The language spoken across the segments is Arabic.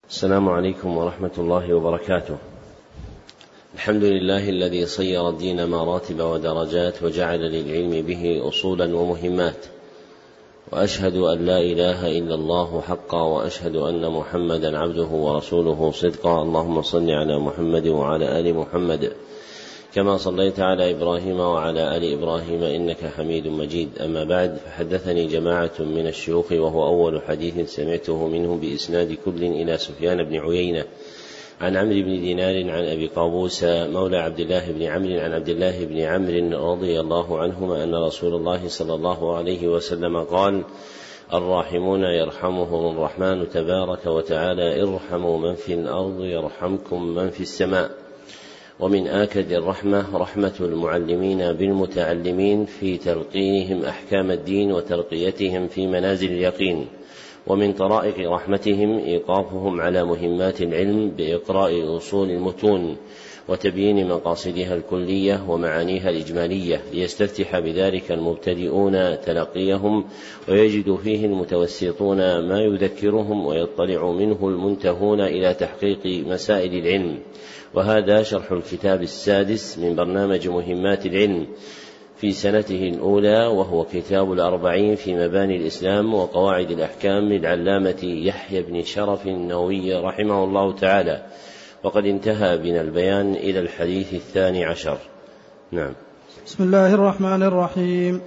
السلام عليكم ورحمة الله وبركاته. الحمد لله الذي صير الدين مراتب ودرجات وجعل للعلم به أصولا ومهمات، وأشهد أن لا إله إلا الله حقا، وأشهد أن محمدا عبده ورسوله صدقا. اللهم صل على محمد وعلى آل محمد كما صليت على إبراهيم وعلى آل إبراهيم إنك حميد مجيد. أما بعد، فحدثني جماعة من الشيوخ، وهو أول حديث سمعته منه بإسناد كل إلى سفيان بن عيينة عن عمرو بن دينار عن أبي قابوس مولى عبد الله بن عمرو عن عبد الله بن عمرو رضي الله عنهما أن رسول الله صلى الله عليه وسلم قال: الراحمون يرحمهم الرحمن تبارك وتعالى، ارحموا من في الأرض يرحمكم من في السماء. ومن آكد الرحمة رحمة المعلمين بالمتعلمين في تلقينهم أحكام الدين وترقيتهم في منازل اليقين. ومن طرائق رحمتهم إيقافهم على مهمات العلم بإقراء أصول المتون وتبيين مقاصدها الكلية ومعانيها الإجمالية، ليستفتح بذلك المبتدئون تلقيهم ويجد فيه المتوسطون ما يذكرهم، ويطلع منه المنتهون إلى تحقيق مسائل العلم. وهذا شرح الكتاب السادس من برنامج مهمات العلم في سنته الأولى، وهو كتاب الأربعين في مباني الإسلام وقواعد الأحكام للعلامة يحيى بن شرف النووي رحمه الله تعالى. وقد انتهى بنا البيان إلى الحديث 12. نعم. بسم الله الرحمن الرحيم.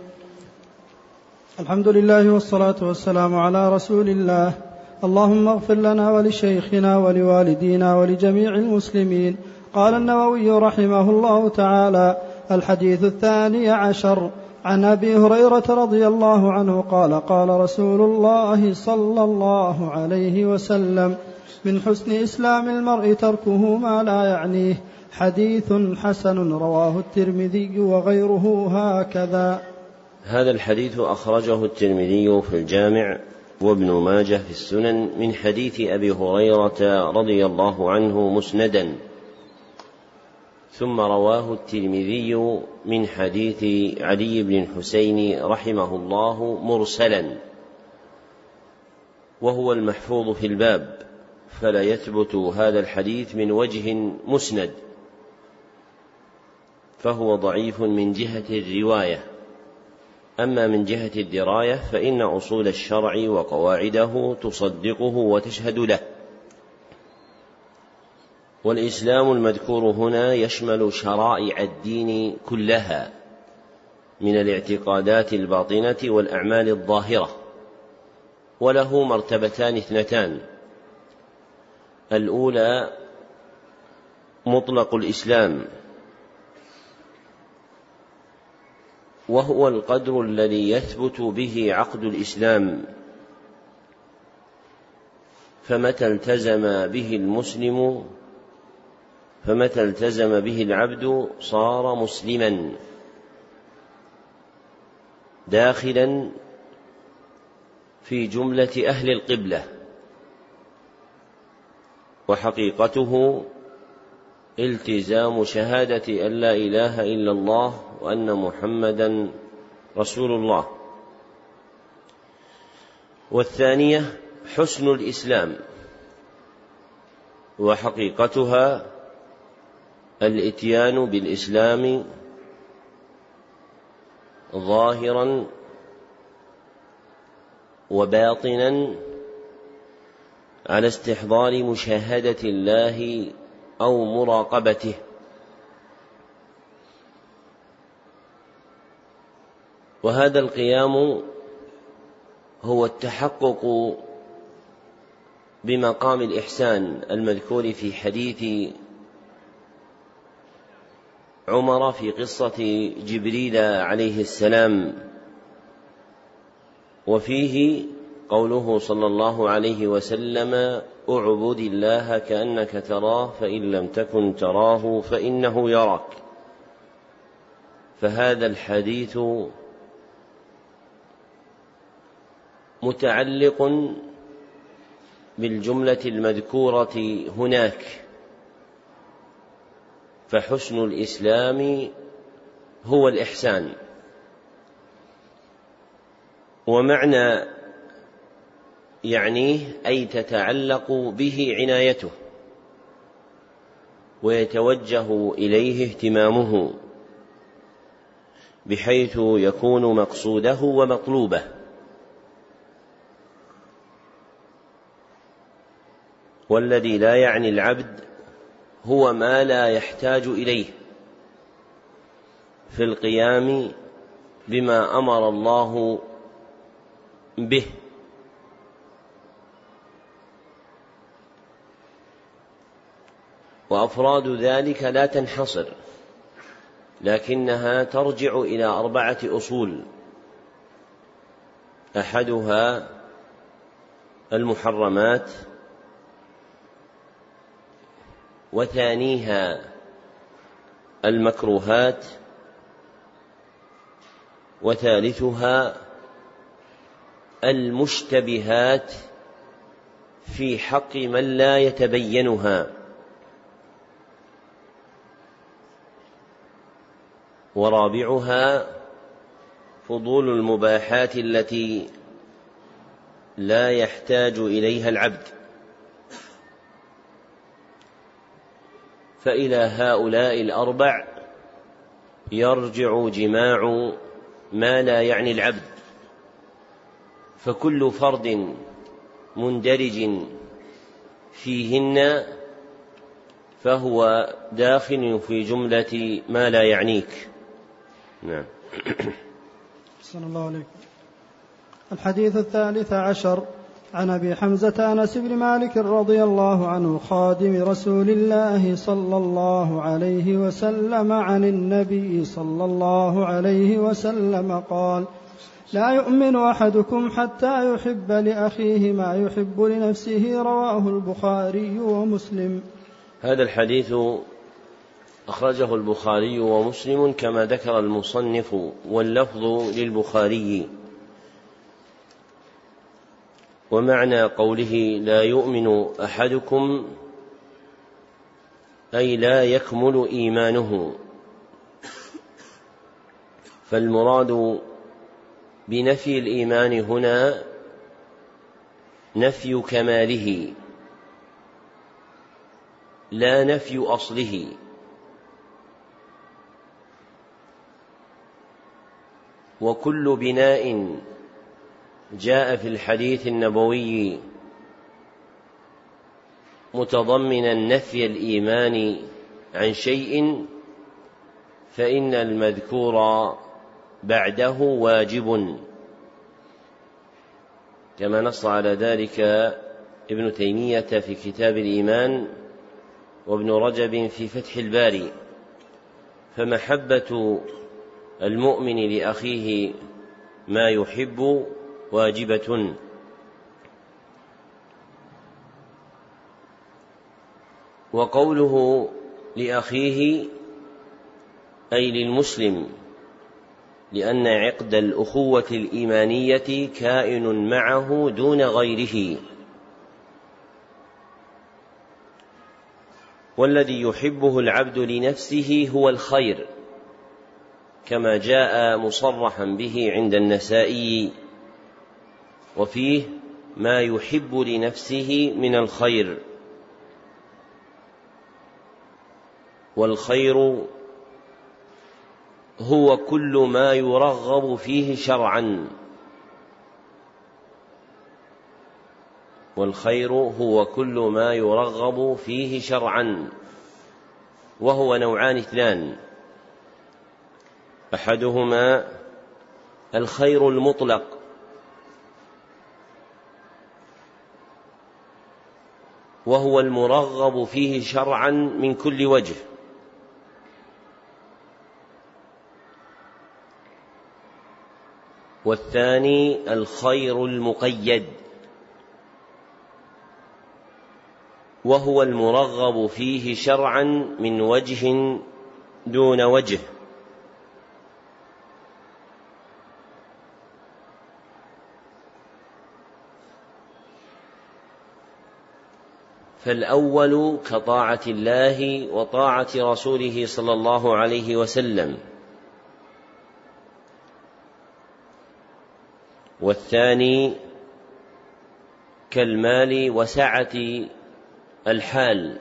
الحمد لله والصلاة والسلام على رسول الله. اللهم اغفر لنا ولشيخنا ولوالدينا ولجميع المسلمين. قال النووي رحمه الله تعالى: الحديث 12 عن أبي هريرة رضي الله عنه قال: قال رسول الله صلى الله عليه وسلم: من حسن إسلام المرء تركه ما لا يعنيه. حديث حسن رواه الترمذي وغيره هكذا. هذا الحديث أخرجه الترمذي في الجامع وابن ماجه في السنن من حديث أبي هريرة رضي الله عنه مسندا، ثم رواه الترمذي من حديث علي بن الحسين رحمه الله مرسلا، وهو المحفوظ في الباب، فلا يثبت هذا الحديث من وجه مسند، فهو ضعيف من جهة الرواية. أما من جهة الدراية فإن أصول الشرع وقواعده تصدقه وتشهد له. والإسلام المذكور هنا يشمل شرائع الدين كلها من الاعتقادات الباطنة والأعمال الظاهرة، وله مرتبتان اثنتان: الأولى مطلق الإسلام، وهو القدر الذي يثبت به عقد الإسلام، فمتى التزم به العبد صار مسلما داخلا في جملة أهل القبلة. وحقيقته التزام شهادة أن لا إله إلا الله وأن محمدا رسول الله. والثانية حسن الإسلام، وحقيقتها الإتيان بالإسلام ظاهرا وباطنا على استحضار مشاهدة الله أو مراقبته. وهذا القيام هو التحقق بمقام الإحسان المذكور في حديث عمر في قصة جبريل عليه السلام، وفيه قوله صلى الله عليه وسلم: اعبد الله كأنك تراه فإن لم تكن تراه فإنه يراك. فهذا الحديث متعلق بالجملة المذكورة هناك، فحسن الإسلام هو الإحسان. ومعنى يعنيه أي تتعلق به عنايته ويتوجه إليه اهتمامه بحيث يكون مقصوده ومطلوبه. والذي لا يعني العبد هو ما لا يحتاج إليه في القيام بما أمر الله به، وأفراد ذلك لا تنحصر، لكنها ترجع إلى 4 أصول: أحدها المحرمات، وثانيها المكروهات، وثالثها المشتبهات في حق من لا يتبينها، ورابعها فضول المباحات التي لا يحتاج إليها العبد. فإلى هؤلاء 4 يرجع جماع ما لا يعني العبد، فكل فرد مندرج فيهن فهو داخل في جملة ما لا يعنيك. نعم. أحسن الله عليكم. الحديث 13 عن أبي حمزة أنس بن مالك رضي الله عنه خادم رسول الله صلى الله عليه وسلم عن النبي صلى الله عليه وسلم قال: لا يؤمن أحدكم حتى يحب لأخيه ما يحب لنفسه. رواه البخاري ومسلم. هذا الحديث أخرجه البخاري ومسلم كما ذكر المصنف، واللفظ للبخاري. ومعنى قوله لا يؤمن أحدكم أي لا يكمل إيمانه، فالمراد بنفي الإيمان هنا نفي كماله لا نفي أصله. وكل بناء جاء في الحديث النبوي متضمنا نفي الإيمان عن شيء فإن المذكور بعده واجب، كما نص على ذلك ابن تيمية في كتاب الإيمان، وابن رجب في فتح الباري. فمحبة المؤمن لأخيه ما يحب واجبة. وقوله لأخيه أي للمسلم، لأن عقد الأخوة الإيمانية كائن معه دون غيره. والذي يحبه العبد لنفسه هو الخير، كما جاء مصرحا به عند النسائي، وفيه ما يحب لنفسه من الخير. والخير هو كل ما يرغب فيه شرعا، والخير هو كل ما يرغب فيه شرعا، وهو نوعان 2: أحدهما الخير المطلق، وهو المرغب فيه شرعا من كل وجه، والثاني الخير المقيد، وهو المرغب فيه شرعا من وجه دون وجه. فالأول كطاعة الله وطاعة رسوله صلى الله عليه وسلم، والثاني كالمال وسعة الحال.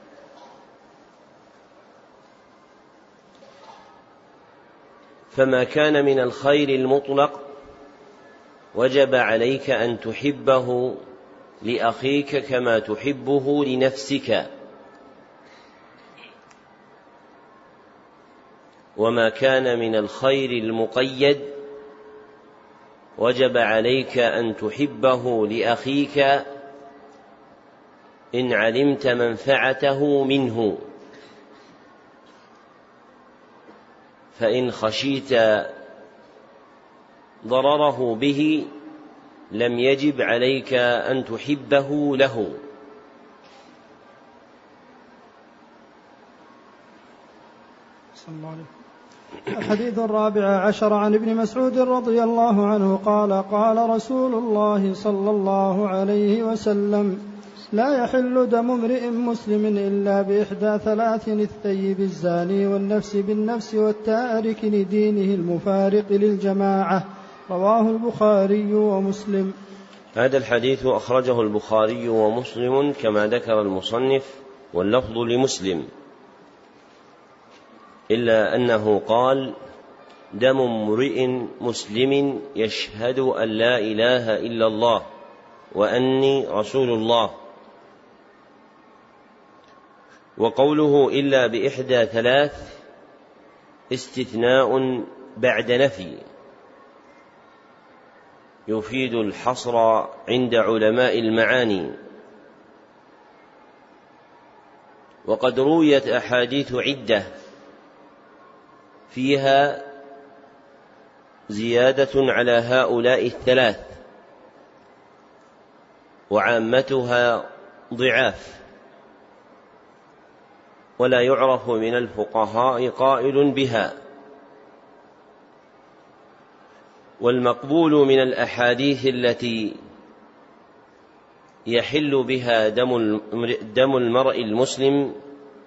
فما كان من الخير المطلق وجب عليك أن تحبه لأخيك كما تحبه لنفسك، وما كان من الخير المقيد وجب عليك أن تحبه لأخيك إن علمت منفعته منه، فإن خشيت ضرره به لم يجب عليك أن تحبه له. الحديث 14 عن ابن مسعود رضي الله عنه قال: قال رسول الله صلى الله عليه وسلم: لا يحل دم امرئ مسلم إلا بإحدى ثلاث: الثيب الزاني والنفس بالنفس والتارك لدينه المفارق للجماعة. رواه البخاري ومسلم. هذا الحديث أخرجه البخاري ومسلم كما ذكر المصنف، واللفظ لمسلم، إلا أنه قال: دم امرئ مسلم يشهد أن لا إله إلا الله وأني رسول الله. وقوله إلا بإحدى ثلاث استثناء بعد نفي يفيد الحصر عند علماء المعاني. وقد رويت أحاديث عدة فيها زيادة على هؤلاء الثلاث، وعامتها ضعاف، ولا يعرف من الفقهاء قائل بها. والمقبول من الأحاديث التي يحل بها دم المرء المسلم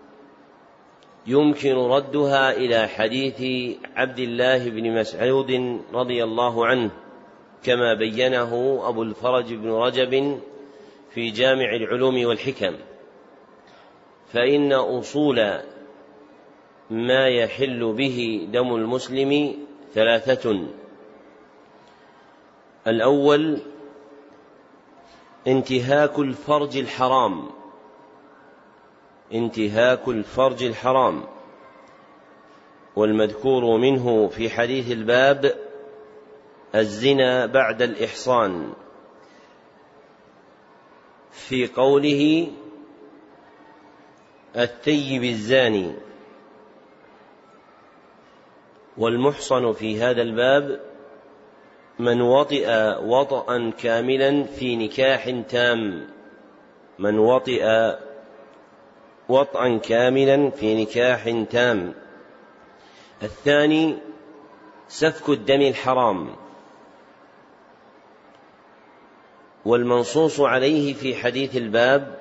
يمكن ردها إلى حديث عبد الله بن مسعود رضي الله عنه، كما بينه أبو الفرج بن رجب في جامع العلوم والحكم. فإن أصول ما يحل به دم المسلم ثلاثة: الأول انتهاك الفرج الحرام، والمذكور منه في حديث الباب الزنا بعد الإحصان، في قوله الثيب الزاني. والمحصن في هذا الباب من وطئ وطئا كاملا في نكاح تام، من وطئ وطئا كاملا في نكاح تام. الثاني سفك الدم الحرام، والمنصوص عليه في حديث الباب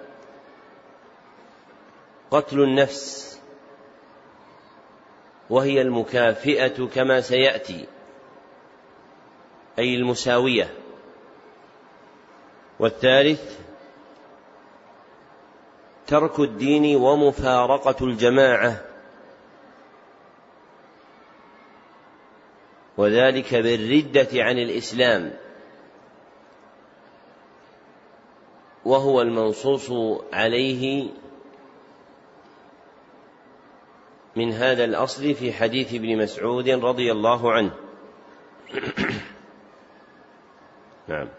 قتل النفس، وهي المكافئة كما سيأتي، أي المساوية. والثالث ترك الدين ومفارقة الجماعة، وذلك بالردة عن الإسلام، وهو المنصوص عليه من هذا الأصل في حديث ابن مسعود رضي الله عنه. نعم.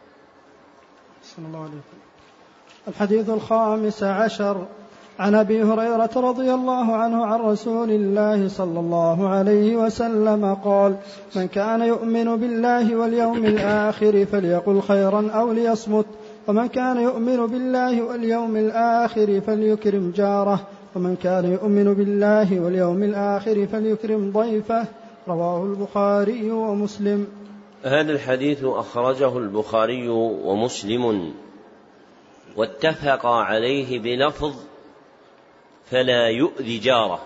الحديث 15 عن أبي هريرة رضي الله عنه عن رسول الله صلى الله عليه وسلم قال: من كان يؤمن بالله واليوم الآخر فليقل خيرا أو ليصمت، ومن كان يؤمن بالله واليوم الآخر فليكرم جاره، ومن كان يؤمن بالله واليوم الآخر فليكرم ضيفه. رواه البخاري ومسلم. هذا الحديث أخرجه البخاري ومسلم، واتفقا عليه بلفظ فلا يؤذي جاره.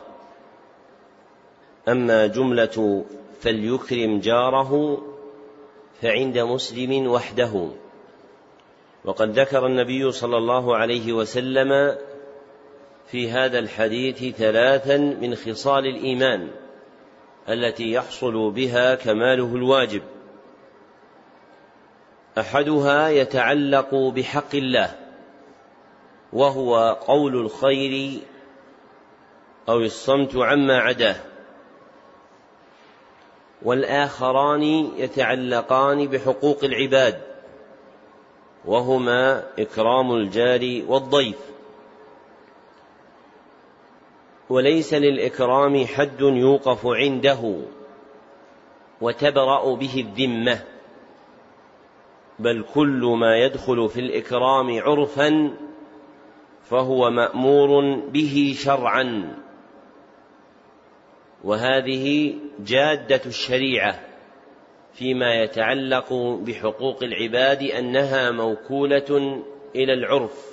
أما جملة فليكرم جاره فعند مسلم وحده، وقد ذكر النبي صلى الله عليه وسلم في هذا الحديث 3 من خصال الإيمان التي يحصل بها كماله الواجب. أحدها يتعلق بحق الله، وهو قول الخير أو الصمت عما عداه، والآخران يتعلقان بحقوق العباد، وهما إكرام الجار والضيف. وليس للإكرام حد يوقف عنده وتبرأ به الذمة، بل كل ما يدخل في الإكرام عرفا فهو مأمور به شرعا، وهذه جادة الشريعة فيما يتعلق بحقوق العباد، أنها موكولة إلى العرف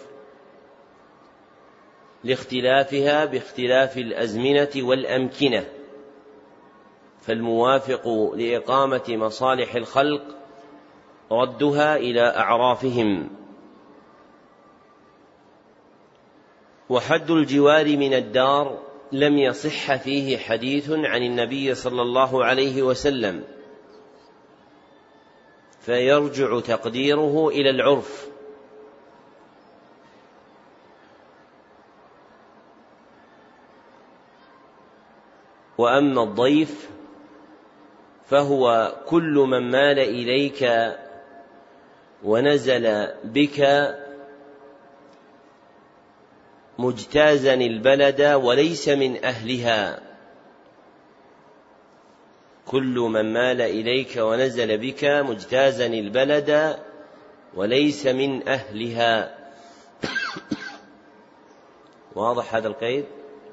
لاختلافها باختلاف الأزمنة والأمكنة، فالموافق لإقامة مصالح الخلق ردها إلى أعرافهم. وحد الجوار من الدار لم يصح فيه حديث عن النبي صلى الله عليه وسلم، فيرجع تقديره إلى العرف. وأما الضيف فهو كل من مال إليك ونزل بك مجتازا البلد وليس من أهلها، كل من مال إليك ونزل بك مجتازا البلد وليس من أهلها. واضح هذا القيد؟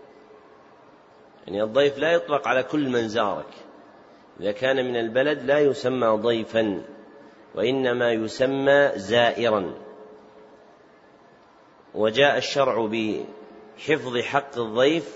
يعني الضيف لا يطلق على كل من زارك، إذا كان من البلد لا يسمى ضيفا، وإنما يسمى زائرا. وجاء الشرع بحفظ حق الضيف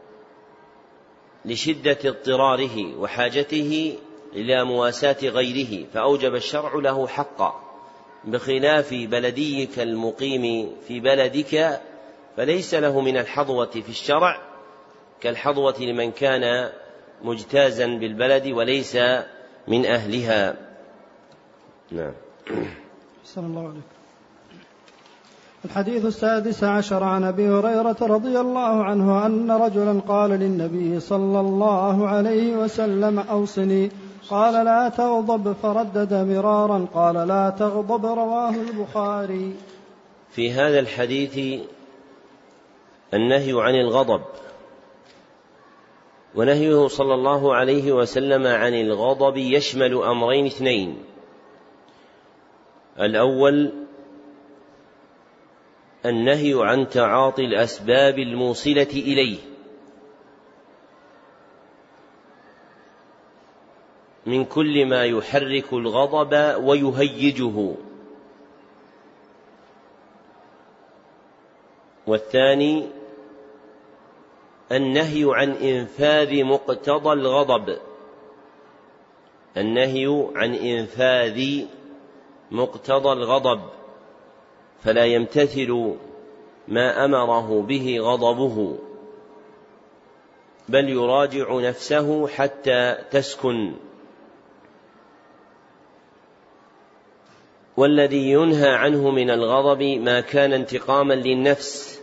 لشدة اضطراره وحاجته إلى مواساة غيره، فأوجب الشرع له حقا، بخلاف بلديك المقيم في بلدك فليس له من الحظوة في الشرع كالحظوة لمن كان مجتازا بالبلد وليس من أهلها. نعم. صلى الله عليه. الحديث 16 عن أبي هريرة رضي الله عنه أن رجلا قال للنبي صلى الله عليه وسلم: أوصني. قال: لا تغضب. فردد مرارا قال: لا تغضب. رواه البخاري. في هذا الحديث النهي عن الغضب، ونهيه صلى الله عليه وسلم عن الغضب يشمل أمرين 2: الأول النهي عن تعاطي الأسباب الموصلة إليه من كل ما يحرك الغضب ويهيجه، والثاني النهي عن إنفاذ مقتضى الغضب، النهي عن إنفاذ مقتضى الغضب، فلا يمتثل ما أمره به غضبه، بل يراجع نفسه حتى تسكن. والذي ينهى عنه من الغضب ما كان انتقاما للنفس،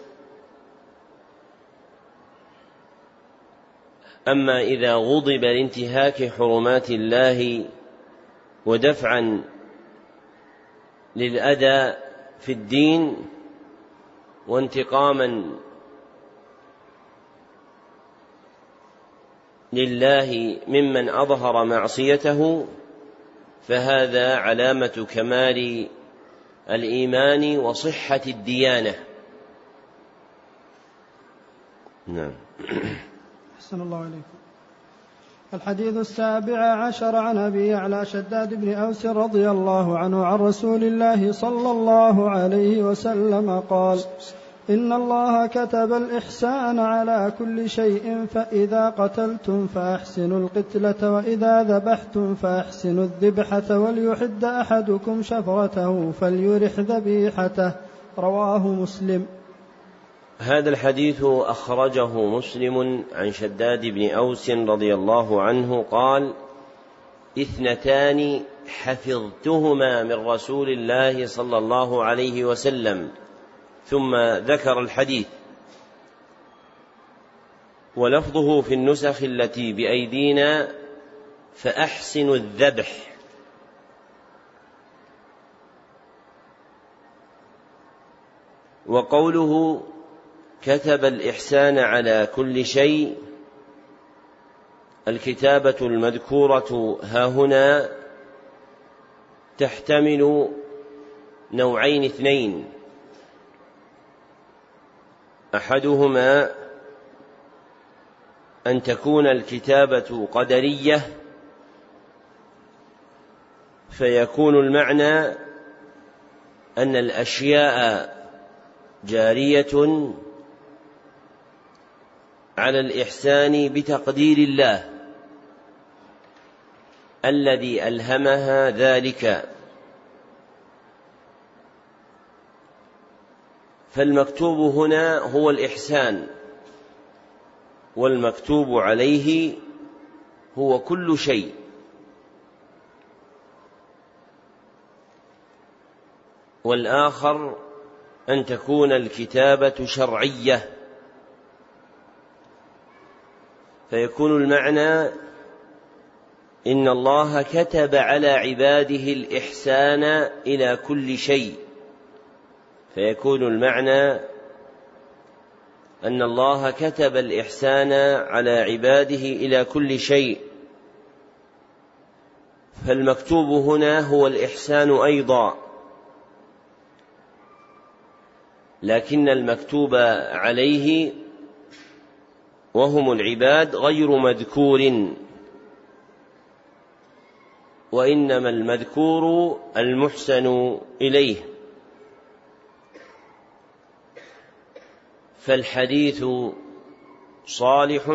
أما إذا غضب لانتهاك حرمات الله ودفعا للأذى في الدين وانتقاما لله ممن أظهر معصيته، فهذا علامة كمال الإيمان وصحة الديانة. نعم. أحسن الله عليكم. الحديث 17 عن أبي يعلى شداد بن أوس رضي الله عنه عن رسول الله صلى الله عليه وسلم قال: إن الله كتب الإحسان على كل شيء فإذا قتلتم فأحسنوا القتلة وإذا ذبحتم فأحسنوا الذبحة وليحد أحدكم شفرته فليرح ذبيحته. رواه مسلم. هذا الحديث أخرجه مسلم عن شداد بن أوس رضي الله عنه قال: 2 حفظتهما من رسول الله صلى الله عليه وسلم، ثم ذكر الحديث، ولفظه في النسخ التي بأيدينا: فأحسنوا الذبح. وقوله كتب الإحسان على كل شيء، الكتابة المذكورة هاهنا تحتمل نوعين 2: أحدهما أن تكون الكتابة قدرية، فيكون المعنى أن الأشياء جارية على الإحسان بتقدير الله الذي ألهمها ذلك، فالمكتوب هنا هو الإحسان، والمكتوب عليه هو كل شيء. والآخر أن تكون الكتابة شرعية، فيكون المعنى إن الله كتب على عباده الإحسان إلى كل شيء، فيكون المعنى أن الله كتب الإحسان على عباده إلى كل شيء، فالمكتوب هنا هو الإحسان أيضا، لكن المكتوب عليه وهم العباد غير مذكور، وإنما المذكور المحسن إليه. فالحديث صالح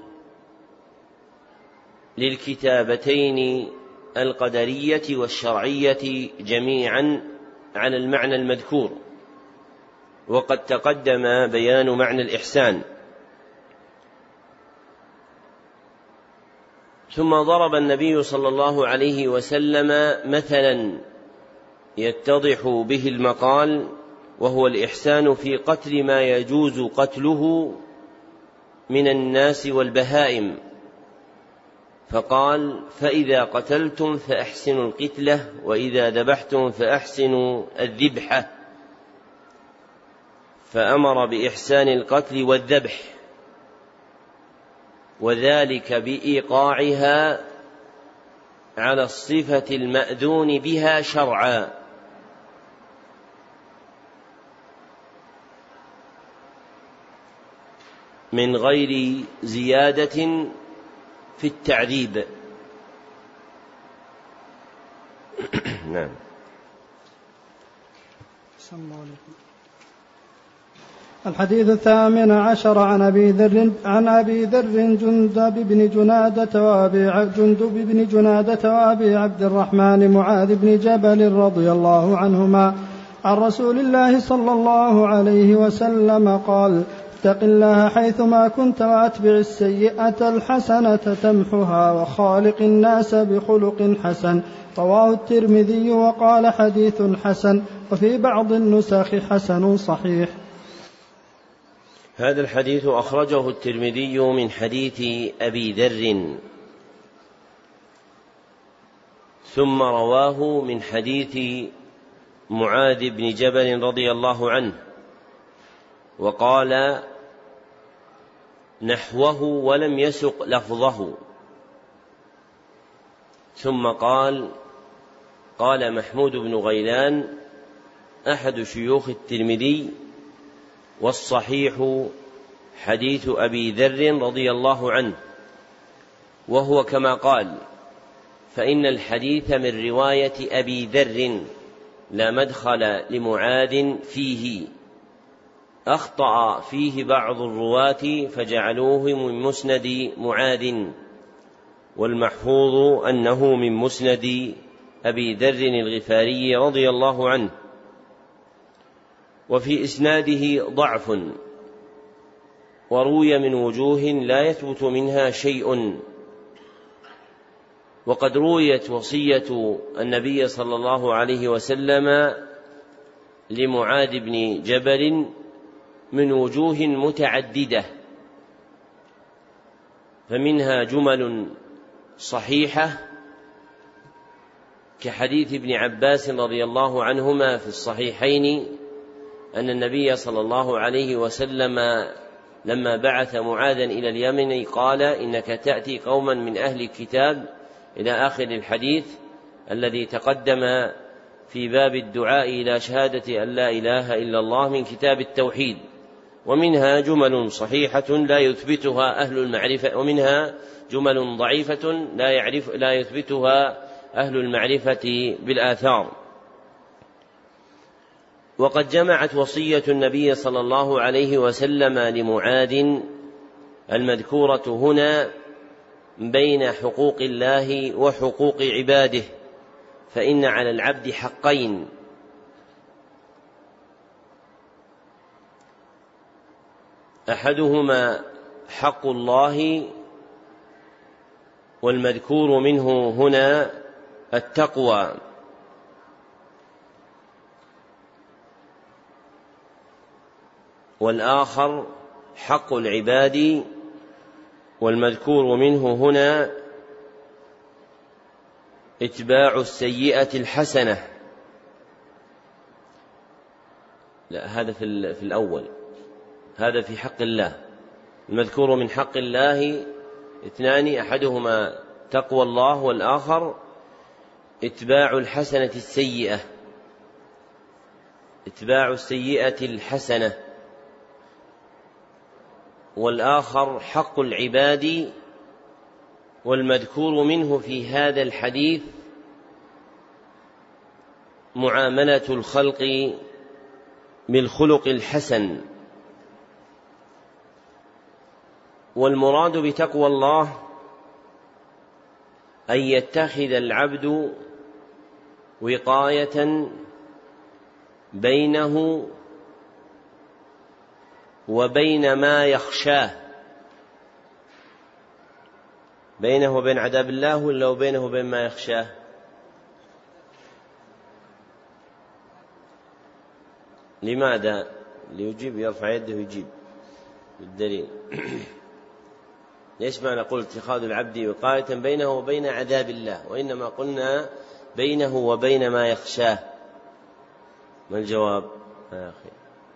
للكتابتين القدرية والشرعية جميعا على المعنى المذكور، وقد تقدم بيان معنى الإحسان. ثم ضرب النبي صلى الله عليه وسلم مثلا يتضح به المقال، وهو الإحسان في قتل ما يجوز قتله من الناس والبهائم، فقال: فإذا قتلتم فأحسنوا القتلة وإذا ذبحتم فأحسنوا الذبحة، فأمر بإحسان القتل والذبح، وذلك بإيقاعها على الصفة المأذون بها شرعا، من غير زيادة في التعذيب. نعم. الحديث 18 عن أبي ذر جندب بن جنادة وأبي عبد الرحمن معاذ بن جبل رضي الله عنهما عن رسول الله صلى الله عليه وسلم قال: اتق الله حيثما كنت وأتبع السيئة الحسنة تمحها وخالق الناس بخلق حسن. رواه الترمذي وقال: حديث حسن، وفي بعض النسخ حسن صحيح. هذا الحديث أخرجه الترمذي من حديث أبي ذر، ثم رواه من حديث معاذ بن جبل رضي الله عنه، وقال نحوه ولم يسق لفظه، ثم قال محمود بن غيلان أحد شيوخ الترمذي: والصحيح حديث أبي ذر رضي الله عنه، وهو كما قال، فإن الحديث من رواية أبي ذر لا مدخل لمعاذ فيه، أخطأ فيه بعض الرواة فجعلوه من مسند معاذ، والمحفوظ أنه من مسند أبي ذر الغفاري رضي الله عنه. وفي إسناده ضعف، وروي من وجوه لا يثبت منها شيء. وقد رويت وصية النبي صلى الله عليه وسلم لمعاذ بن جبل من وجوه متعددة، فمنها جمل صحيحة كحديث ابن عباس رضي الله عنهما في الصحيحين أن النبي صلى الله عليه وسلم لما بعث معاذا إلى اليمن قال: إنك تأتي قوما من أهل الكتاب، إلى آخر الحديث الذي تقدم في باب الدعاء إلى شهادة أن لا إله إلا الله من كتاب التوحيد. ومنها جمل صحيحة لا يثبتها أهل المعرفة، ومنها جمل ضعيفة لا يثبتها أهل المعرفة بالآثار. وقد جمعت وصية النبي صلى الله عليه وسلم لمعاذ المذكورة هنا بين حقوق الله وحقوق عباده، فإن على العبد حقين: أحدهما حق الله، والمذكور منه هنا التقوى، والآخر حق العباد، والمذكور منه هنا اتباع السيئة الحسنة. لا، هذا في الأول، هذا في حق الله. المذكور من حق الله اثنان: أحدهما تقوى الله، والآخر اتباع الحسنة السيئة، اتباع السيئة الحسنة. والآخر حق العباد، والمذكور منه في هذا الحديث معاملة الخلق بالخلق الحسن. والمراد بتقوى الله أن يتخذ العبد وقاية بينه وبين ما يخشاه، بينه وبين عذاب الله ولا وبينه وبين ما يخشاه؟ لماذا؟ ليجيب، يرفع يده ويجيب بالدليل. ليش ما نقول اتخاذ العبد وقاية بينه وبين عذاب الله، وإنما قلنا بينه وبين ما يخشاه؟ ما الجواب يا أخي؟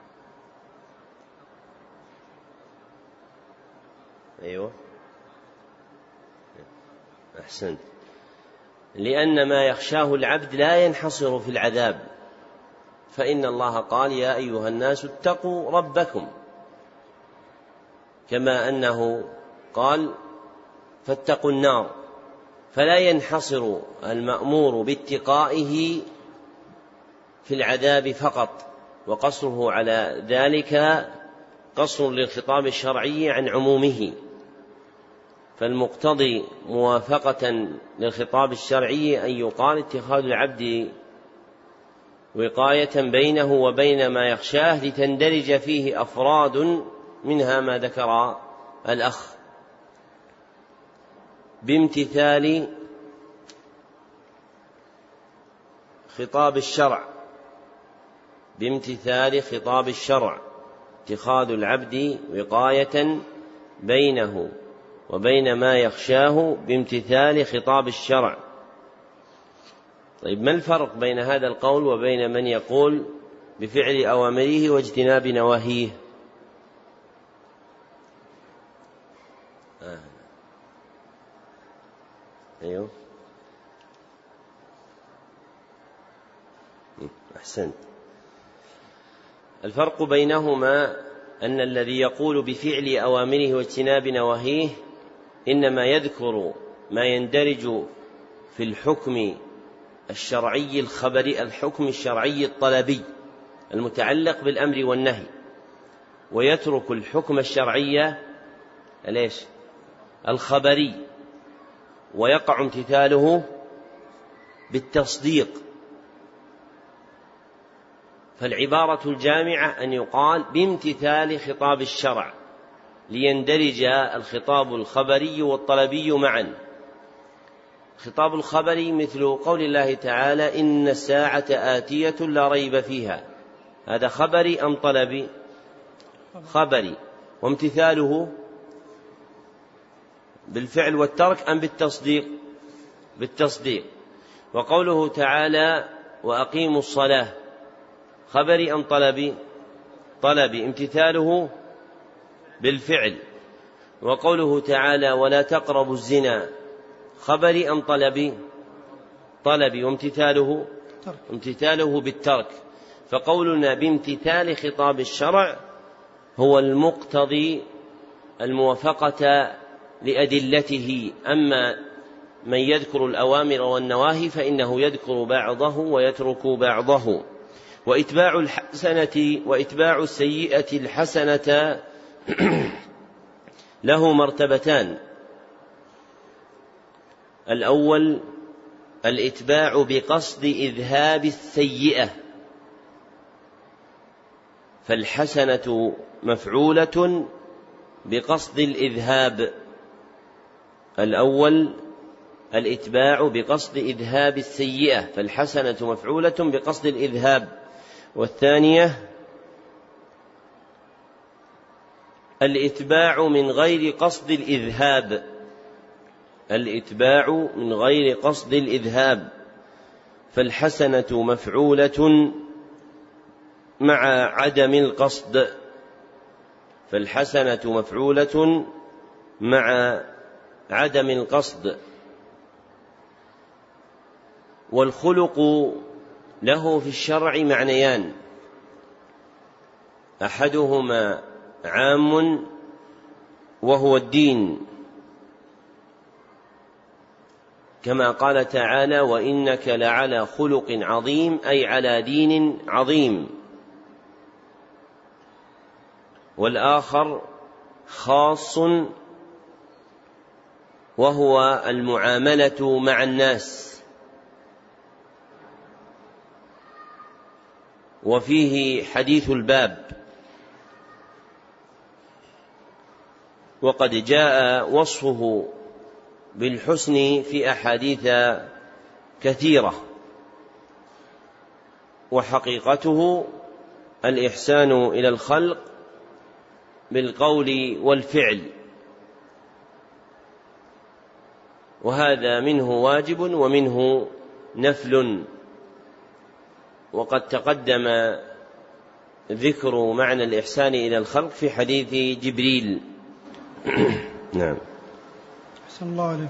أيوة، أحسنت. لأن ما يخشاه العبد لا ينحصر في العذاب، فإن الله قال: يا أيها الناس اتقوا ربكم، كما أنه قال: فاتقوا النار. فلا ينحصر المأمور باتقائه في العذاب فقط، وقصره على ذلك قصر للخطاب الشرعي عن عمومه، فالمقتضي موافقة للخطاب الشرعي أن يقال اتخاذ العبد وقاية بينه وبين ما يخشاه، لتندرج فيه أفراد منها ما ذكر الأخ: بامتثال خطاب الشرع، بامتثال خطاب الشرع، اتخاذ العبد وقاية بينه وبين ما يخشاه بامتثال خطاب الشرع. طيب، ما الفرق بين هذا القول وبين من يقول بفعل أوامره واجتناب نواهيه؟ أيوه، أحسنت. الفرق بينهما أن الذي يقول بفعل أوامره واجتناب نواهيه إنما يذكر ما يندرج في الحكم الشرعي الخبري، الحكم الشرعي الطلبي المتعلق بالأمر والنهي، ويترك الحكم الشرعي الخبري، ويقع امتثاله بالتصديق. فالعبارة الجامعة أن يقال بامتثال خطاب الشرع، ليندرج الخطاب الخبري والطلبي معا. خطاب الخبري مثل قول الله تعالى إن الساعة آتية لا ريب فيها، هذا خبري أم طلبي؟ خبري. وامتثاله بالفعل والترك أم بالتصديق؟ بالتصديق. وقوله تعالى وأقيموا الصلاة خبري أم طلبي؟ طلبي، امتثاله بالفعل. وقوله تعالى ولا تقربوا الزنا خبري أم طلبي؟ طلبي، وامتثاله امتثاله بالترك. فقولنا بامتثال خطاب الشرع هو المقتضي الموافقة لأدلته. أما من يذكر الأوامر والنواهي فإنه يذكر بعضه ويترك بعضه. وإتباع السيئة الحسنة له مرتبتان: الأول الإتباع بقصد إذهاب السيئة، فالحسنة مفعولة بقصد الإذهاب. الأول الإتباع بقصد إذهاب السيئة، فالحسنة مفعولة بقصد الإذهاب. والثانية الإتباع من غير قصد الإذهاب، الإتباع من غير قصد الإذهاب، فالحسنة مفعولة مع عدم القصد، فالحسنة مفعولة مع عدم القصد. والخلق له في الشرع معنيان: أحدهما عام وهو الدين، كما قال تعالى وإنك لعلى خلق عظيم، أي على دين عظيم. والآخر خاص وهو المعاملة مع الناس، وفيه حديث الباب. وقد جاء وصفه بالحسن في أحاديث كثيرة، وحقيقته الإحسان إلى الخلق بالقول والفعل، وهذا منه واجب ومنه نفل. وقد تقدم ذكر معنى الإحسان إلى الخلق في حديث جبريل. نعم. أحسن الله عليكم.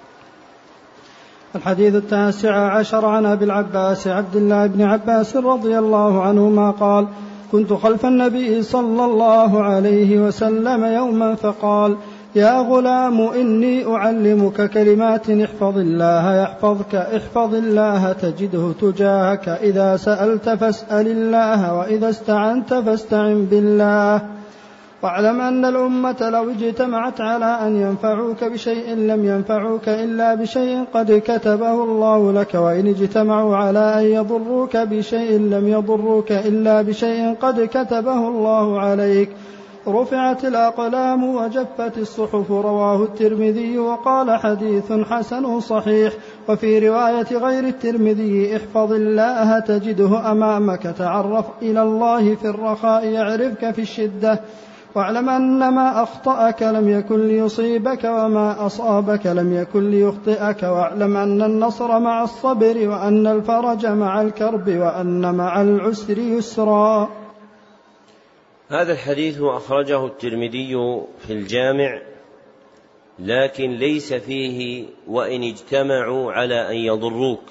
الحديث 19 عن أبي العباس عبد الله بن عباس رضي الله عنهما قال: كنت خلف النبي صلى الله عليه وسلم يوما فقال: يا غلام إني أعلمك كلمات احفظ الله يحفظك، احفظ الله تجده تجاهك، إذا سألت فاسأل الله، وإذا استعنت فاستعن بالله. واعلم أن الأمة لو اجتمعت على أن ينفعوك بشيء لم ينفعوك إلا بشيء قد كتبه الله لك، وإن اجتمعوا على أن يضروك بشيء لم يضروك إلا بشيء قد كتبه الله عليك. رفعت الأقلام وجفت الصحف. رواه الترمذي وقال حديث حسن صحيح. وفي رواية غير الترمذي: احفظ الله تجده أمامك، تعرف إلى الله في الرخاء يعرفك في الشدة. واعلم أن ما أخطأك لم يكن ليصيبك، وما أصابك لم يكن ليخطئك. واعلم أن النصر مع الصبر، وأن الفرج مع الكرب، وأن مع العسر يسرا. هذا الحديث أخرجه الترمذي في الجامع، لكن ليس فيه وإن اجتمعوا على أن يضروك،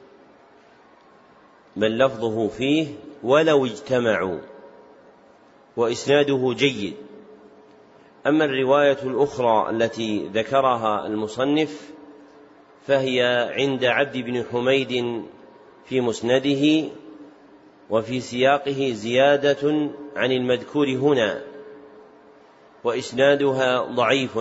بل لفظه فيه ولو اجتمعوا، وإسناده جيد. أما الرواية الأخرى التي ذكرها المصنف فهي عند عبد بن حميد في مسنده، وفي سياقه زيادة عن المذكور هنا، وإسنادها ضعيف.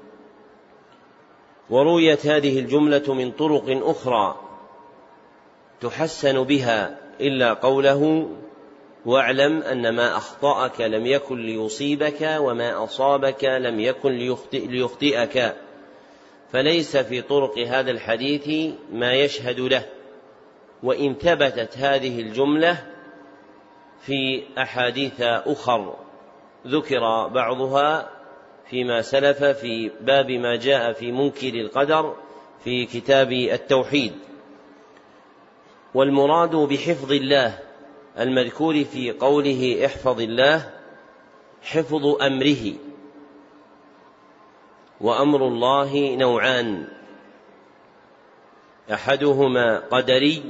ورويت هذه الجملة من طرق أخرى تحسن بها إلا قوله: واعلم أن ما أخطأك لم يكن ليصيبك وما أصابك لم يكن ليخطئك. فليس في طرق هذا الحديث ما يشهد له، وإن ثبتت هذه الجملة في أحاديث أخر ذكر بعضها فيما سلف في باب ما جاء في منكر القدر في كتاب التوحيد. والمراد بحفظ الله المذكور في قوله احفظ الله حفظ أمره، وأمر الله نوعان: أحدهما قدري،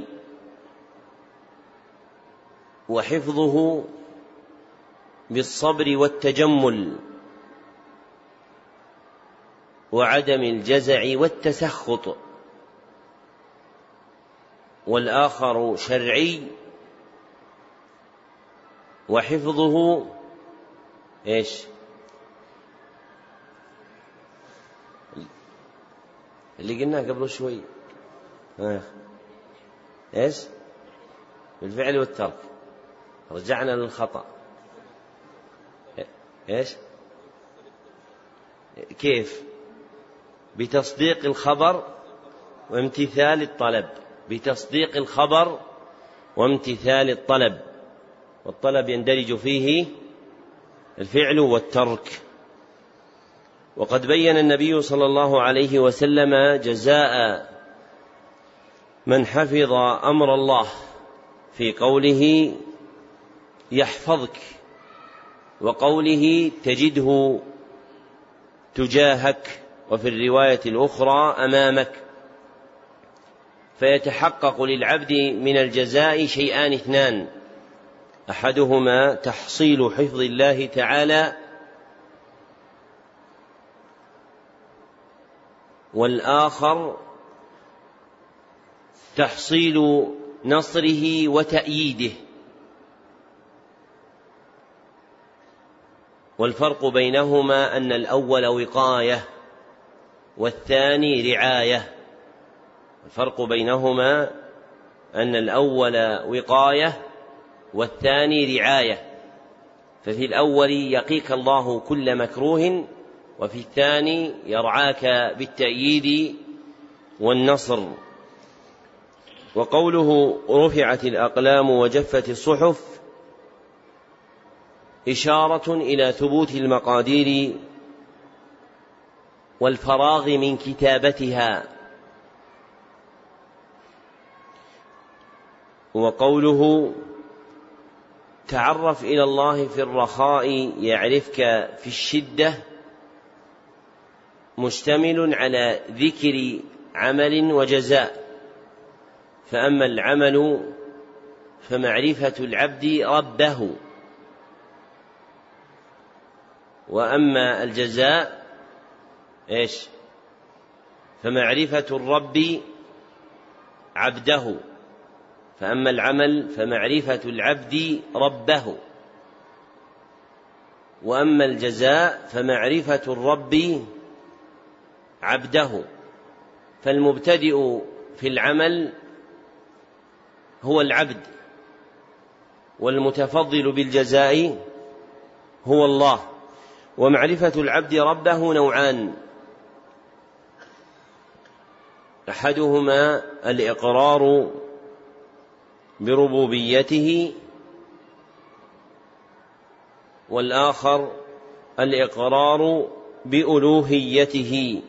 وحفظه بالصبر والتجمل وعدم الجزع والتسخط، والآخر شرعي، وحفظه ايش؟ اللي قلناه قبل شوي ايش؟ بالفعل والترك. رجعنا للخطأ. ايش؟ كيف؟ بتصديق الخبر وامتثال الطلب. بتصديق الخبر وامتثال الطلب، والطلب يندرج فيه الفعل والترك. وقد بين النبي صلى الله عليه وسلم جزاء من حفظ أمر الله في قوله يحفظك، وقوله تجده تجاهك، وفي الرواية الأخرى أمامك. فيتحقق للعبد من الجزاء شيئان اثنان: أحدهما تحصيل حفظ الله تعالى، والآخر تحصيل نصره وتأييده. والفرق بينهما أن الأول وقاية والثاني رعاية. الفرق بينهما أن الأول وقاية والثاني رعاية. ففي الأول يقيك الله كل مكروه، وفي الثاني يرعاك بالتأييد والنصر. وقوله رفعت الأقلام وجفت الصحف إشارة إلى ثبوت المقادير والفراغ من كتابتها. وقوله تعرف إلى الله في الرخاء يعرفك في الشدة مشتمل على ذكر عمل وجزاء. فأما العمل فمعرفة العبد ربه، وأما الجزاء إيش؟ فمعرفة الرب عبده. فأما العمل فمعرفة العبد ربه، وأما الجزاء فمعرفة الرب عبده. فالمبتدئ في العمل هو العبد، والمتفضل بالجزاء هو الله. ومعرفة العبد ربه نوعان: أحدهما الإقرار بربوبيته، والآخر الإقرار بألوهيته.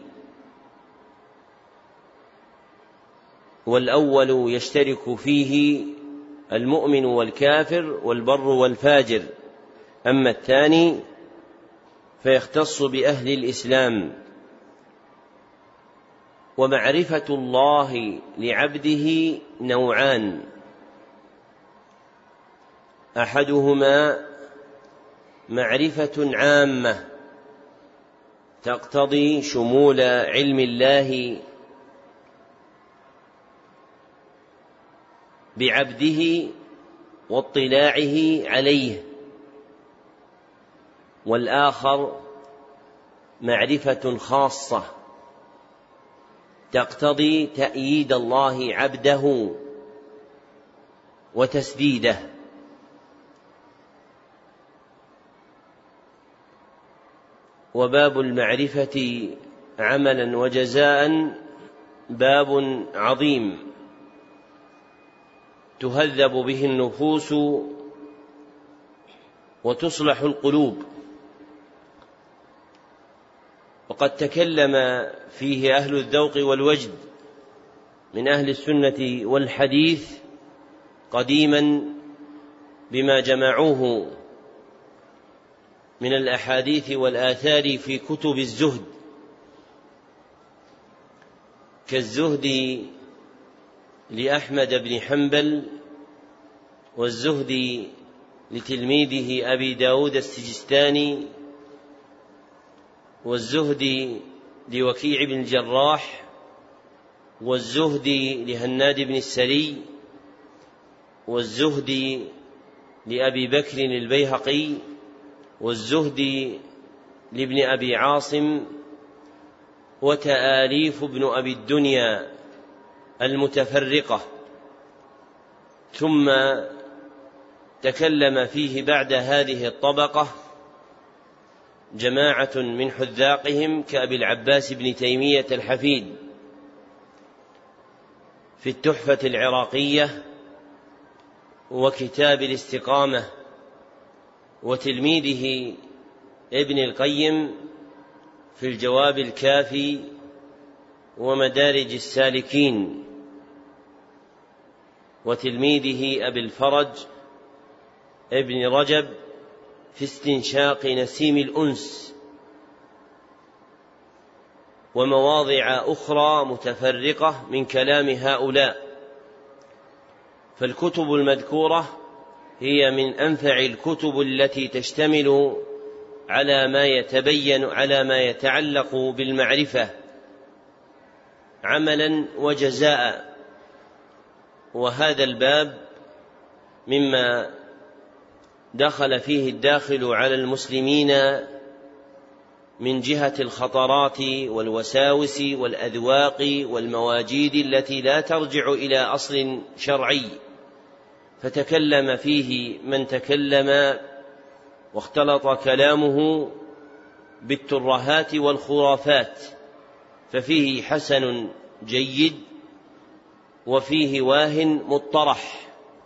والأول يشترك فيه المؤمن والكافر والبر والفاجر، أما الثاني فيختص بأهل الإسلام. ومعرفة الله لعبده نوعان: أحدهما معرفة عامة تقتضي شمول علم الله بعبده واطلاعه عليه، والآخر معرفة خاصة تقتضي تأييد الله عبده وتسديده. وباب المعرفة عملا وجزاء باب عظيم تهذب به النفوس وتصلح القلوب، وقد تكلم فيه أهل الذوق والوجد من أهل السنة والحديث قديما بما جمعوه من الأحاديث والآثار في كتب الزهد، كالزهد لأحمد بن حنبل، والزهد لتلميذه أبي داود السجستاني، والزهد لوكيع بن الجراح، والزهد لهناد بن السري، والزهد لأبي بكر البيهقي، والزهد لابن أبي عاصم، وتآليف ابن أبي الدنيا المتفرقة. ثم تكلم فيه بعد هذه الطبقة جماعة من حذاقهم كأبي العباس بن تيمية الحفيد في التحفة العراقية وكتاب الاستقامة، وتلميذه ابن القيم في الجواب الكافي ومدارج السالكين، وتلميذه أبي الفرج ابن رجب في استنشاق نسيم الأنس، ومواضع أخرى متفرقة من كلام هؤلاء. فالكتب المذكورة هي من أنفع الكتب التي تشتمل على ما يتعلق بالمعرفة عملا وجزاء. وهذا الباب مما دخل فيه الداخل على المسلمين من جهة الخطرات والوساوس والأذواق والمواجيد التي لا ترجع إلى أصل شرعي، فتكلم فيه من تكلم واختلط كلامه بالترهات والخرافات، ففيه حسن جيد وفيه واهن مطرح.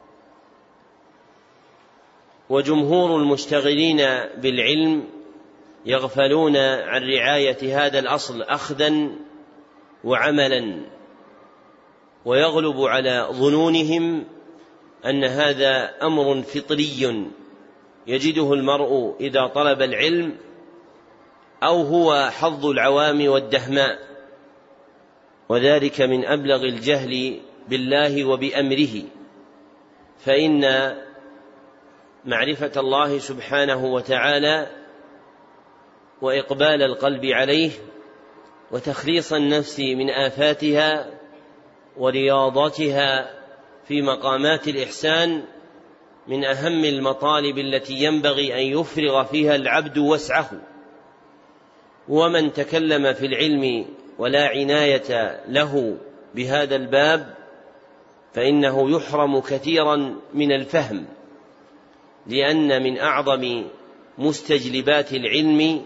وجمهور المشتغلين بالعلم يغفلون عن رعاية هذا الأصل أخذا وعملا، ويغلب على ظنونهم أن هذا أمر فطري يجده المرء إذا طلب العلم، أو هو حظ العوام والدهماء، وذلك من أبلغ الجهل بالله وبأمره. فإن معرفة الله سبحانه وتعالى وإقبال القلب عليه وتخليص النفس من آفاتها ورياضتها في مقامات الإحسان من أهم المطالب التي ينبغي أن يفرغ فيها العبد وسعه. ومن تكلم في العلم ولا عناية له بهذا الباب فإنه يحرم كثيرا من الفهم، لأن من أعظم مستجلبات العلم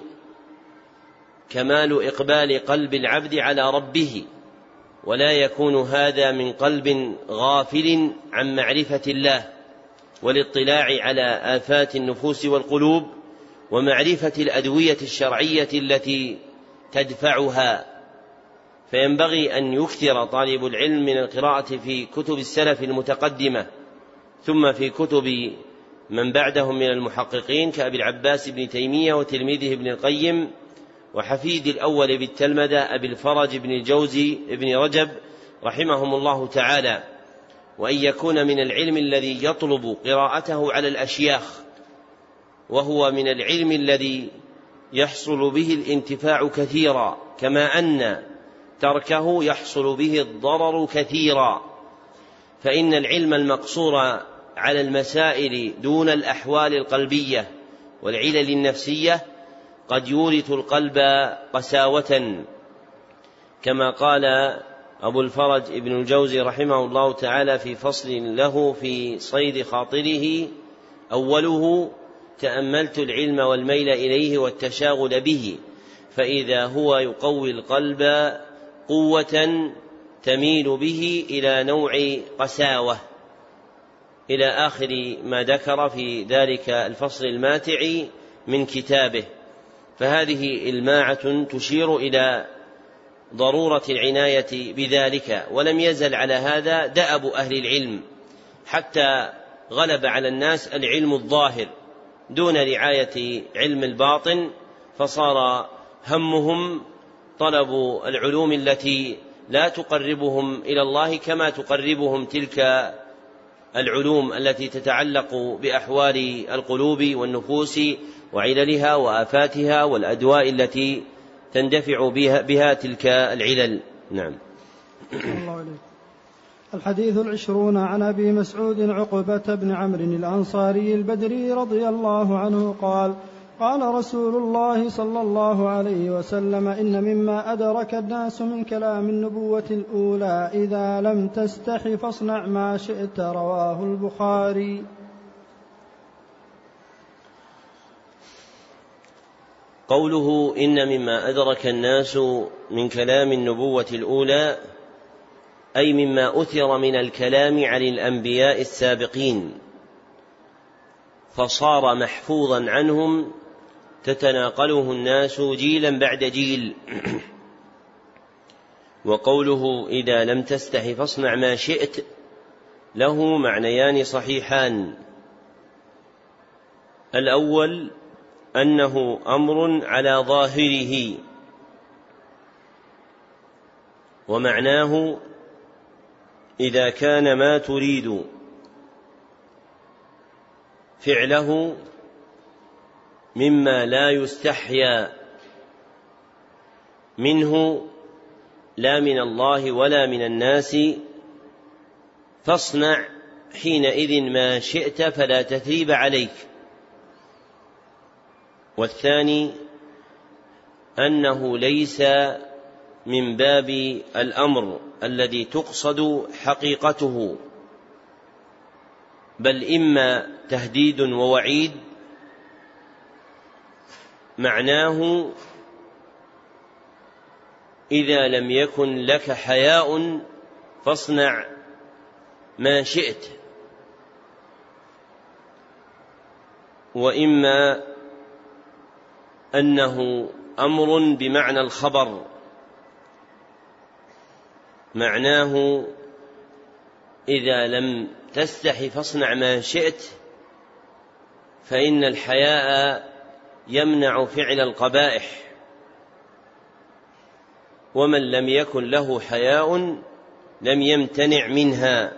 كمال إقبال قلب العبد على ربه، ولا يكون هذا من قلب غافل عن معرفة الله والاطلاع على آفات النفوس والقلوب ومعرفة الأدوية الشرعية التي تدفعها. فينبغي أن يكثر طالب العلم من القراءة في كتب السلف المتقدمة، ثم في كتب من بعدهم من المحققين كأبي العباس بن تيمية وتلميذه ابن القيم وحفيد الأول بالتلمذة أبي الفرج بن الجوزي ابن رجب رحمهم الله تعالى، وأن يكون من العلم الذي يطلب قراءته على الأشياخ، وهو من العلم الذي يحصل به الانتفاع كثيرا، كما أن تركه يحصل به الضرر كثيرا. فإن العلم المقصور على المسائل دون الأحوال القلبية والعلل النفسية قد يورث القلب قساوة، كما قال أبو الفرج ابن الجوزي رحمه الله تعالى في فصل له في صيد خاطره أوله: تأملت العلم والميل إليه والتشاغل به، فإذا هو يقوي القلب قوة تميل به إلى نوع قساوة، إلى آخر ما ذكر في ذلك الفصل الماتع من كتابه. فهذه الماعة تشير إلى ضرورة العناية بذلك، ولم يزل على هذا دأب أهل العلم، حتى غلب على الناس العلم الظاهر دون رعاية علم الباطن، فصار همهم طلب العلوم التي لا تقربهم إلى الله كما تقربهم تلك العلوم التي تتعلق بأحوال القلوب والنفوس وعللها وآفاتها والأدواء التي تندفع بها تلك العلل. نعم. الحديث 20 عن أبي مسعود عقبة بن عمرو الأنصاري البدري رضي الله عنه قال: قال رسول الله صلى الله عليه وسلم: إن مما أدرك الناس من كلام النبوة الأولى: إذا لم تستح فاصنع ما شئت. رواه البخاري. قوله إن مما أدرك الناس من كلام النبوة الأولى، أي مما أثر من الكلام عن الأنبياء السابقين فصار محفوظا عنهم تتناقله الناس جيلا بعد جيل. وقوله إذا لم تستح فاصنع ما شئت له معنيان صحيحان: الأول أنه أمر على ظاهره، ومعناه إذا كان ما تريد فعله مما لا يستحيا منه لا من الله ولا من الناس، فاصنع حينئذ ما شئت فلا تثريب عليك. والثاني أنه ليس من باب الأمر الذي تقصد حقيقته، بل إما تهديد ووعيد، معناه إذا لم يكن لك حياء فاصنع ما شئت، وإما أنه أمر بمعنى الخبر، معناه إذا لم تستح فاصنع ما شئت، فإن الحياء يمنع فعل القبائح، ومن لم يكن له حياء لم يمتنع منها.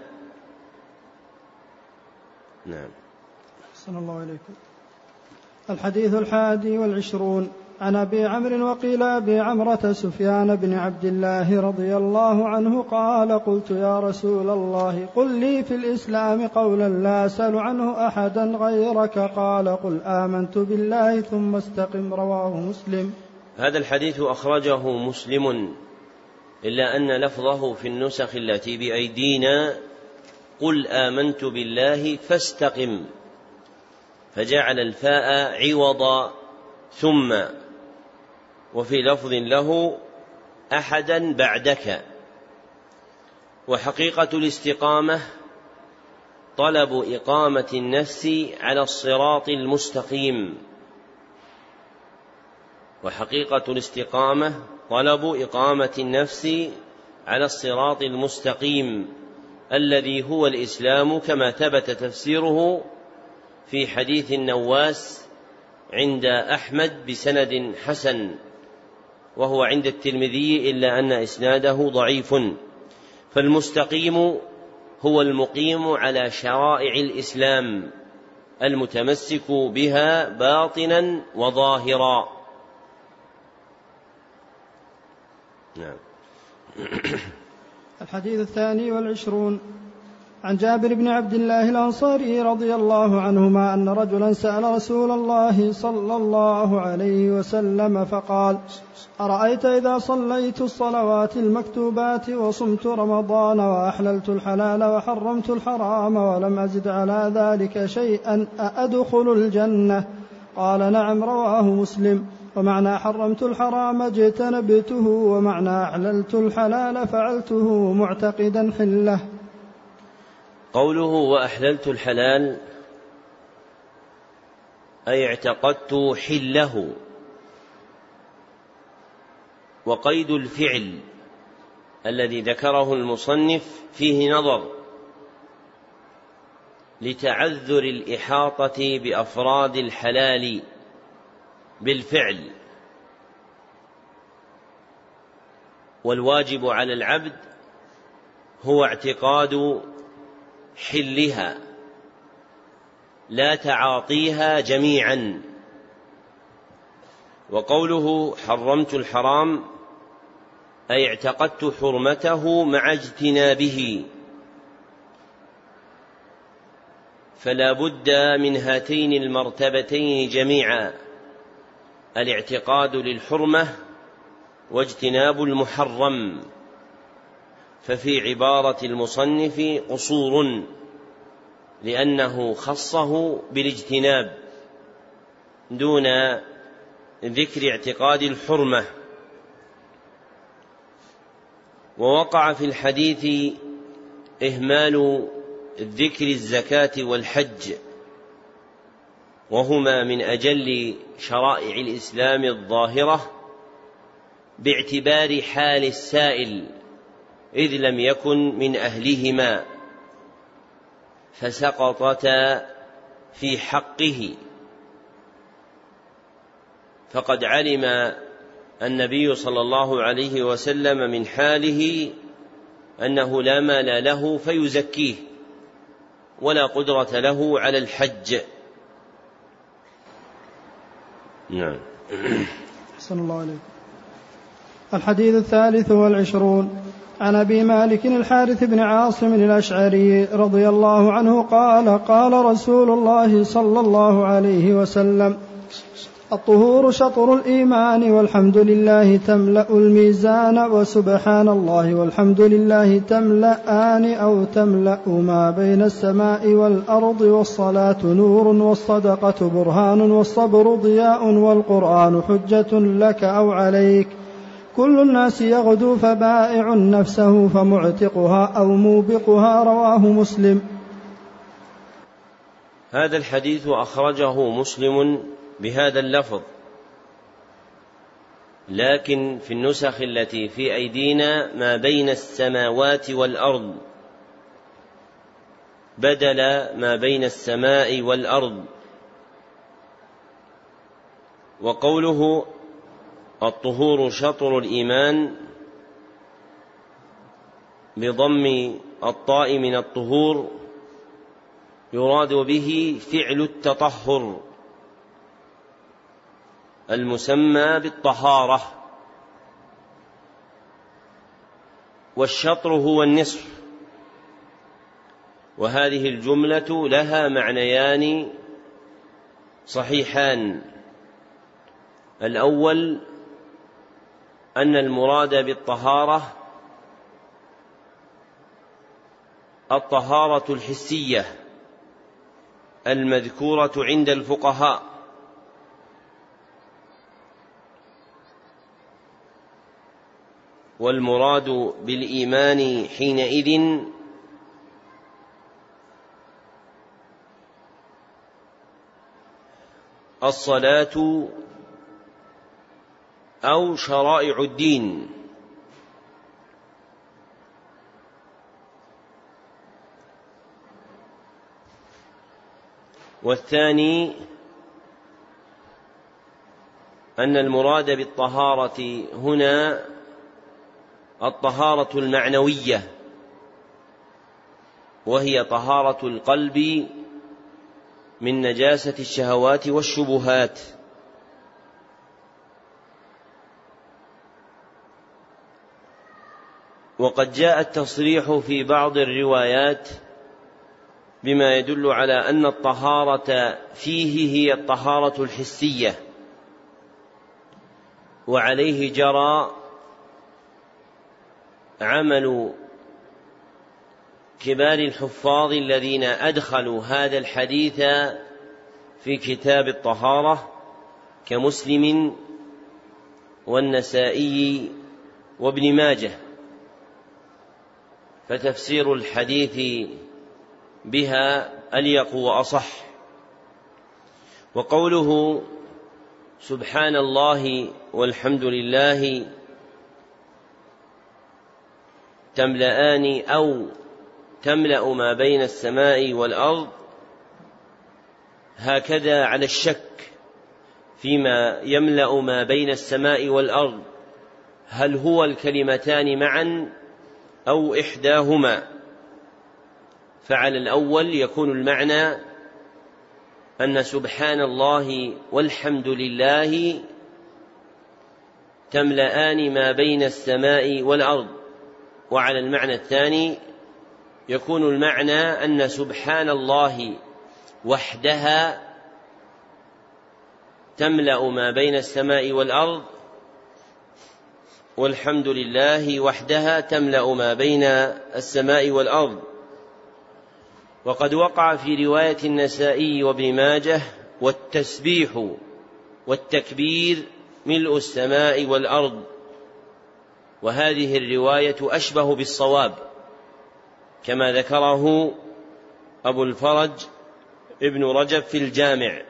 نعم. أحسن الله عليكم. الحديث 21 عن أبي عمرو وقيل أبي عمرة سفيان بن عبد الله رضي الله عنه قال: قلت يا رسول الله قل لي في الإسلام قولا لا أسأل عنه أحدا غيرك، قال: قل آمنت بالله ثم استقم. رواه مسلم. هذا الحديث أخرجه مسلم، إلا أن لفظه في النسخ التي بأيدينا: قل آمنت بالله فاستقم، فجعل الفاء عوض ثم، وفي لفظ له: أحدا بعدك. وحقيقة الاستقامة طلب إقامة النفس على الصراط المستقيم، وحقيقة الاستقامة طلب إقامة النفس على الصراط المستقيم الذي هو الإسلام، كما ثبت تفسيره في حديث النواس عند أحمد بسند حسن، وهو عند الترمذي إلا أن إسناده ضعيف. فالمستقيم هو المقيم على شرائع الإسلام المتمسك بها باطنا وظاهرا. نعم. الحديث 22 عن جابر بن عبد الله الأنصاري رضي الله عنهما أن رجلا سأل رسول الله صلى الله عليه وسلم فقال: أرأيت إذا صليت الصلوات المكتوبات وصمت رمضان وأحللت الحلال وحرمت الحرام ولم أزد على ذلك شيئا أأدخل الجنة؟ قال: نعم. رواه مسلم. ومعنى حرمت الحرام اجتنبته، ومعنى أحللت الحلال فعلته معتقدا حله. قوله وأحللت الحلال أي اعتقدت حله. وقيد الفعل الذي ذكره المصنف فيه نظر لتعذر الإحاطة بأفراد الحلال بالفعل، والواجب على العبد هو اعتقاد حلها لا تعاطيها جميعا. وقوله حرمت الحرام أي اعتقدت حرمته مع اجتنابه، فلا بد من هاتين المرتبتين جميعا: الاعتقاد للحرمة واجتناب المحرم. ففي عبارة المصنف قصور لأنه خصه بالاجتناب دون ذكر اعتقاد الحرمة. ووقع في الحديث إهمال ذكر الزكاة والحج، وهما من أجل شرائع الإسلام الظاهرة باعتبار حال السائل، إذ لم يكن من أهلهما فسقطتا في حقه. فقد علم النبي صلى الله عليه وسلم من حاله أنه لا مال له فيزكيه ولا قدرة له على الحج. نعم. أحسن الله عليك. الحديث 23 عن أبي مالك الحارث بن عاصم الأشعري رضي الله عنه قال: قال رسول الله صلى الله عليه وسلم: الطهور شطر الإيمان، والحمد لله تملأ الميزان، وسبحان الله والحمد لله تملأان أو تملأ ما بين السماء والأرض، والصلاة نور، والصدقة برهان، والصبر ضياء، والقرآن حجة لك أو عليك. كل الناس يغدو فبائع نفسه فمعتقها أو موبقها. رواه مسلم. هذا الحديث أخرجه مسلم بهذا اللفظ، لكن في النسخ التي في أيدينا ما بين السماوات والأرض بدل ما بين السماء والأرض. وقوله الطهور شطر الإيمان بضم الطاء من الطهور يراد به فعل التطهر المسمى بالطهارة، والشطر هو النصف. وهذه الجملة لها معنيان صحيحان: الأول أن المراد بالطهارة الطهارة الحسية المذكورة عند الفقهاء، والمراد بالإيمان حينئذ الصلاة أو شرائع الدين. والثاني أن المراد بالطهارة هنا الطهارة المعنوية، وهي طهارة القلب من نجاسة الشهوات والشبهات. وقد جاء التصريح في بعض الروايات بما يدل على أن الطهارة فيه هي الطهارة الحسية، وعليه جرى عمل كبار الحفاظ الذين أدخلوا هذا الحديث في كتاب الطهارة كمسلم والنسائي وابن ماجه، فتفسير الحديث بها أليق وأصح. وقوله سبحان الله والحمد لله تملأان أو تملأ ما بين السماء والأرض، هكذا على الشك فيما يملأ ما بين السماء والأرض، هل هو الكلمتان معا أو إحداهما؟ فعلى الأول يكون المعنى أن سبحان الله والحمد لله تملأان ما بين السماء والأرض، وعلى المعنى الثاني يكون المعنى أن سبحان الله وحدها تملأ ما بين السماء والأرض، والحمد لله وحدها تملأ ما بين السماء والأرض. وقد وقع في رواية النسائي وابن ماجه والتسبيح والتكبير ملء السماء والأرض، وهذه الرواية أشبه بالصواب كما ذكره أبو الفرج ابن رجب في الجامع،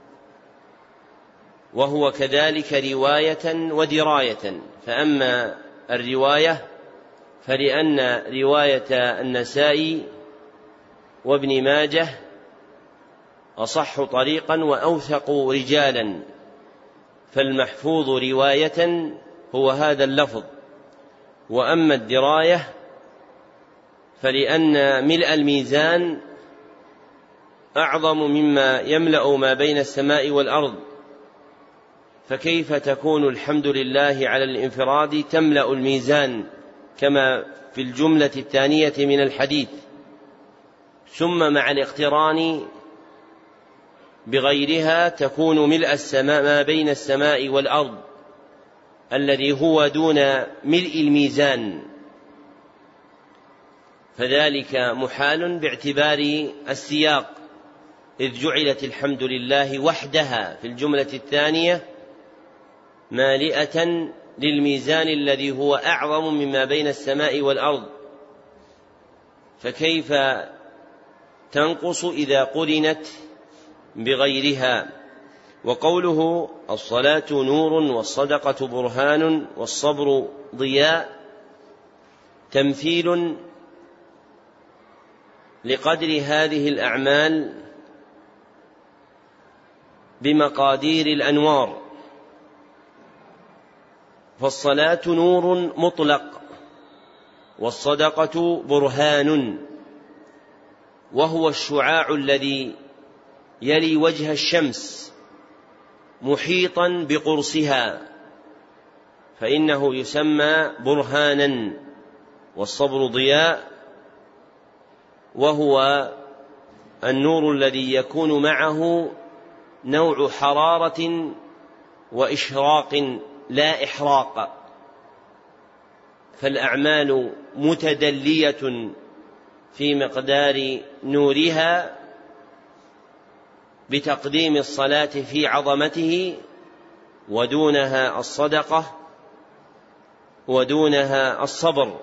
وهو كذلك رواية ودراية. فأما الرواية فلأن رواية النسائي وابن ماجه أصح طريقا وأوثق رجالا، فالمحفوظ رواية هو هذا اللفظ. وأما الدراية فلأن ملء الميزان أعظم مما يملأ ما بين السماء والأرض، فكيف تكون الحمد لله على الانفراد تملأ الميزان كما في الجملة الثانية من الحديث، ثم مع الاقتران بغيرها تكون ملء السماء ما بين السماء والأرض الذي هو دون ملء الميزان، فذلك محال باعتبار السياق، إذ جعلت الحمد لله وحدها في الجملة الثانية مالئة للميزان الذي هو أعظم مما بين السماء والأرض، فكيف تنقص إذا قرنت بغيرها؟ وقوله الصلاة نور والصدقة برهان والصبر ضياء تمثيل لقدر هذه الأعمال بمقادير الأنوار، فالصلاة نور مطلق والصدقة برهان، وهو الشعاع الذي يلي وجه الشمس محيطا بقرصها، فإنه يسمى برهانا. والصبر ضياء، وهو النور الذي يكون معه نوع حرارة وإشراق لا إحراق، فالأعمال متدلية في مقدار نورها بتقديم الصلاة في عظمته، ودونها الصدقة ودونها الصبر.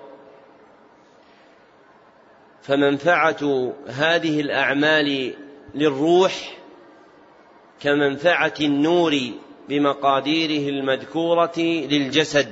فمنفعة هذه الأعمال للروح كمنفعة النور بمقاديره المذكورة للجسد،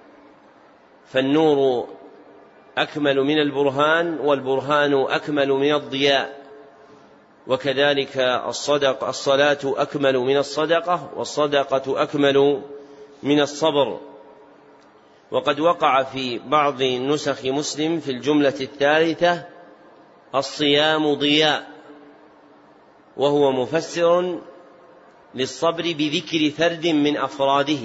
فالنور أكمل من البرهان، والبرهان أكمل من الضياء، وكذلك الصلاة أكمل من الصدقة، والصدقة أكمل من الصبر. وقد وقع في بعض نسخ مسلم في الجملة الثالثة الصيام ضياء، وهو مفسر للصبر بذكر فرد من أفراده.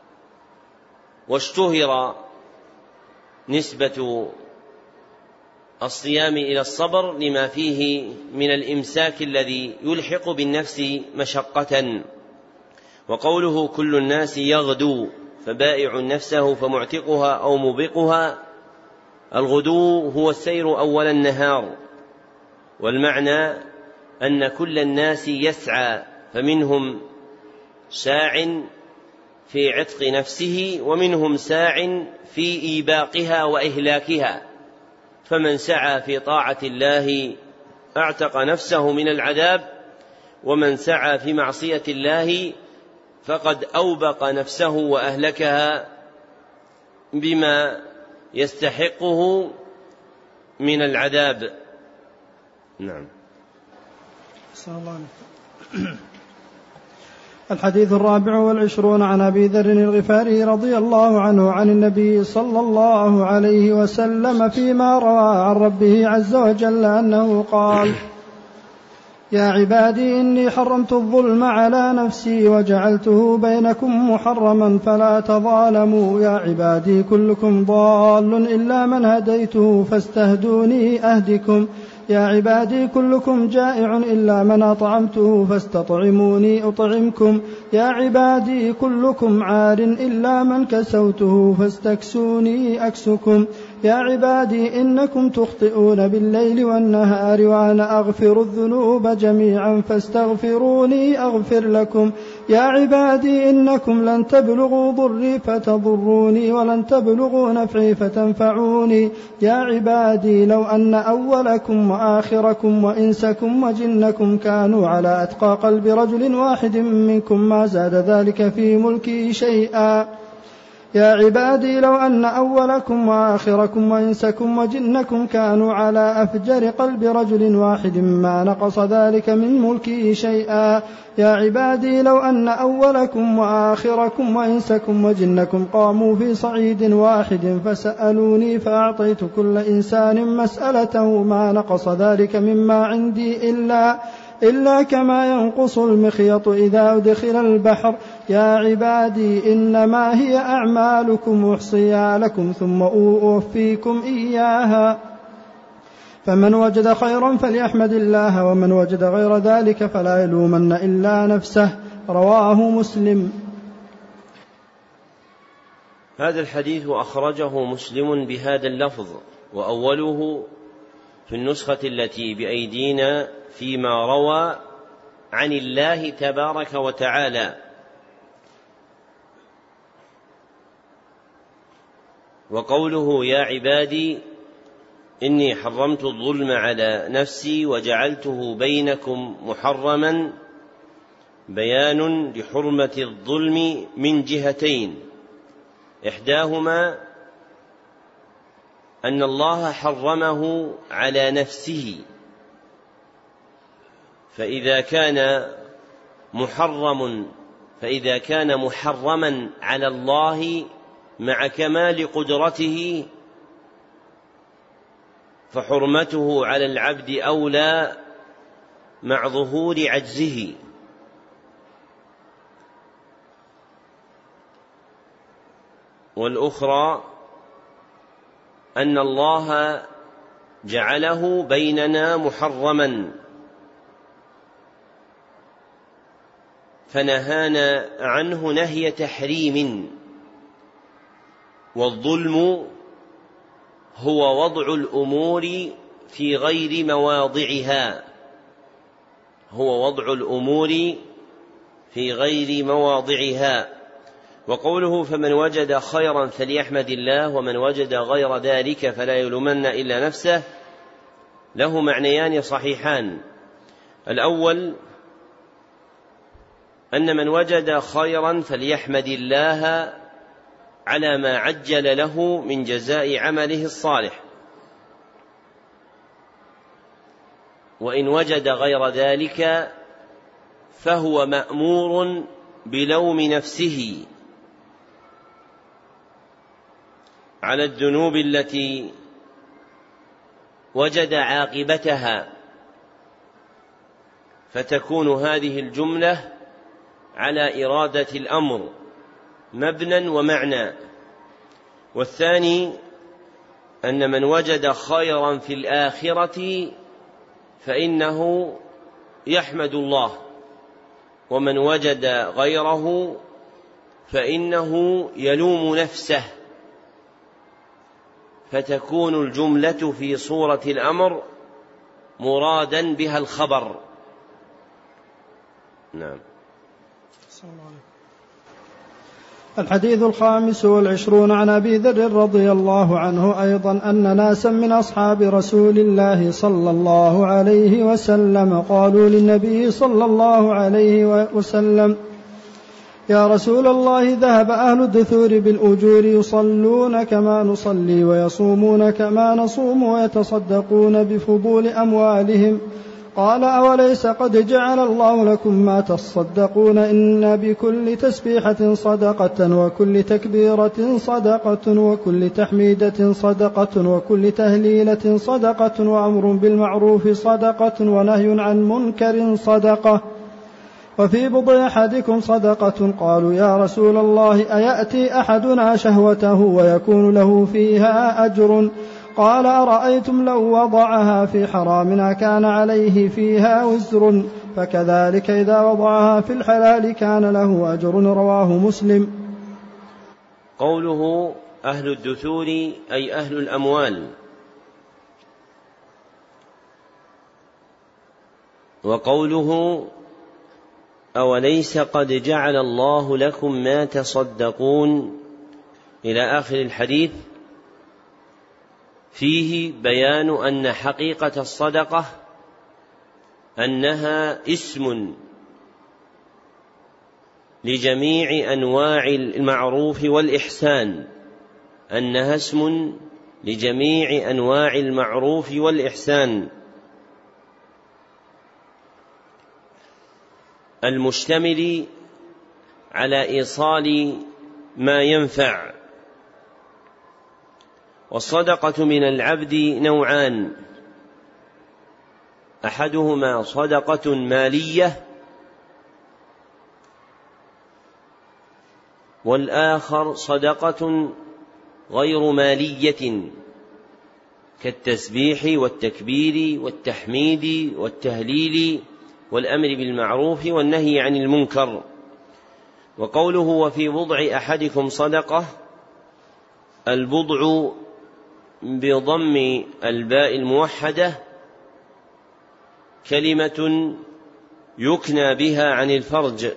واشتهر نسبة الصيام إلى الصبر لما فيه من الإمساك الذي يلحق بالنفس مشقة. وقوله كل الناس يغدو فبائع نفسه فمعتقها أو موبقها، الغدو هو السير أول النهار، والمعنى أن كل الناس يسعى، فمنهم ساع في عتق نفسه ومنهم ساع في إيباقها وإهلاكها، فمن سعى في طاعة الله اعتق نفسه من العذاب، ومن سعى في معصية الله فقد أوبق نفسه وأهلكها بما يستحقه من العذاب. نعم. الحديث 24 عن أبي ذر الغفاري رضي الله عنه عن النبي صلى الله عليه وسلم فيما روى عن ربه عز وجل أنه قال: يا عبادي إني حرمت الظلم على نفسي وجعلته بينكم محرما فلا تظالموا. يا عبادي كلكم ضال إلا من هديته فاستهدوني أهدكم. يا عبادي كلكم جائع إلا من أطعمته فاستطعموني أطعمكم. يا عبادي كلكم عار إلا من كسوته فاستكسوني أكسكم. يا عبادي إنكم تخطئون بالليل والنهار وأنا أغفر الذنوب جميعا فاستغفروني أغفر لكم. يا عبادي إنكم لن تبلغوا ضري فتضروني ولن تبلغوا نفعي فتنفعوني. يا عبادي لو أن أولكم وآخركم وإنسكم وجنكم كانوا على أتقى قلب رجل واحد منكم ما زاد ذلك في ملكي شيئا. يا عبادي لو أن أولكم وآخركم وإنسكم وجنكم كانوا على أفجر قلب رجل واحد ما نقص ذلك من ملكي شيئا. يا عبادي لو أن أولكم وآخركم وإنسكم وجنكم قاموا في صعيد واحد فسألوني فأعطيت كل إنسان مسألته ما نقص ذلك مما عندي إلا كما ينقص المخيط إذا أدخل البحر. يا عبادي إنما هي أعمالكم أحصيها لكم ثم أوفيكم إياها، فمن وجد خيرا فليحمد الله ومن وجد غير ذلك فلا يلومن إلا نفسه. رواه مسلم. هذا الحديث أخرجه مسلم بهذا اللفظ، وأوله في النسخة التي بأيدينا فيما روى عن الله تبارك وتعالى. وقوله يا عبادي إني حرمت الظلم على نفسي وجعلته بينكم محرما، بيان لحرمة الظلم من جهتين: إحداهما أن الله حرمه على نفسه، فإذا كان محرما على الله مع كمال قدرته فحرمته على العبد أولى مع ظهور عجزه. والأخرى أن الله جعله بيننا محرما فنهانا عنه نهي تحريم. والظلم هو وضع الأمور في غير مواضعها. وقوله فمن وجد خيرا فليحمد الله ومن وجد غير ذلك فلا يلومن إلا نفسه له معنيان صحيحان: الأول أن من وجد خيرا فليحمد الله على ما عجل له من جزاء عمله الصالح، وإن وجد غير ذلك فهو مأمور بلوم نفسه على الذنوب التي وجد عاقبتها، فتكون هذه الجملة على إرادة الأمر مبنى ومعنى. والثاني أن من وجد خيرا في الآخرة فإنه يحمد الله، ومن وجد غيره فإنه يلوم نفسه، فتكون الجملة في صورة الأمر مرادا بها الخبر. نعم. الحديث 25 عن أبي ذر رضي الله عنه أيضا أن ناسا من أصحاب رسول الله صلى الله عليه وسلم قالوا للنبي صلى الله عليه وسلم: يا رسول الله، ذهب أهل الدثور بالأجور يصلون كما نصلي ويصومون كما نصوم ويتصدقون بفضول أموالهم. قال: أوليس قد جعل الله لكم ما تصدقون؟ إن بكل تسبيحة صدقة، وكل تكبيرة صدقة، وكل تحميدة صدقة، وكل تهليلة صدقة، وأمر بالمعروف صدقة، ونهي عن منكر صدقة، وفي بضع أحدكم صدقة. قالوا: يا رسول الله، أيأتي أحدنا شهوته ويكون له فيها أجر؟ قال: أرأيتم لو وضعها في حرام كان عليه فيها وزر، فكذلك إذا وضعها في الحلال كان له أجر. رواه مسلم. قوله أهل الدثور أي أهل الأموال. وقوله أوليس قد جعل الله لكم ما تصدقون إلى آخر الحديث فيه بيان أن حقيقة الصدقة أنها اسم لجميع أنواع المعروف والإحسان، أنها اسم لجميع أنواع المعروف والإحسان المشتمل على إيصال ما ينفع. والصدقة من العبد نوعان: أحدهما صدقة مالية، والآخر صدقة غير مالية كالتسبيح والتكبير والتحميد والتهليل والأمر بالمعروف والنهي عن المنكر. وقوله وفي بضع أحدكم صدقة، البضع بضم الباء الموحدة كلمة يكنى بها عن الفرج.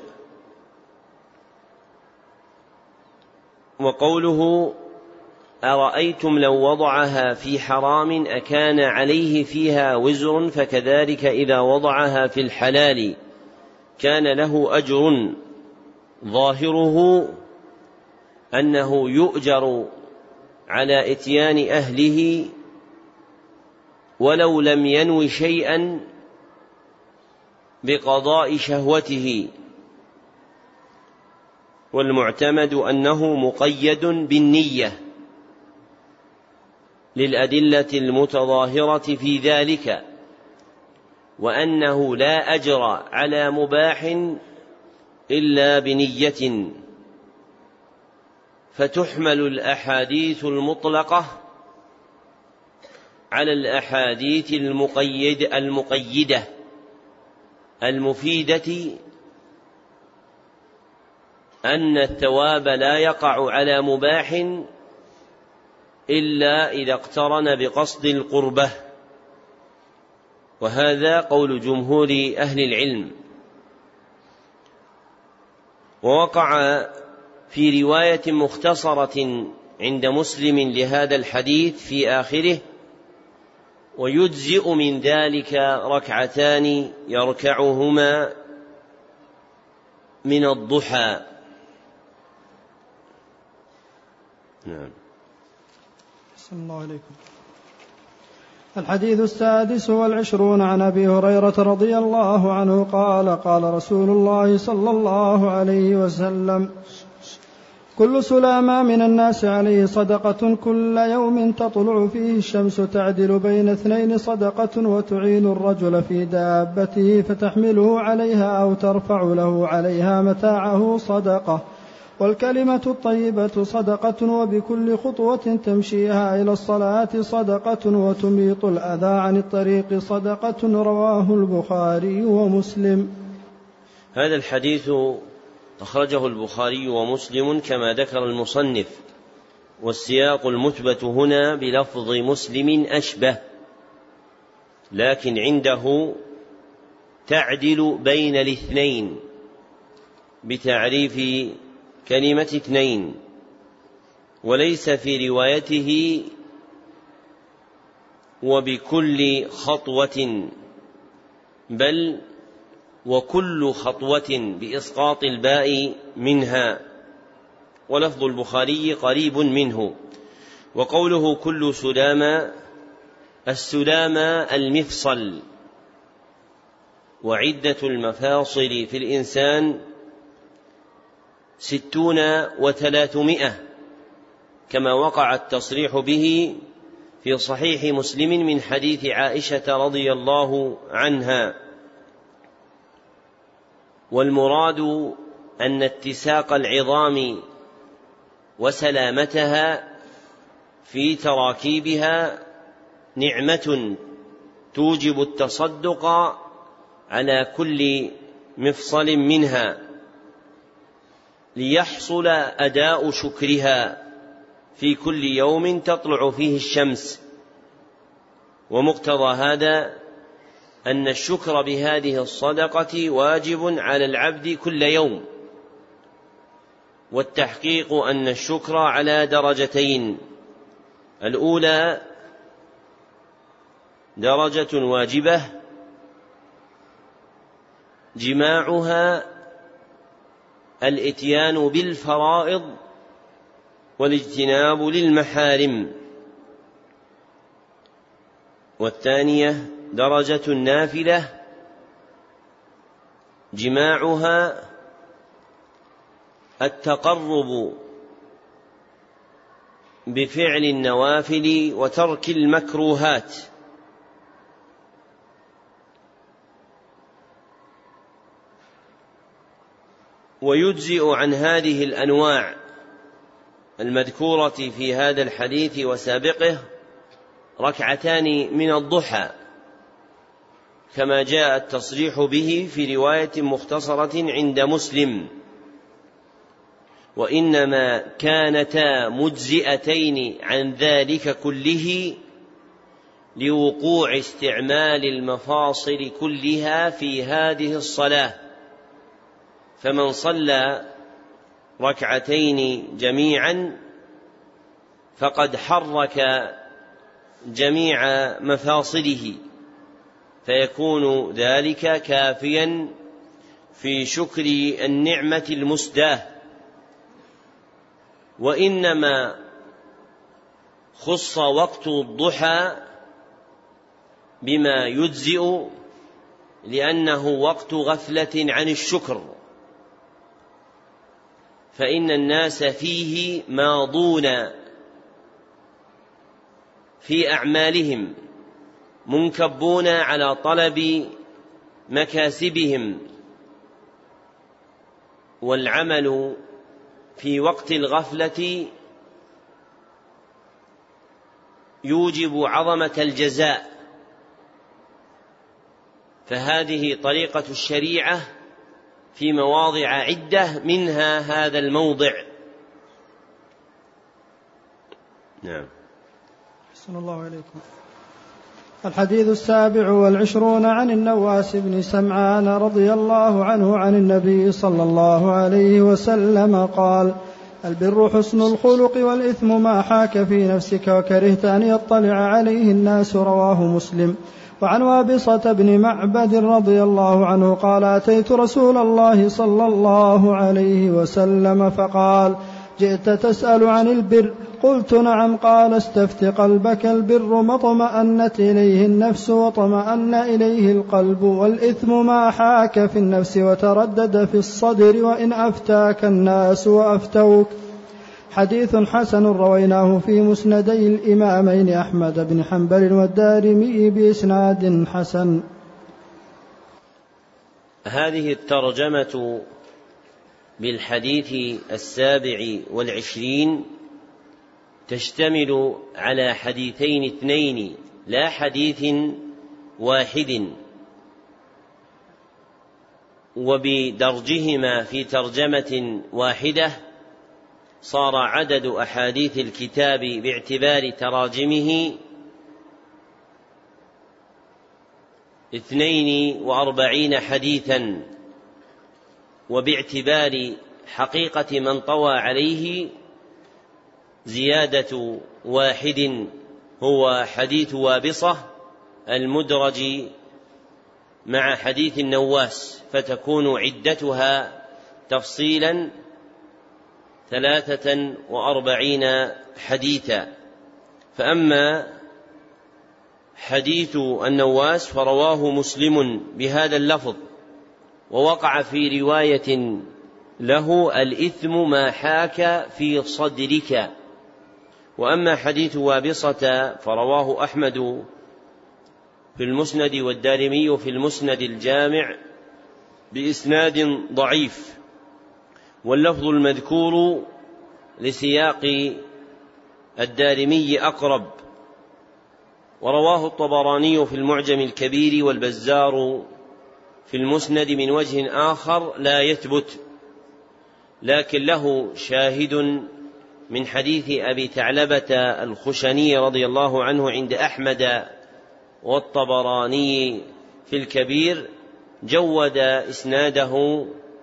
وقوله أرأيتم لو وضعها في حرام أكان عليه فيها وزر، فكذلك إذا وضعها في الحلال كان له أجر. ظاهره أنه يؤجر على إتيان أهله ولو لم ينو شيئا بقضاء شهوته، والمعتمد أنه مقيد بالنية للأدلة المتظاهرة في ذلك، وأنه لا أجر على مباح إلا بنية. فتحمل الأحاديث المطلقة على الأحاديث المقيدة المفيدة أن الثواب لا يقع على مباح إلا إذا اقترن بقصد القربة، وهذا قول جمهور أهل العلم. ووقع في رواية مختصرة عند مسلم لهذا الحديث في آخره: ويجزئ من ذلك ركعتان يركعهما من الضحى. نعم. صلى الله عليكم. الحديث 26 عن أبي هريرة رضي الله عنه قال: قال رسول الله صلى الله عليه وسلم: كل سلامة من الناس عليه صدقة، كل يوم تطلع فيه الشمس تعدل بين اثنين صدقة، وتعين الرجل في دابته فتحمله عليها أو ترفع له عليها متاعه صدقة، والكلمة الطيبة صدقة، وبكل خطوة تمشيها إلى الصلاة صدقة، وتميط الأذى عن الطريق صدقة. رواه البخاري ومسلم. هذا الحديث أخرجه البخاري ومسلم كما ذكر المصنف، والسياق المثبت هنا بلفظ مسلم أشبه، لكن عنده تعدل بين الاثنين بتعريف كلمة اثنين، وليس في روايته وبكل خطوة، بل وكل خطوة بإسقاط الباء منها، ولفظ البخاري قريب منه. وقوله كل سلامة، السلامة المفصل، وعدة المفاصل في الإنسان 60 و300، كما وقع التصريح به في صحيح مسلم من حديث عائشة رضي الله عنها. والمراد أن اتساق العظام وسلامتها في تراكيبها نعمة توجب التصدق على كل مفصل منها، ليحصل أداء شكرها في كل يوم تطلع فيه الشمس. ومقتضى هذا أن الشكر بهذه الصدقة واجب على العبد كل يوم، والتحقيق أن الشكر على درجتين: الأولى درجة واجبة جماعها الإتيان بالفرائض والاجتناب للمحارم، والثانية درجة نافلة جماعها التقرب بفعل النوافل وترك المكروهات. ويجزئ عن هذه الأنواع المذكورة في هذا الحديث وسابقه ركعتان من الضحى، كما جاء التصريح به في رواية مختصرة عند مسلم، وإنما كانتا مجزئتين عن ذلك كله لوقوع استعمال المفاصل كلها في هذه الصلاة. فمن صلى ركعتين جميعا فقد حرك جميع مفاصله، فيكون ذلك كافيا في شكر النعمة المسداة. وإنما خص وقت الضحى بما يجزئ لأنه وقت غفلة عن الشكر، فإن الناس فيه ماضون في أعمالهم منكبون على طلب مكاسبهم، والعمل في وقت الغفلة يوجب عظمة الجزاء، فهذه طريقة الشريعة في مواضع عدة، منها هذا الموضع. نعم. أحسن الله عليكم. الحديث 27 عن النواس بن سمعان رضي الله عنه عن النبي صلى الله عليه وسلم قال: البر حسن الخلق، والإثم ما حاك في نفسك وكرهت أن يطلع عليه الناس. رواه مسلم. وعن وابصة بن معبد رضي الله عنه قال: أتيت رسول الله صلى الله عليه وسلم فقال: جئت تسأل عن البر؟ قلت: نعم. قال: استفت قلبك، البر ما اطمأنت إليه النفس وطمأن إليه القلب، والإثم ما حاك في النفس وتردد في الصدر، وإن أفتاك الناس وأفتوك. حديث حسن رويناه في مسندي الإمامين أحمد بن حنبل والدارمي بإسناد حسن. هذه الترجمة بالحديث 27 تشتمل على حديثين اثنين لا حديث واحد، وبدرجهما في ترجمة واحدة صار عدد أحاديث الكتاب باعتبار تراجمه 42 حديثا، وباعتبار حقيقة من طوى عليه زيادة واحد هو حديث وابصة المدرج مع حديث النواس، فتكون عدتها تفصيلا 43 حديثا. فأما حديث النواس فرواه مسلم بهذا اللفظ، ووقع في رواية له الإثم ما حاك في صدرك. وأما حديث وابصة فرواه أحمد في المسند والدارمي في المسند الجامع بإسناد ضعيف، واللفظ المذكور لسياق الدارمي أقرب. ورواه الطبراني في المعجم الكبير والبزار في المسند من وجه آخر لا يثبت، لكن له شاهد من حديث أبي ثعلبة الخشني رضي الله عنه عند أحمد والطبراني في الكبير، جود إسناده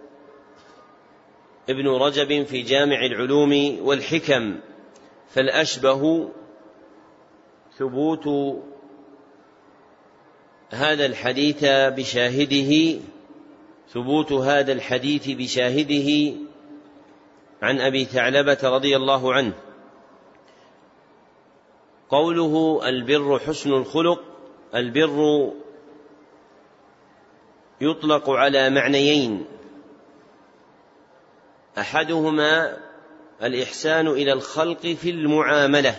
ابن رجب في جامع العلوم والحكم. فالأشبه ثبوت هذا الحديث بشاهده عن أبي ثعلبة رضي الله عنه. قوله البر حسن الخلق، البر يطلق على معنيين: أحدهما الإحسان إلى الخلق في المعاملة،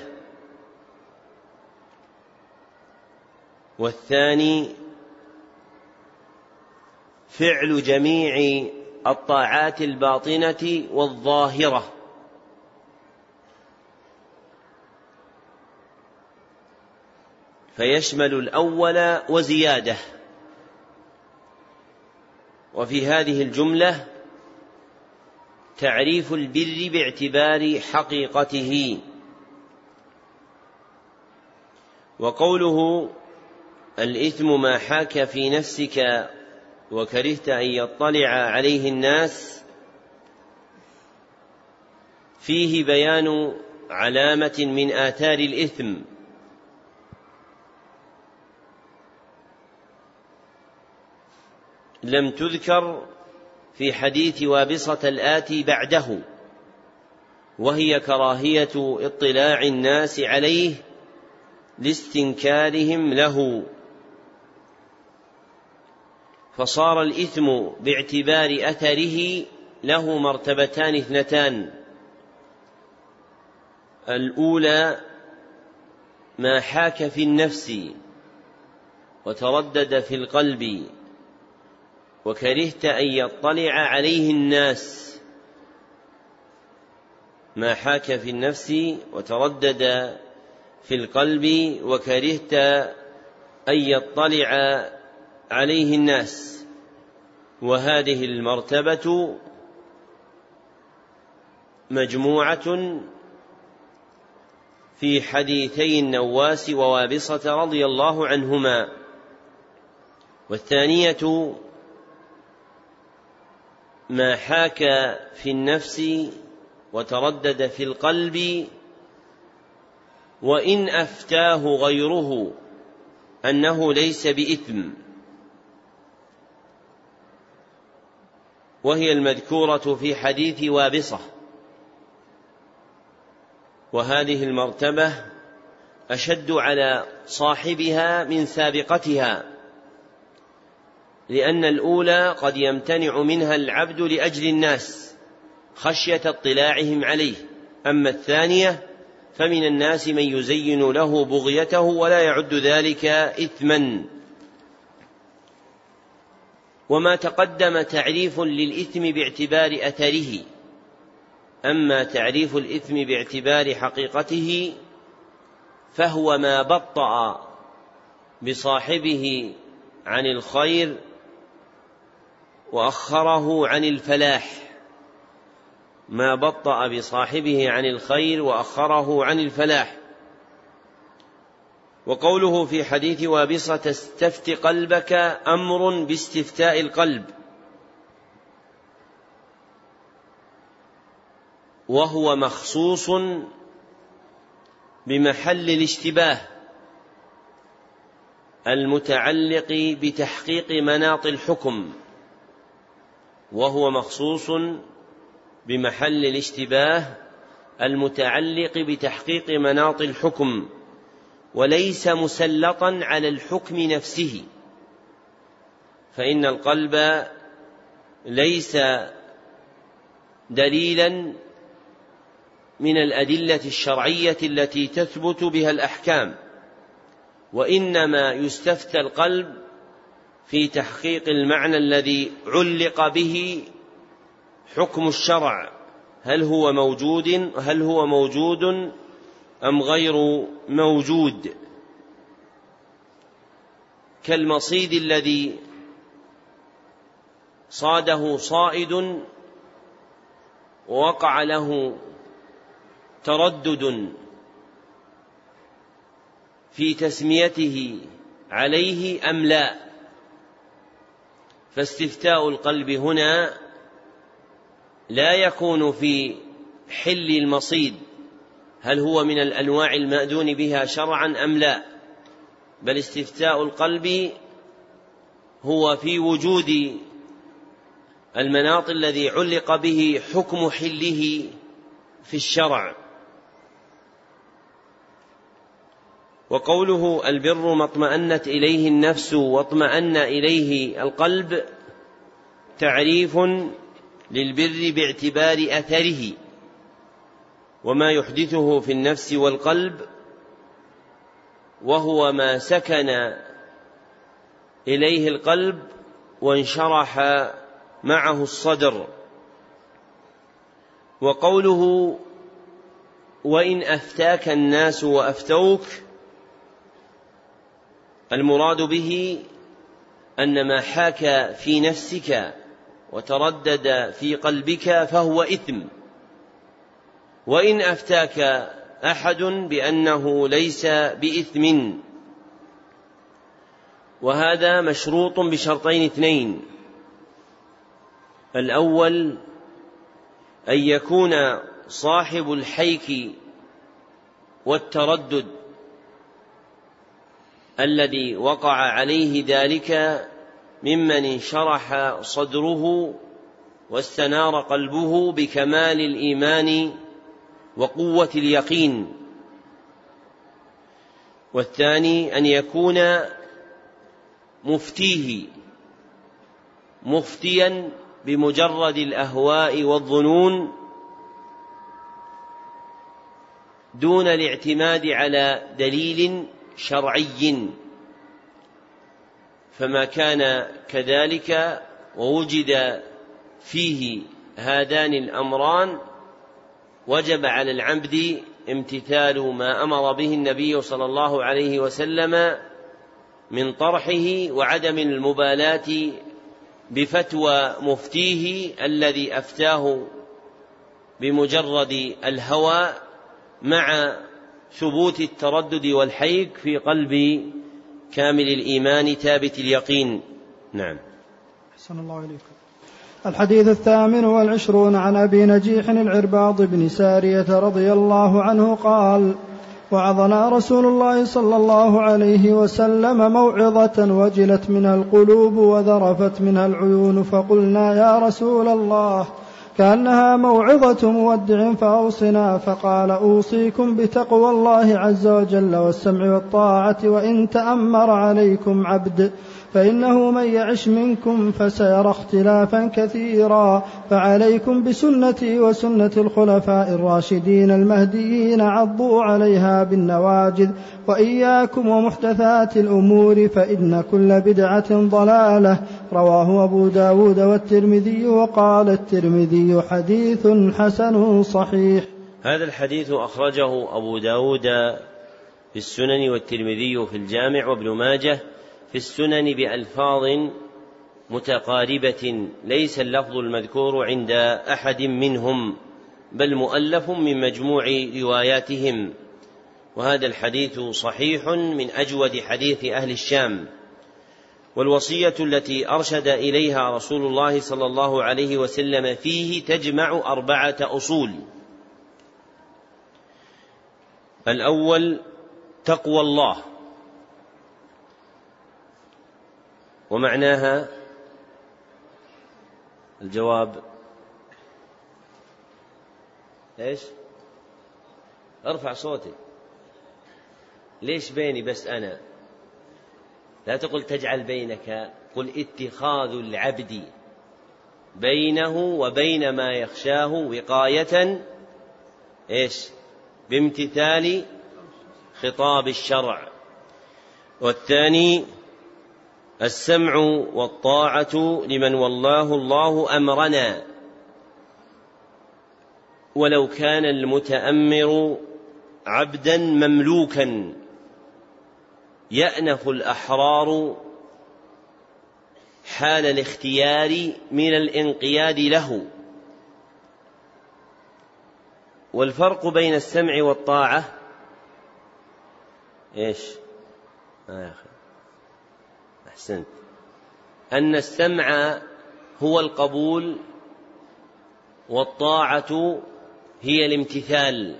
والثاني فعل جميع الطاعات الباطنة والظاهرة. فيشمل الأول وزيادة. وفي هذه الجملة تعريف البر باعتبار حقيقته. وقوله الإثم ما حاك في نفسك وكرهت أن يطلع عليه الناس، فيه بيان علامة من آثار الإثم، لم تذكر في حديث وابصة الآتي بعده، وهي كراهية اطلاع الناس عليه لاستنكارهم له. فصار الإثم باعتبار أثره له مرتبتان اثنتان: الأولى ما حاك في النفس وتردد في القلب وكرهت أن يطلع عليه الناس. ما حاك في النفس وتردد في القلب وكرهت أن يطلع عليه الناس. وهذه المرتبة مجموعة في حديثي النواس ووابصة رضي الله عنهما. والثانية ما حاك في النفس وتردد في القلب وإن أفتاه غيره أنه ليس بإثم، وهي المذكورة في حديث وابصة. وهذه المرتبة أشد على صاحبها من سابقتها، لأن الأولى قد يمتنع منها العبد لأجل الناس خشية اطلاعهم عليه، أما الثانية فمن الناس من يزين له بغيته ولا يعد ذلك إثما. وما تقدم تعريف للإثم باعتبار أثره. أما تعريف الإثم باعتبار حقيقته فهو ما بطأ بصاحبه عن الخير وأخره عن الفلاح، ما بطأ بصاحبه عن الخير وأخره عن الفلاح. وقوله في حديث وابصة استفت قلبك أمر باستفتاء القلب، وهو مخصوص بمحل الاشتباه المتعلق بتحقيق مناط الحكم، وهو مخصوص بمحل الاشتباه المتعلق بتحقيق مناط الحكم، وليس مسلطا على الحكم نفسه، فإن القلب ليس دليلا من الأدلة الشرعية التي تثبت بها الأحكام، وإنما يستفتى القلب في تحقيق المعنى الذي علق به حكم الشرع، هل هو موجود أم غير موجود، كالمصيد الذي صاده صائد ووقع له تردد في تسميته عليه أم لا، فاستفتاء القلب هنا لا يكون في حل المصيد هل هو من الأنواع المأذون بها شرعا أم لا، بل استفتاء القلب هو في وجود المناط الذي علق به حكم حله في الشرع. وقوله البر ما اطمأنت إليه النفس واطمأن إليه القلب تعريف للبر باعتبار أثره وما يحدثه في النفس والقلب، وهو ما سكن إليه القلب وانشرح معه الصدر. وقوله وإن أفتاك الناس وأفتوك، المراد به أن ما حاك في نفسك وتردد في قلبك فهو إثم، وإن أفتاك أحد بأنه ليس بإثم، وهذا مشروط بشرطين اثنين: الأول أن يكون صاحب الحيك والتردد الذي وقع عليه ذلك ممن انشرح صدره واستنار قلبه بكمال الإيمان وقوة اليقين. والثاني أن يكون مفتيا بمجرد الأهواء والظنون دون الاعتماد على دليل شرعي، فما كان كذلك ووجد فيه هذان الأمران وجب على العبد امتثال ما أمر به النبي صلى الله عليه وسلم من طرحه وعدم المبالاة بفتوى مفتيه الذي أفتاه بمجرد الهوى مع ثبوت التردد والحيك في قلب كامل الإيمان ثابت اليقين. نعم. أحسن الله إليكم. الحديث 28 عن أبي نجيح العرباض بن سارية رضي الله عنه قال: وعظنا رسول الله صلى الله عليه وسلم موعظة وجلت منها القلوب وذرفت منها العيون، فقلنا يا رسول الله كأنها موعظة مودع فأوصنا، فقال: أوصيكم بتقوى الله عز وجل والسمع والطاعة، وإن تأمر عليكم عبد فإنه من يعش منكم فسيرى اختلافا كثيرا، فعليكم بسنتي وسنة الخلفاء الراشدين المهديين عضوا عليها بالنواجذ، وإياكم ومحدثات الأمور فإن كل بدعة ضلالة. رواه أبو داود والترمذي، وقال الترمذي حديث حسن صحيح. هذا الحديث أخرجه أبو داود في السنن والترمذي في الجامع وابن ماجه في السنن بألفاظ متقاربة، ليس اللفظ المذكور عند أحد منهم بل مؤلف من مجموع رواياتهم، وهذا الحديث صحيح من أجود حديث أهل الشام. والوصية التي أرشد إليها رسول الله صلى الله عليه وسلم فيه تجمع 4 أصول. الأول تقوى الله، ومعناها الجواب ايش؟ ارفع صوتك. ليش بيني بس أنا؟ لا تقل تجعل بينك، قل اتخاذ العبد بينه وبين ما يخشاه وقاية ايش؟ بامتثال خطاب الشرع. والثاني السمع والطاعة لمن والله الله أمرنا، ولو كان المتأمر عبدا مملوكا يأنف الأحرار حال الاختيار من الانقياد له. والفرق بين السمع والطاعة ايش؟ يا أخي أحسنت، أن السمع هو القبول والطاعة هي الامتثال.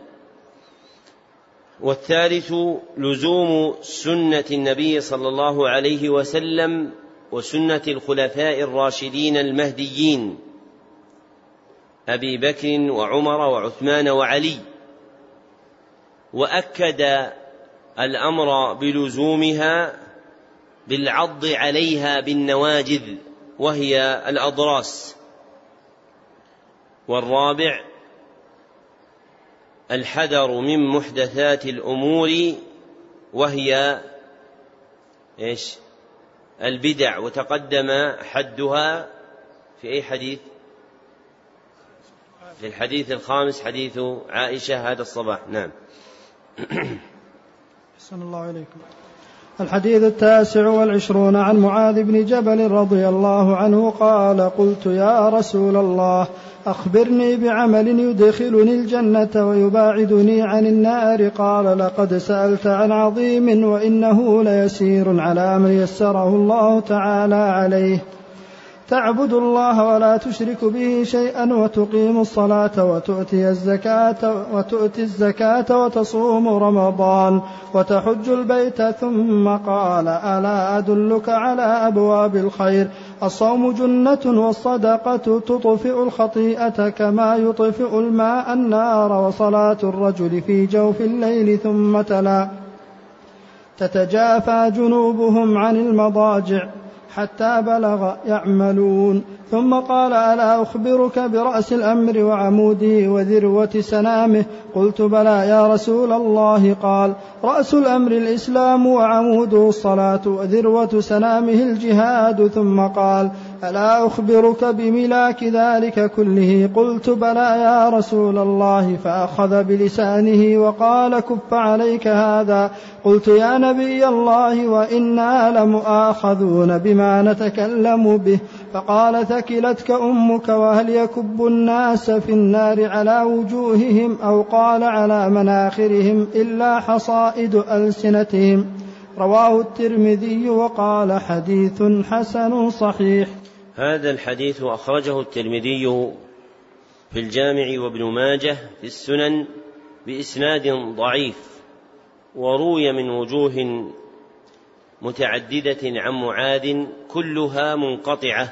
والثالث لزوم سنة النبي صلى الله عليه وسلم وسنة الخلفاء الراشدين المهديين أبي بكر وعمر وعثمان وعلي، وأكد الأمر بلزومها بالعض عليها بالنواجذ وهي الأضراس. والرابع الحذر من محدثات الأمور وهي إيش؟ البدع، وتقدم حدها في أي حديث؟ في الحديث الخامس، حديث عائشة هذا الصباح. نعم. أحسن الله إليكم. الحديث 29 عن معاذ بن جبل رضي الله عنه قال: قلت يا رسول الله أخبرني بعمل يدخلني الجنة ويباعدني عن النار. قال: لقد سألت عن عظيم وإنه ليسير على من يسره الله تعالى عليه. تعبد الله ولا تشرك به شيئا، وتقيم الصلاة وتؤتي الزكاة وتصوم رمضان وتحج البيت. ثم قال: ألا أدلك على أبواب الخير؟ الصوم جنة، والصدقة تطفئ الخطيئة كما يطفئ الماء النار، وصلاة الرجل في جوف الليل. ثم تلا: تتجافى جنوبهم عن المضاجع حتى بلغ يعملون. ثم قال: ألا أخبرك برأس الأمر وعموده وذروة سنامه؟ قلت: بلى يا رسول الله. قال: رأس الأمر الإسلام، وعموده الصلاة، وذروة سنامه الجهاد. ثم قال: ألا أخبرك بملاك ذلك كله؟ قلت: بلى يا رسول الله. فأخذ بلسانه وقال: كف عليك هذا. قلت: يا نبي الله، وإنا لمؤاخذون بما نتكلم به. فقال: ثكلتك أمك، وهل يكب الناس في النار على وجوههم أو قال على مناخرهم إلا حصائد ألسنتهم؟ رواه الترمذي، وقال: حديث حسن صحيح. هذا الحديث أخرجه الترمذي في الجامع وابن ماجه في السنن بإسناد ضعيف، وروي من وجوه متعددة عن معاذ كلها منقطعة،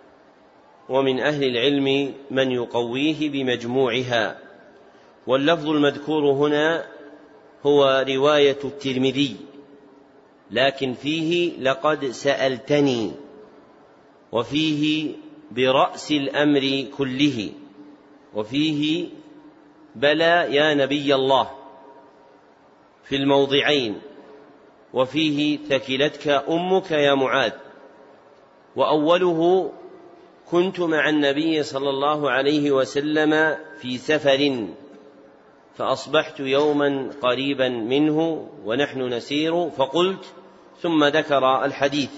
ومن أهل العلم من يقويه بمجموعها. واللفظ المذكور هنا هو رواية الترمذي، لكن فيه لقد سألتني، وفيه برأس الأمر كله، وفيه بلى يا نبي الله في الموضعين، وفيه ثكلتك أمك يا معاذ. وأوله كنت مع النبي صلى الله عليه وسلم في سفر فأصبحت يوما قريبا منه ونحن نسير فقلت، ثم ذكر الحديث.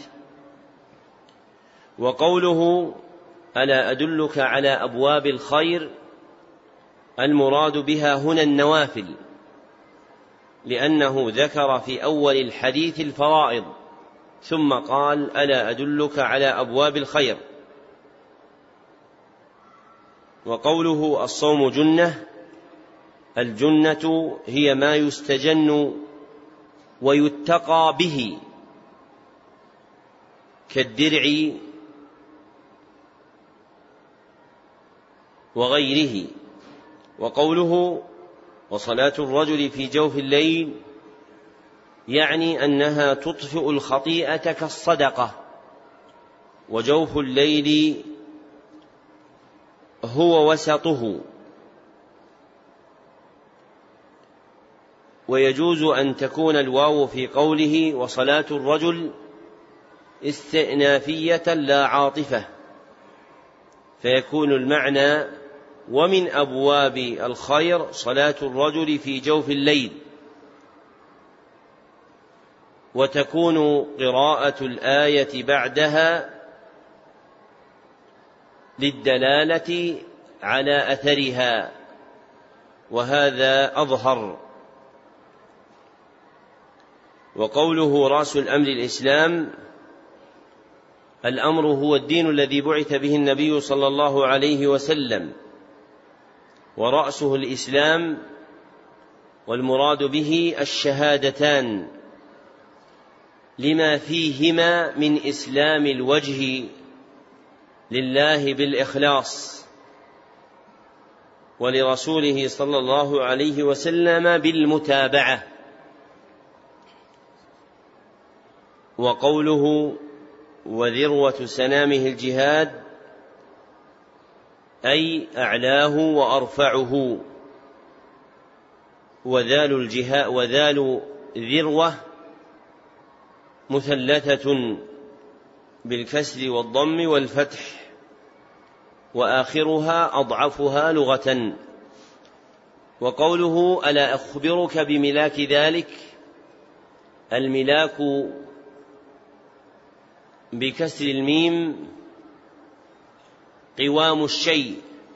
وقوله ألا أدلك على أبواب الخير، المراد بها هنا النوافل، لأنه ذكر في أول الحديث الفرائض ثم قال ألا أدلك على أبواب الخير. وقوله الصوم جنة، الجنة هي ما يستجن ويتقى به كالدرع وغيره. وقوله وصلاة الرجل في جوف الليل، يعني أنها تطفئ الخطيئة كالصدقة، وجوف الليل هو وسطه. ويجوز أن تكون الواو في قوله وصلاة الرجل استئنافية لا عاطفة، فيكون المعنى ومن أبواب الخير صلاة الرجل في جوف الليل. وتكون قراءة الآية بعدها للدلالة على أثرها، وهذا أظهر. وقوله رأس الأمر الإسلام، الأمر هو الدين الذي بعث به النبي صلى الله عليه وسلم، ورأسه الإسلام، والمراد به الشهادتان لما فيهما من إسلام الوجه لله بالإخلاص، ولرسوله صلى الله عليه وسلم بالمتابعة. وقوله وذروة سنامه الجهاد، أي أعلاه وأرفعه. وذال ذروة مثلثة بالكسر والضم والفتح، وآخرها أضعفها لغة. وقوله ألا أخبرك بملاك ذلك، الملاك بكسر الميم قوام الشيء،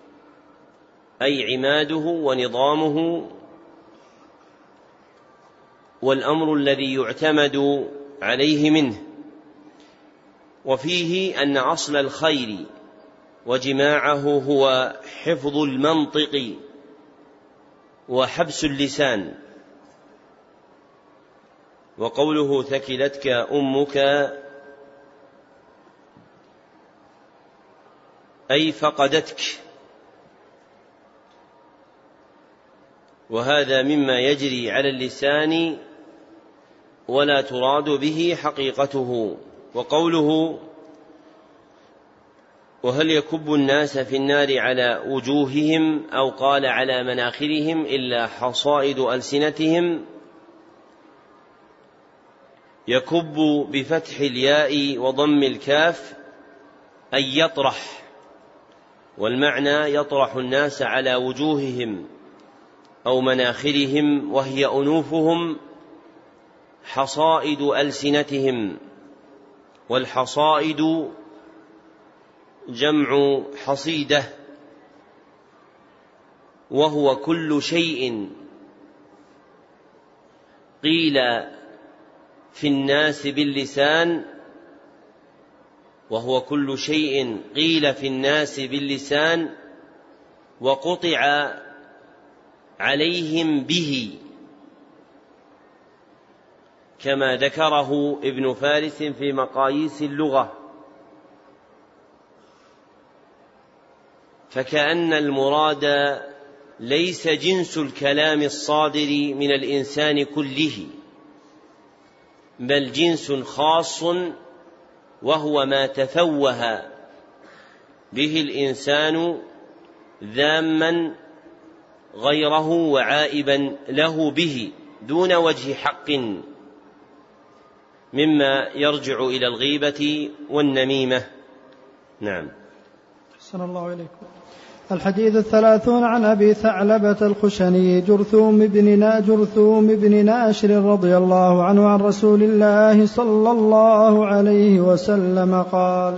أي عماده ونظامه، والأمر الذي يعتمد عليه منه. وفيه أن أصل الخير وجماعه هو حفظ المنطق وحبس اللسان. وقوله ثكلتك أمك، أي فقدتك، وهذا مما يجري على اللسان ولا تراد به حقيقته. وقوله وهل يكب الناس في النار على وجوههم، أو قال على مناخرهم إلا حصائد ألسنتهم، يكب بفتح الياء وضم الكاف، أي يطرح، والمعنى يطرح الناس على وجوههم أو مناخرهم، وهي أنوفهم حصائد ألسنتهم. والحصائد جمع حصيدة، وهو كل شيء قيل في الناس باللسان، وهو كل شيء قيل في الناس باللسان وقطع عليهم به، كما ذكره ابن فارس في مقاييس اللغة. فكأن المراد ليس جنس الكلام الصادر من الإنسان كله، بل جنس خاص، وهو ما تفوه به الإنسان ذاما غيره وعائبا له به دون وجه حق، مما يرجع إلى الغيبة والنميمة. نعم. أحسن الله إليكم. الحديث 30 عن أبي ثعلبة الخشني جرثوم بن ناشر رضي الله عنه عن رسول الله صلى الله عليه وسلم قال: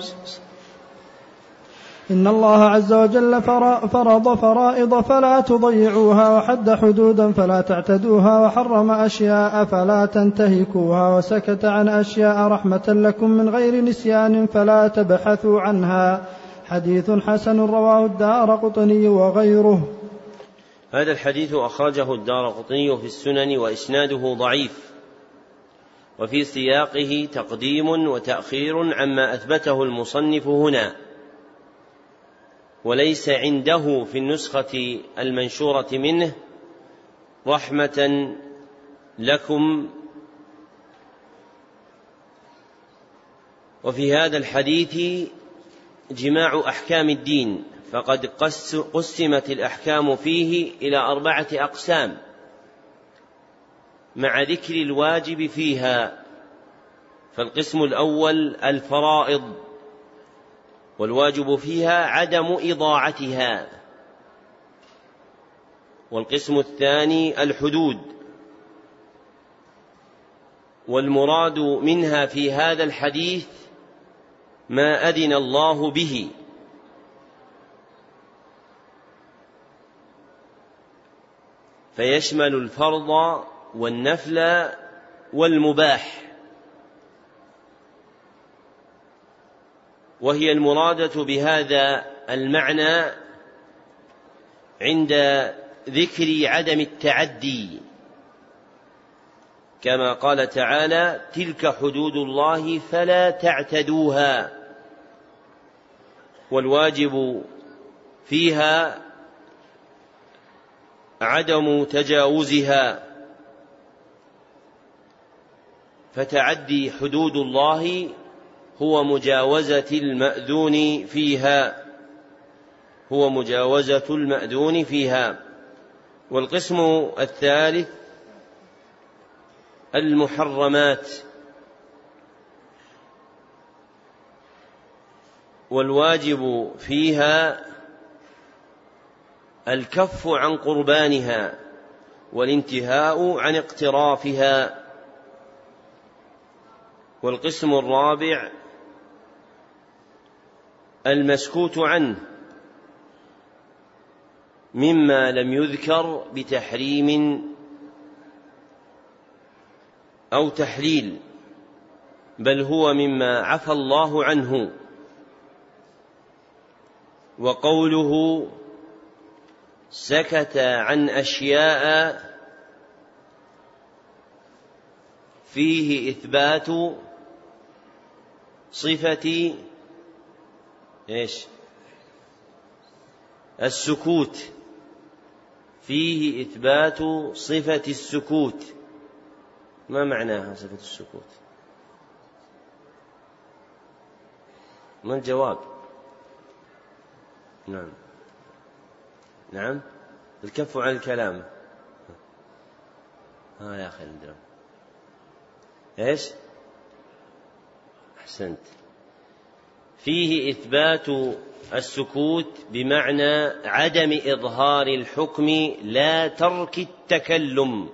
إن الله عز وجل فرض فرائض فلا تضيعوها، وحد حدودا فلا تعتدوها، وحرم أشياء فلا تنتهكوها، وسكت عن أشياء رحمة لكم من غير نسيان فلا تبحثوا عنها. حديث حسن رواه الدارقطني وغيره. هذا الحديث أخرجه الدارقطني في السنن وإسناده ضعيف، وفي سياقه تقديم وتأخير عما أثبته المصنف هنا، وليس عنده في النسخة المنشورة منه رحمة لكم. وفي هذا الحديث جماع أحكام الدين، فقد قسمت الأحكام فيه إلى 4 أقسام مع ذكر الواجب فيها. فالقسم الأول الفرائض، والواجب فيها عدم إضاعتها. والقسم الثاني الحدود، والمراد منها في هذا الحديث ما أذن الله به، فيشمل الفرض والنفل والمباح، وهي المرادة بهذا المعنى عند ذكر عدم التعدي، كما قال تعالى: تلك حدود الله فلا تعتدوها. والواجب فيها عدم تجاوزها، فتعدي حدود الله هو مجاوزة المأذون فيها. والقسم الثالث المحرمات، والواجب فيها الكف عن قربانها والانتهاء عن اقترافها. والقسم الرابع المسكوت عنه مما لم يذكر بتحريم أو تحليل، بل هو مما عفى الله عنه. وقوله سكت عن أشياء فيه إثبات صفة السكوت، فيه إثبات صفة السكوت. ما معناها صفة السكوت؟ ما الجواب؟ نعم الكف عن الكلام. يا أخي عندنا أحسنت. فيه إثبات السكوت بمعنى عدم إظهار الحكم لا ترك التكلم.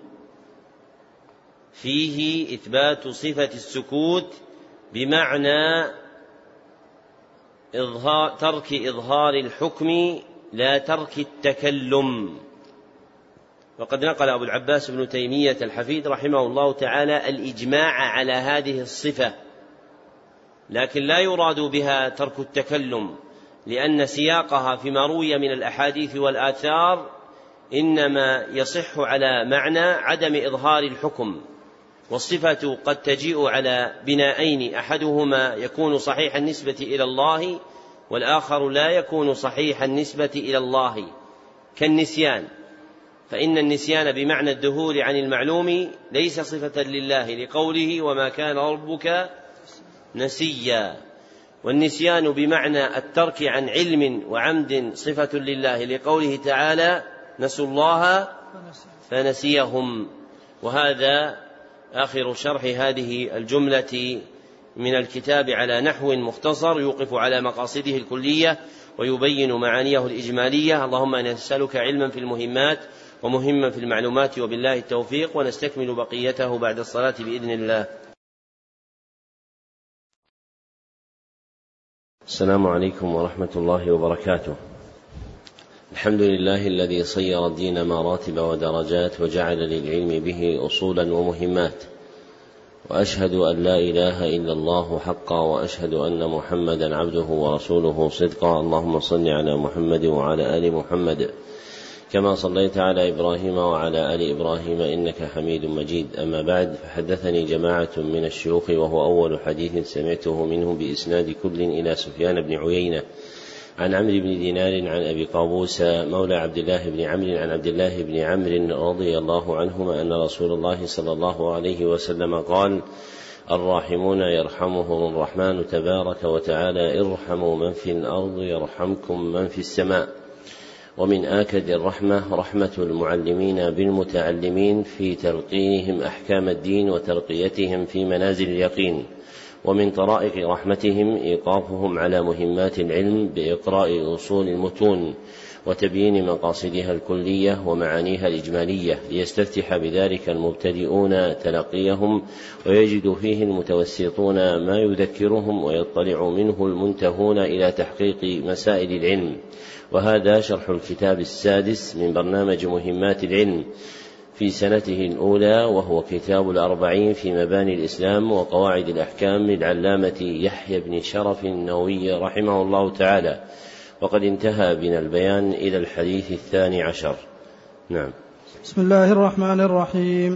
فيه إثبات صفة السكوت بمعنى ترك إظهار الحكم لا ترك التكلم. وقد نقل أبو العباس ابن تيمية الحفيد رحمه الله تعالى الإجماع على هذه الصفة، لكن لا يراد بها ترك التكلم، لأن سياقها فيما روي من الأحاديث والآثار إنما يصح على معنى عدم إظهار الحكم. والصفة قد تجيء على بنائين، أحدهما يكون صحيح النسبة إلى الله، والآخر لا يكون صحيح النسبة إلى الله، كالنسيان، فإن النسيان بمعنى الذهول عن المعلوم ليس صفة لله لقوله وما كان ربك نسيا، والنسيان بمعنى الترك عن علم وعمد صفة لله لقوله تعالى نسوا الله فنسيهم. وهذا آخر شرح هذه الجملة من الكتاب على نحو مختصر يوقف على مقاصده الكلية ويبين معانيه الإجمالية. اللهم إنا نسألك علما في المهمات ومهما في المعلومات، وبالله التوفيق، ونستكمل بقيته بعد الصلاة بإذن الله. السلام عليكم ورحمة الله وبركاته. الحمد لله الذي صير الدين مراتب ودرجات وجعل للعلم به أصولا ومهمات، وأشهد أن لا إله إلا الله حقا، وأشهد أن محمدا عبده ورسوله صدقا. اللهم صل على محمد وعلى آل محمد كما صليت على إبراهيم وعلى آل إبراهيم إنك حميد مجيد. أما بعد، فحدثني جماعة من الشيوخ، وهو أول حديث سمعته منه بإسناد كل إلى سفيان بن عيينة عن عمرو بن دينار عن أبي قابوس مولى عبد الله بن عمرو عن عبد الله بن عمرو رضي الله عنهما أن رسول الله صلى الله عليه وسلم قال: الراحمون يرحمهم الرحمن تبارك وتعالى، ارحموا من في الأرض يرحمكم من في السماء. ومن آكد الرحمة رحمة المعلمين بالمتعلمين في تلقينهم أحكام الدين وترقيتهم في منازل اليقين. ومن طرائق رحمتهم إيقافهم على مهمات العلم بإقراء أصول المتون وتبيين مقاصدها الكلية ومعانيها الإجمالية، ليستفتح بذلك المبتدئون تلقيهم ويجد فيه المتوسطون ما يذكرهم، ويطلع منه المنتهون إلى تحقيق مسائل العلم. وهذا شرح الكتاب السادس من برنامج مهمات العلم في سنته الأولى، وهو كتاب الأربعين في مباني الإسلام وقواعد الأحكام للعلامة يحيى بن شرف النووي رحمه الله تعالى. وقد انتهى بنا البيان إلى الحديث 12. نعم. بسم الله الرحمن الرحيم.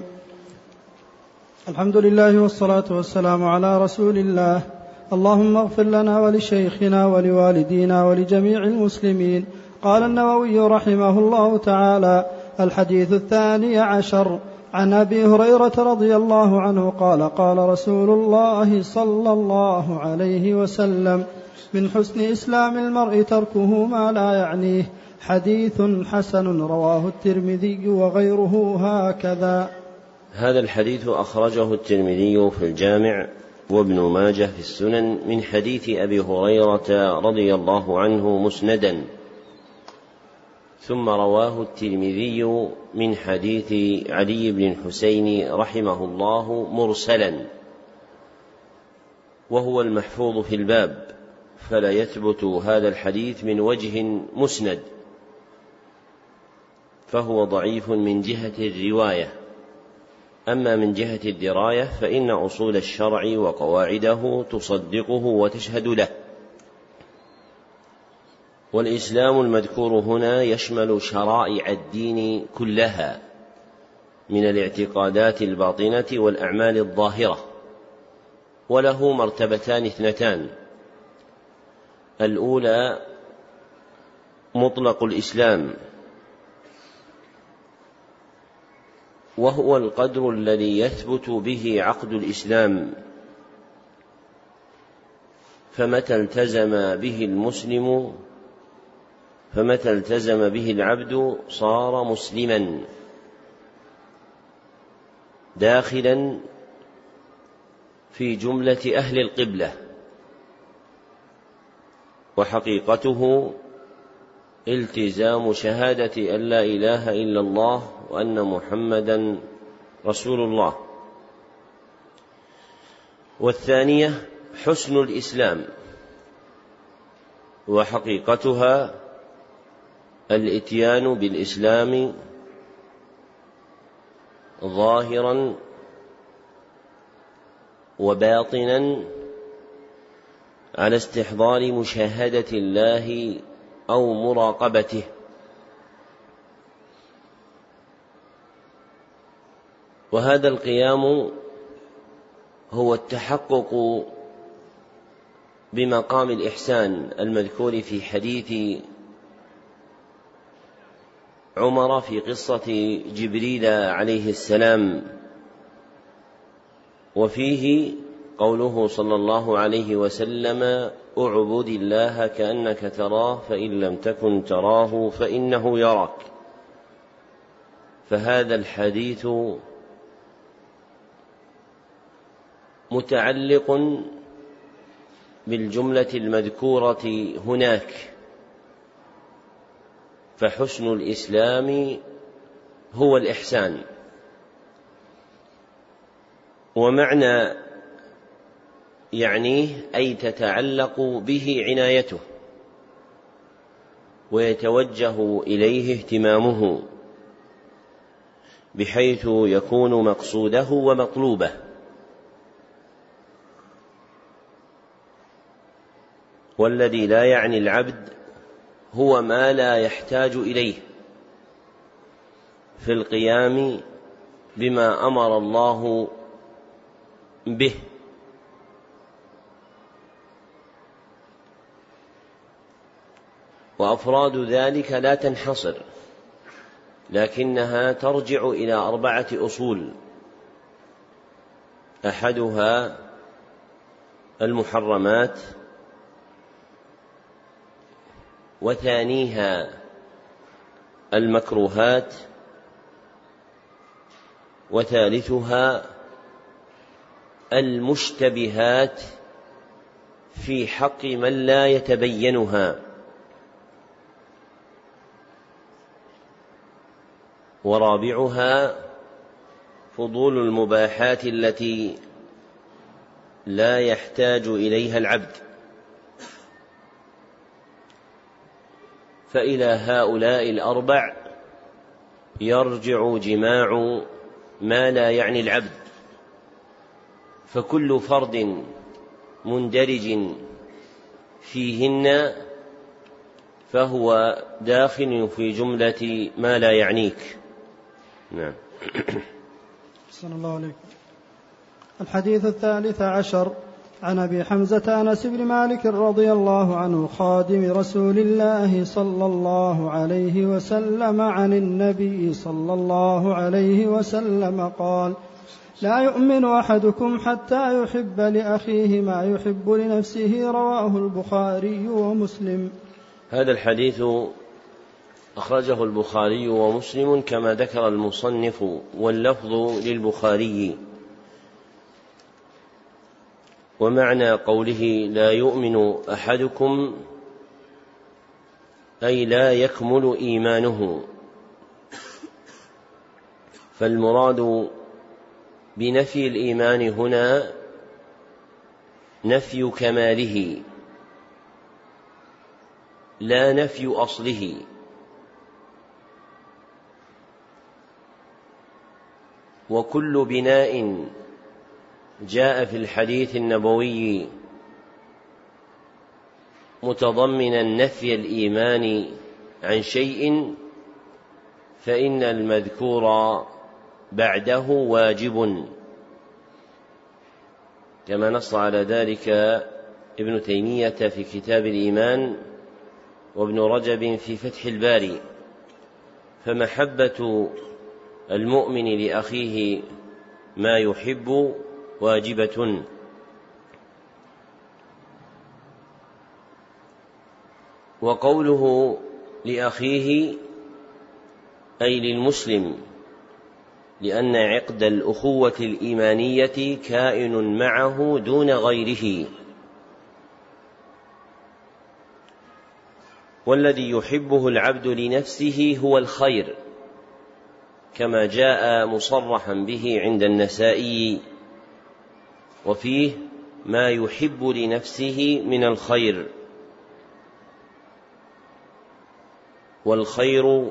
الحمد لله والصلاة والسلام على رسول الله. اللهم اغفر لنا ولشيخنا ولوالدينا ولجميع المسلمين. قال النووي رحمه الله تعالى: الحديث 12 عن أبي هريرة رضي الله عنه قال: قال رسول الله صلى الله عليه وسلم: من حسن إسلام المرء تركه ما لا يعنيه. حديث حسن رواه الترمذي وغيره هكذا. هذا الحديث أخرجه الترمذي في الجامع وابن ماجه في السنن من حديث أبي هريرة رضي الله عنه مسندا، ثم رواه الترمذي من حديث علي بن الحسين رحمه الله مرسلا، وهو المحفوظ في الباب، فلا يثبت هذا الحديث من وجه مسند، فهو ضعيف من جهة الرواية. أما من جهة الدراية فإن أصول الشرع وقواعده تصدقه وتشهد له. والإسلام المذكور هنا يشمل شرائع الدين كلها من الاعتقادات الباطنة والأعمال الظاهرة، وله مرتبتان اثنتان: الأولى مطلق الإسلام، وهو القدر الذي يثبت به عقد الإسلام، فمتى التزم به العبد صار مسلما داخلا في جملة أهل القبلة. وحقيقته التزام شهادة أن لا إله إلا الله وأن محمدا رسول الله. والثانية حسن الإسلام، وحقيقتها الإتيان بالإسلام ظاهرا وباطنا على استحضار مشاهدة الله أو مراقبته. وهذا القيام هو التحقق بمقام الإحسان المذكور في حديث عمر في قصة جبريل عليه السلام، وفيه قوله صلى الله عليه وسلم: اعبد الله كأنك تراه فإن لم تكن تراه فإنه يراك. فهذا الحديث متعلق بالجملة المذكورة هناك، فحسن الإسلام هو الإحسان. ومعنى يعنيه أي تتعلق به عنايته ويتوجه إليه اهتمامه، بحيث يكون مقصوده ومطلوبه. والذي لا يعني العبد هو ما لا يحتاج إليه في القيام بما أمر الله به، وأفراد ذلك لا تنحصر، لكنها ترجع إلى 4 أصول: أحدها المحرمات، وثانيها المكروهات، وثالثها المشتبهات في حق من لا يتبينها، ورابعها فضول المباحات التي لا يحتاج إليها العبد. فإلى هؤلاء 4 يرجع جماع ما لا يعني العبد، فكل فرد مندرج فيهن فهو داخل في جملة ما لا يعنيك. نعم. أحسن الله عليكم. الحديث 13 عن أبي حمزة أنس بن مالك رضي الله عنه خادم رسول الله صلى الله عليه وسلم عن النبي صلى الله عليه وسلم قال: لا يؤمن أحدكم حتى يحب لأخيه ما يحب لنفسه. رواه البخاري ومسلم. هذا الحديث أخرجه البخاري ومسلم كما ذكر المصنف، واللفظ للبخاري. ومعنى قوله لا يؤمن أحدكم أي لا يكمل إيمانه، فالمراد بنفي الإيمان هنا نفي كماله لا نفي أصله. وكل بناء جاء في الحديث النبوي متضمنا نفي الإيمان عن شيء فإن المذكور بعده واجب، كما نص على ذلك ابن تيمية في كتاب الإيمان، وابن رجب في فتح الباري. فمحبة المؤمن لأخيه ما يحب واجبة. وقوله لأخيه أي للمسلم، لأن عقد الأخوة الإيمانية كائن معه دون غيره. والذي يحبه العبد لنفسه هو الخير، كما جاء مصرحا به عند النسائي، وفيه ما يحب لنفسه من الخير. والخير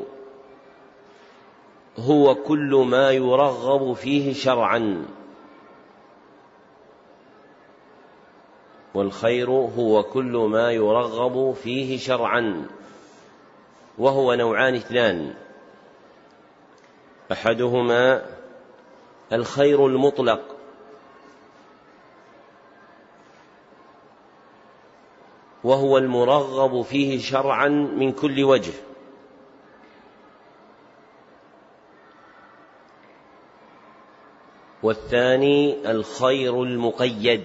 هو كل ما يرغب فيه شرعا، والخير هو كل ما يرغب فيه شرعا، وهو نوعان 2: أحدهما الخير المطلق، وهو المرغب فيه شرعا من كل وجه، والثاني الخير المقيد،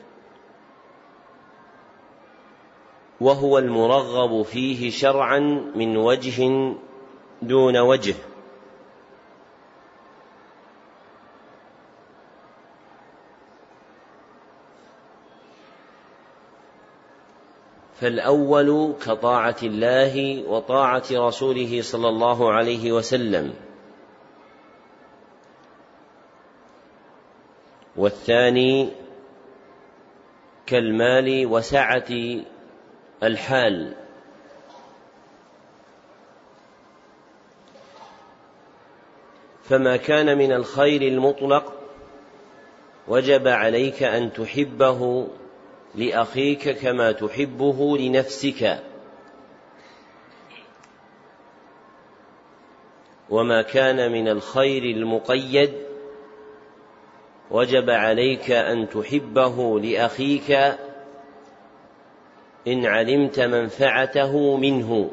وهو المرغب فيه شرعا من وجه دون وجه. فالأول كطاعة الله وطاعة رسوله صلى الله عليه وسلم، والثاني كالمال وسعة الحال. فما كان من الخير المطلق وجب عليك أن تحبه لأخيك كما تحبه لنفسك، وما كان من الخير المقيد وجب عليك أن تحبه لأخيك إن علمت منفعته منه،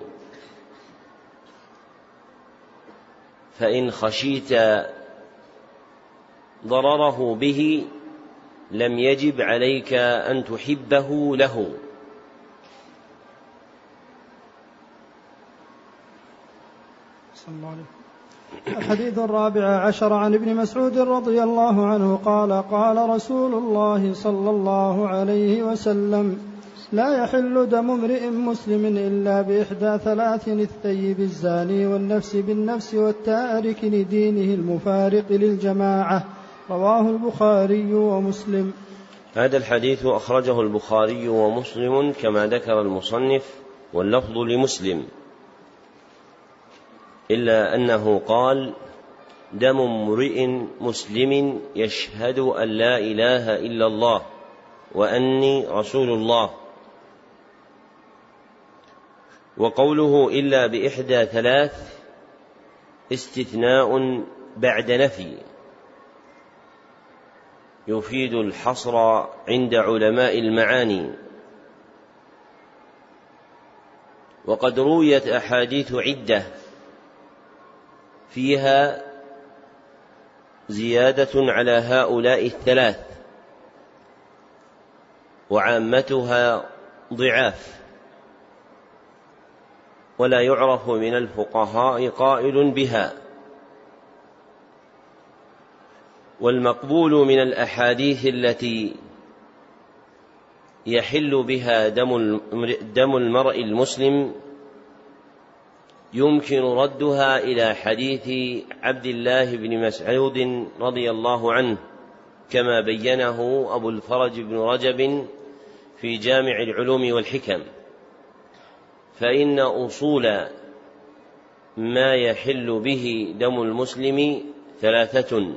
فإن خشيت ضرره به لم يجب عليك أن تحبه له. الحديث 14 عن ابن مسعود رضي الله عنه قال: قال رسول الله صلى الله عليه وسلم: لا يحل دم امرئ مسلم إلا بإحدى ثلاث: الثيب الزاني والنفس بالنفس والتارك لدينه المفارق للجماعة. رواه البخاري ومسلم. هذا الحديث أخرجه البخاري ومسلم كما ذكر المصنف، واللفظ لمسلم، إلا أنه قال: دم امرئ مسلم يشهد أن لا إله إلا الله وأني رسول الله. وقوله إلا بإحدى ثلاث استثناء بعد نفي يفيد الحصر عند علماء المعاني. وقد رويت أحاديث عدة فيها زيادة على هؤلاء الثلاث، وعامتها ضعاف، ولا يعرف من الفقهاء قائل بها. والمقبول من الأحاديث التي يحل بها دم المرء المسلم يمكن ردها إلى حديث عبد الله بن مسعود رضي الله عنه، كما بينه أبو الفرج بن رجب في جامع العلوم والحكم. فإن أصول ما يحل به دم المسلم ثلاثة: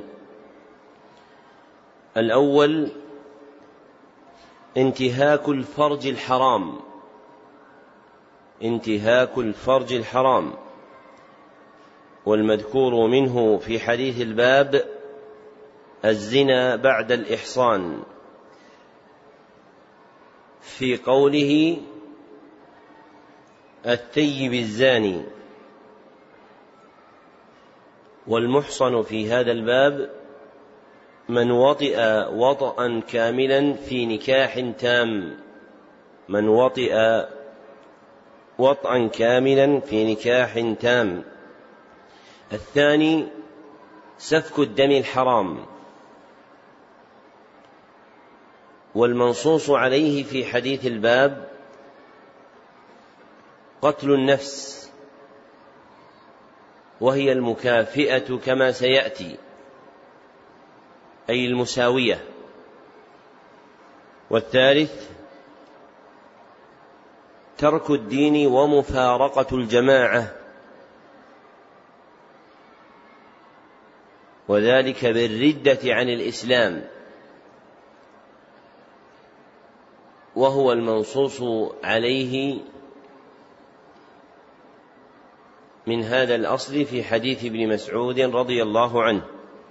الأول انتهاك الفرج الحرام، والمذكور منه في حديث الباب الزنا بعد الإحصان، في قوله الثيب الزاني. والمحصن في هذا الباب من وطئ وطئا كاملا في نكاح تام، من وطئ وطئا كاملا في نكاح تام. الثاني سفك الدم الحرام، والمنصوص عليه في حديث الباب قتل النفس، وهي المكافئة كما سيأتي، أي المساوية. والثالث ترك الدين ومفارقة الجماعة، وذلك بالردة عن الإسلام، وهو المنصوص عليه من هذا الأصل في حديث ابن مسعود رضي الله عنه.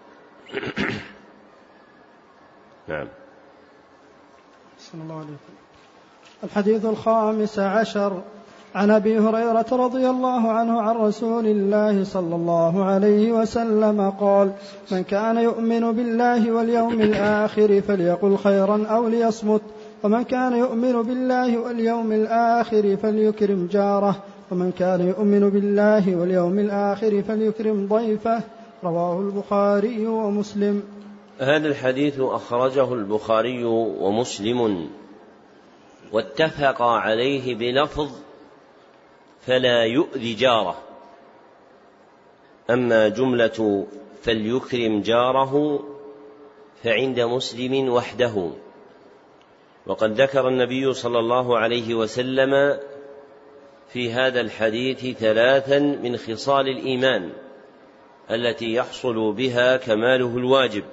نعم. الحديث 15 عن أبي هريرة رضي الله عنه عن رسول الله صلى الله عليه وسلم قال: من كان يؤمن بالله واليوم الآخر فليقل خيرا أو ليصمت، ومن كان يؤمن بالله واليوم الآخر فليكرم جاره، ومن كان يؤمن بالله واليوم الآخر فليكرم ضيفه. رواه البخاري ومسلم. هذا الحديث أخرجه البخاري ومسلم واتفقا عليه بلفظ فلا يؤذي جاره. أما جملة فليكرم جاره فعند مسلم وحده. وقد ذكر النبي صلى الله عليه وسلم في هذا الحديث 3 من خصال الإيمان التي يحصل بها كماله الواجب.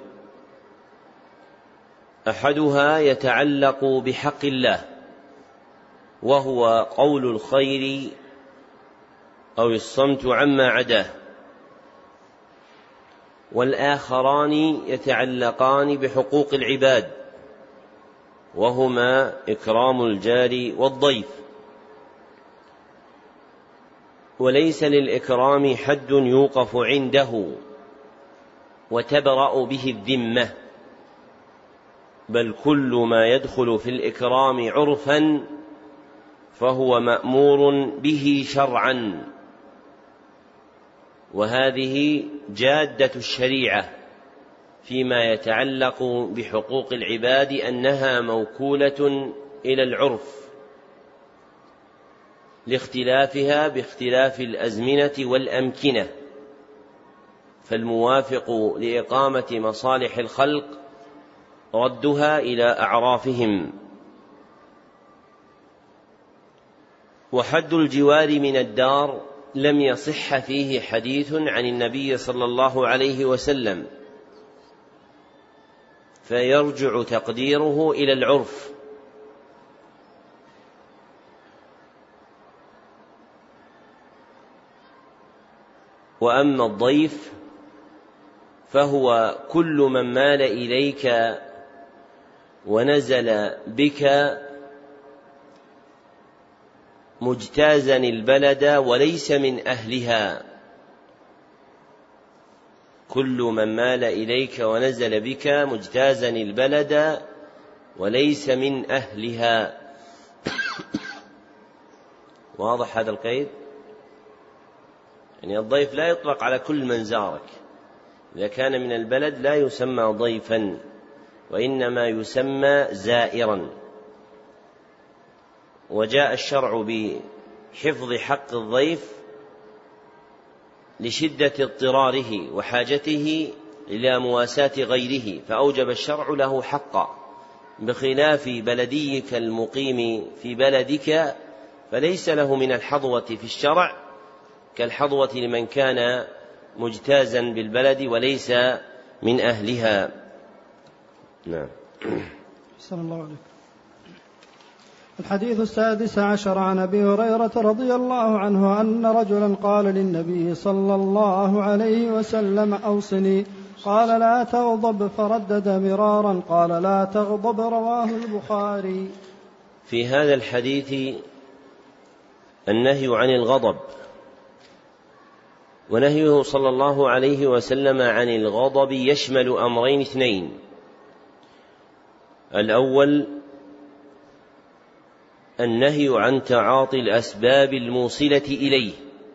أحدها يتعلق بحق الله، وهو قول الخير أو الصمت عما عداه، والآخران يتعلقان بحقوق العباد، وهما إكرام الجار والضيف. وليس للإكرام حد يوقف عنده وتبرأ به الذمة، بل كل ما يدخل في الإكرام عرفا فهو مأمور به شرعا. وهذه جادة الشريعة فيما يتعلق بحقوق العباد، أنها موكولة إلى العرف لاختلافها باختلاف الأزمنة والأمكنة، فالموافق لإقامة مصالح الخلق ردها إلى أعرافهم. وحد الجوار من الدار لم يصح فيه حديث عن النبي صلى الله عليه وسلم، فيرجع تقديره إلى العرف. وأما الضيف فهو كل من مال إليك ونزل بك مجتازا البلد وليس من أهلها. كل من مال إليك ونزل بك مجتازا البلد وليس من أهلها. واضح هذا القيد؟ يعني الضيف لا يطلق على كل من زارك، إذا كان من البلد لا يسمى ضيفا، وإنما يسمى زائرا. وجاء الشرع بحفظ حق الضيف لشدة اضطراره وحاجته إلى مواساة غيره، فأوجب الشرع له حقا، بخلاف بلديك المقيم في بلدك فليس له من الحظوة في الشرع كالحظوة لمن كان مجتازا بالبلد وليس من أهلها. نعم. صلى الله عليه. الحديث 16 عن أبي هريرة رضي الله عنه أن رجلا قال للنبي صلى الله عليه وسلم: أوصني. قال: لا تغضب. فردد مرارا قال: لا تغضب. رواه البخاري. في هذا الحديث النهي عن الغضب، ونهيه صلى الله عليه وسلم عن الغضب يشمل أمرين 2: الأول النهي عن تعاطي الأسباب الموصلة إليه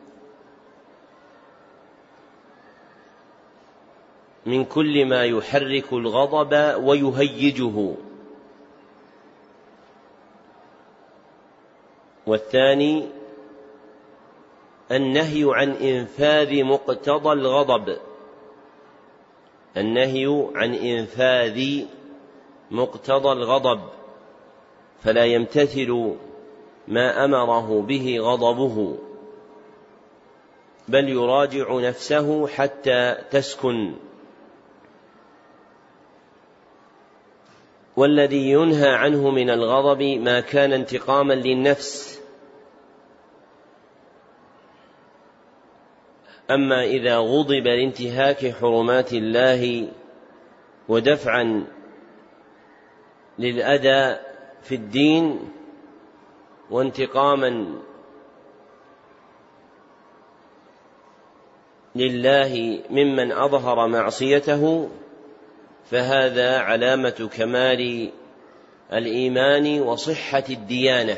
من كل ما يحرك الغضب ويهيجه، والثاني النهي عن إنفاذ مقتضى الغضب، النهي عن إنفاذ مقتضى الغضب، فلا يمتثل ما أمره به غضبه، بل يراجع نفسه حتى تسكن. والذي ينهى عنه من الغضب ما كان انتقاما للنفس. أما إذا غضب لانتهاك حرمات الله ودفعا للأذى في الدين وانتقاما لله ممن أظهر معصيته فهذا علامة كمال الإيمان وصحة الديانة.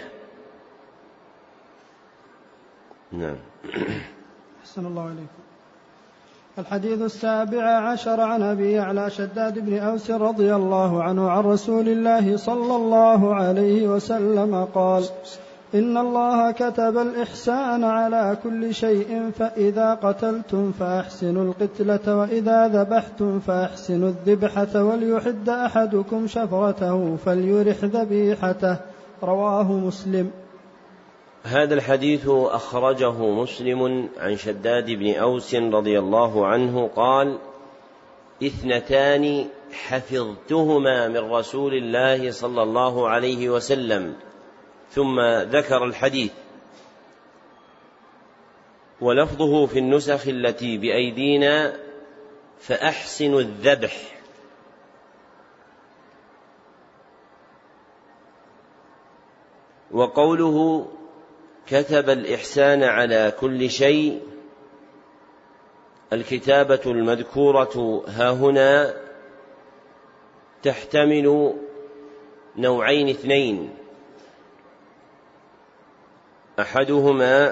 نعم. أحسن الله عليكم. الحديث 17 عن أبي يعلى شداد بن أوس رضي الله عنه عن رسول الله صلى الله عليه وسلم قال: إن الله كتب الإحسان على كل شيء، فإذا قتلتم فأحسنوا القتلة، وإذا ذبحتم فأحسنوا الذبحة، وليحد أحدكم شفرته فليرح ذبيحته. رواه مسلم. هذا الحديث أخرجه مسلم عن شداد بن أوس رضي الله عنه قال: 2 حفظتهما من رسول الله صلى الله عليه وسلم، ثم ذكر الحديث، ولفظه في النسخ التي بأيدينا: فأحسنوا الذبح. وقوله كتب الإحسان على كل شيء، الكتابة المذكورة هاهنا تحتمل نوعين 2: أحدهما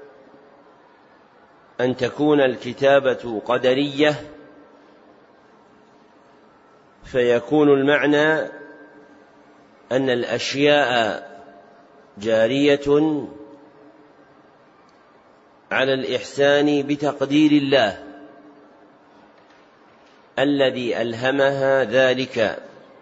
أن تكون الكتابة قدرية، فيكون المعنى أن الأشياء جارية على الإحسان بتقدير الله الذي ألهمها ذلك،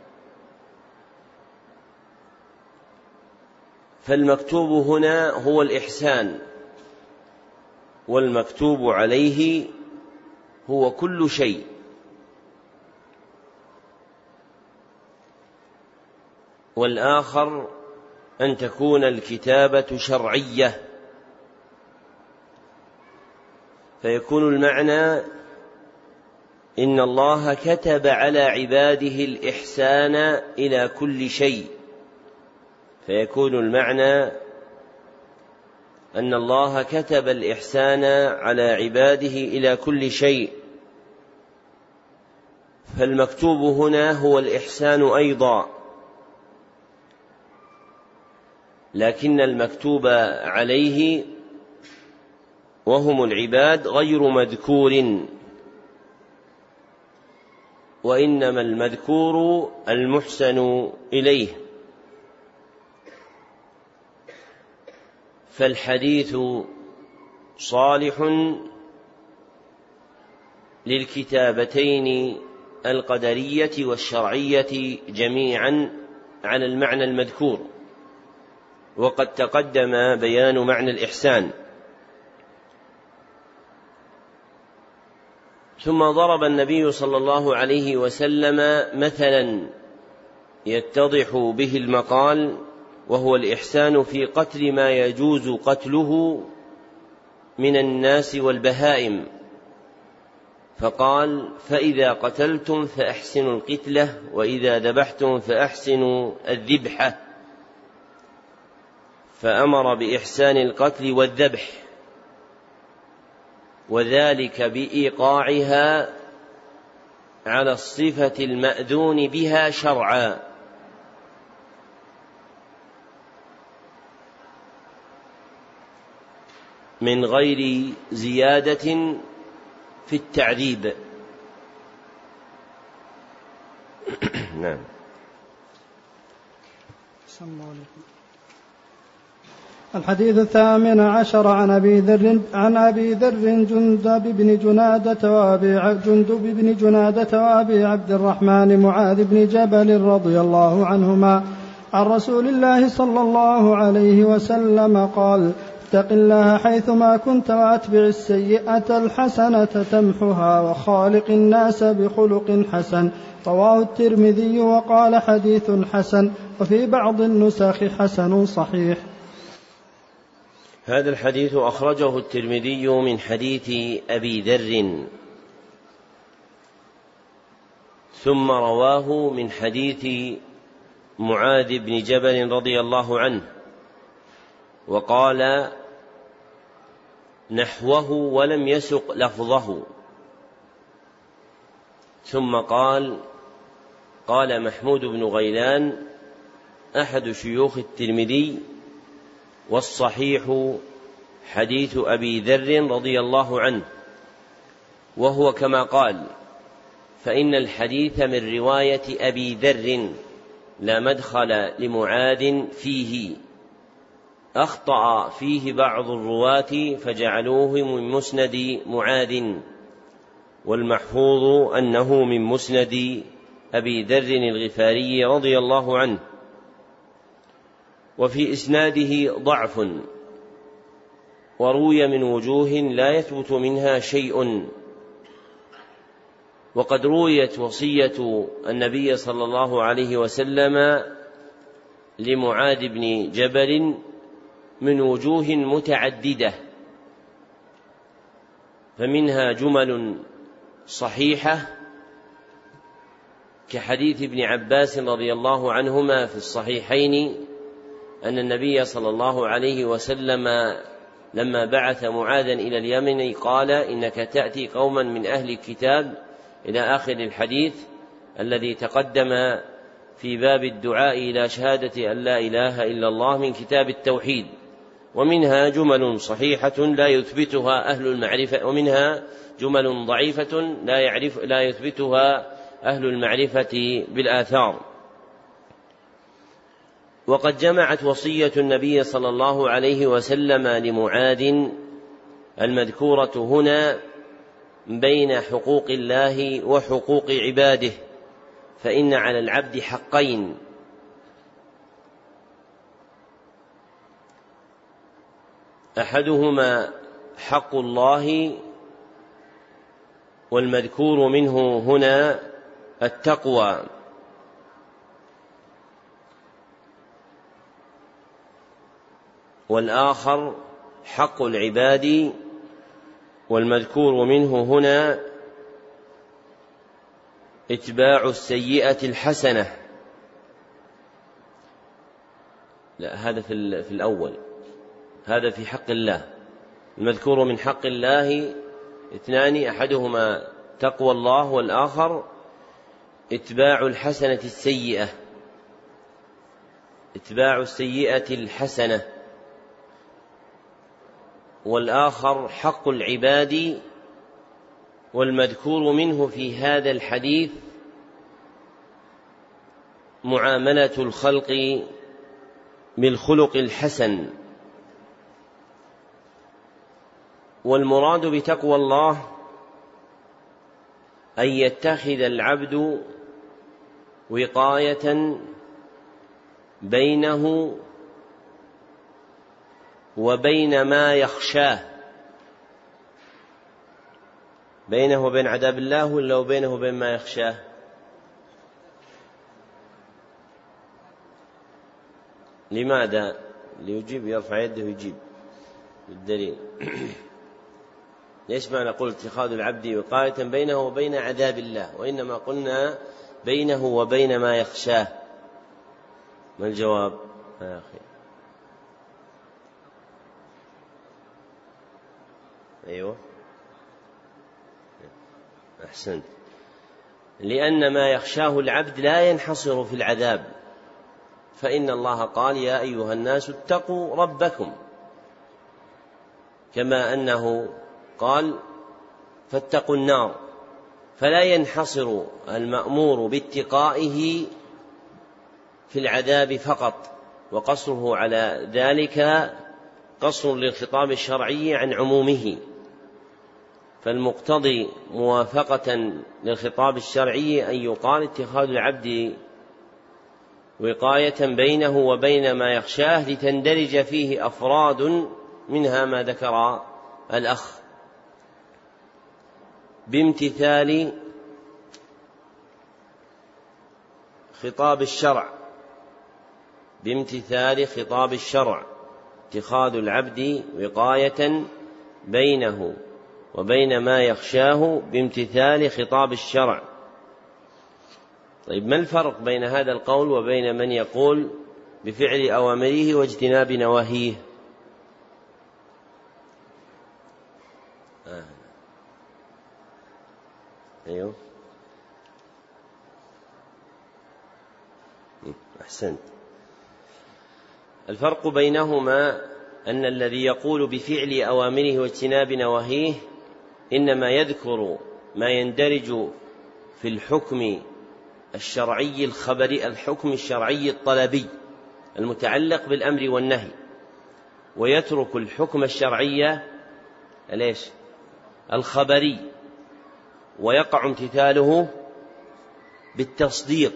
فالمكتوب هنا هو الإحسان، والمكتوب عليه هو كل شيء. والآخر أن تكون الكتابة شرعية، فيكون المعنى إن الله كتب على عباده الإحسان إلى كل شيء، فيكون المعنى أن الله كتب الإحسان على عباده إلى كل شيء، فالمكتوب هنا هو الإحسان أيضا، لكن المكتوب عليه وهم العباد غير مذكور، وإنما المذكور المحسن إليه. فالحديث صالح للكتابتين القدرية والشرعية جميعا على المعنى المذكور، وقد تقدم بيان معنى الإحسان. ثم ضرب النبي صلى الله عليه وسلم مثلا يتضح به المقال، وهو الإحسان في قتل ما يجوز قتله من الناس والبهائم، فقال: فإذا قتلتم فأحسنوا القتلة، وإذا ذبحتم فأحسنوا الذبحة، فأمر بإحسان القتل والذبح، وذلك بإيقاعها على الصفة المأذون بها شرعا، من غير زيادة في التعذيب. نعم. الحديث 18 عن أبي ذر جندب بن جنادة وأبي عبد الرحمن معاذ بن جبل رضي الله عنهما عن رسول الله صلى الله عليه وسلم قال: اتق الله حيثما كنت وأتبع السيئة الحسنة تمحها وخالق الناس بخلق حسن. رواه الترمذي وقال: حديث حسن، وفي بعض النسخ حسن صحيح. هذا الحديث أخرجه الترمذي من حديث أبي ذر، ثم رواه من حديث معاذ بن جبل رضي الله عنه، وقال: نحوه ولم يسق لفظه. ثم قال محمود بن غيلان أحد شيوخ الترمذي: والصحيح حديث أبي ذر رضي الله عنه، وهو كما قال، فإن الحديث من رواية أبي ذر لا مدخل لمعاذ فيه، أخطأ فيه بعض الرواة فجعلوه من مسند معاذ، والمحفوظ أنه من مسند أبي ذر الغفاري رضي الله عنه. وفي إسناده ضعف، وروي من وجوه لا يثبت منها شيء. وقد رويت وصية النبي صلى الله عليه وسلم لمعاذ بن جبل من وجوه متعددة، فمنها جمل صحيحة كحديث ابن عباس رضي الله عنهما في الصحيحين أن النبي صلى الله عليه وسلم لما بعث معاذا إلى اليمن قال: إنك تأتي قوما من أهل الكتاب، إلى آخر الحديث الذي تقدم في باب الدعاء إلى شهادة أن لا إله إلا الله من كتاب التوحيد. ومنها جمل صحيحة لا يثبتها أهل المعرفة، ومنها جمل ضعيفة لا يثبتها أهل المعرفة بالآثار. وقد جمعت وصية النبي صلى الله عليه وسلم لمعاذ المذكورة هنا بين حقوق الله وحقوق عباده، فإن على العبد حقين: أحدهما حق الله، والمذكور منه هنا التقوى، والآخر حق العباد، والمذكور منه هنا إتباع السيئة الحسنة. لا، هذا في الأول، هذا في حق الله. المذكور من حق الله اثنان: أحدهما تقوى الله، والآخر إتباع الحسنة السيئة، إتباع السيئة الحسنة. والآخر حق العباد، والمذكور منه في هذا الحديث معاملة الخلق بالخلق الحسن. والمراد بتقوى الله أن يتخذ العبد وقاية بينه وبين ما يخشاه، بينه وبين عذاب الله ولا وبينه وبين ما يخشاه؟ لماذا؟ ليجيب، يرفع يده ويجيب بالدليل. ليش ما نقول اتخاذ العبد وقاية بينه وبين عذاب الله، وإنما قلنا بينه وبين ما يخشاه؟ ما الجواب يا أخي؟ أيوة، أحسنت. لأن ما يخشاه العبد لا ينحصر في العذاب، فإن الله قال: يا أيها الناس اتقوا ربكم، كما أنه قال: فاتقوا النار. فلا ينحصر المأمور باتقائه في العذاب فقط، وقصره على ذلك قصر للخطاب الشرعي عن عمومه. فالمقتضي موافقة للخطاب الشرعي أن يقال اتخاذ العبد وقاية بينه وبين ما يخشاه، لتندرج فيه أفراد منها ما ذكر الأخ: بامتثال خطاب الشرع، بامتثال خطاب الشرع اتخاذ العبد وقاية بينه وبين ما يخشاه بامتثال خطاب الشرع. طيب، ما الفرق بين هذا القول وبين من يقول بفعل أوامره واجتناب نواهيه؟ أيوه أحسنت. الفرق بينهما أن الذي يقول بفعل أوامره واجتناب نواهيه إنما يذكر ما يندرج في الحكم الشرعي الخبري، الحكم الشرعي الطلبي المتعلق بالأمر والنهي، ويترك الحكم الشرعي الخبري، ويقع امتثاله بالتصديق.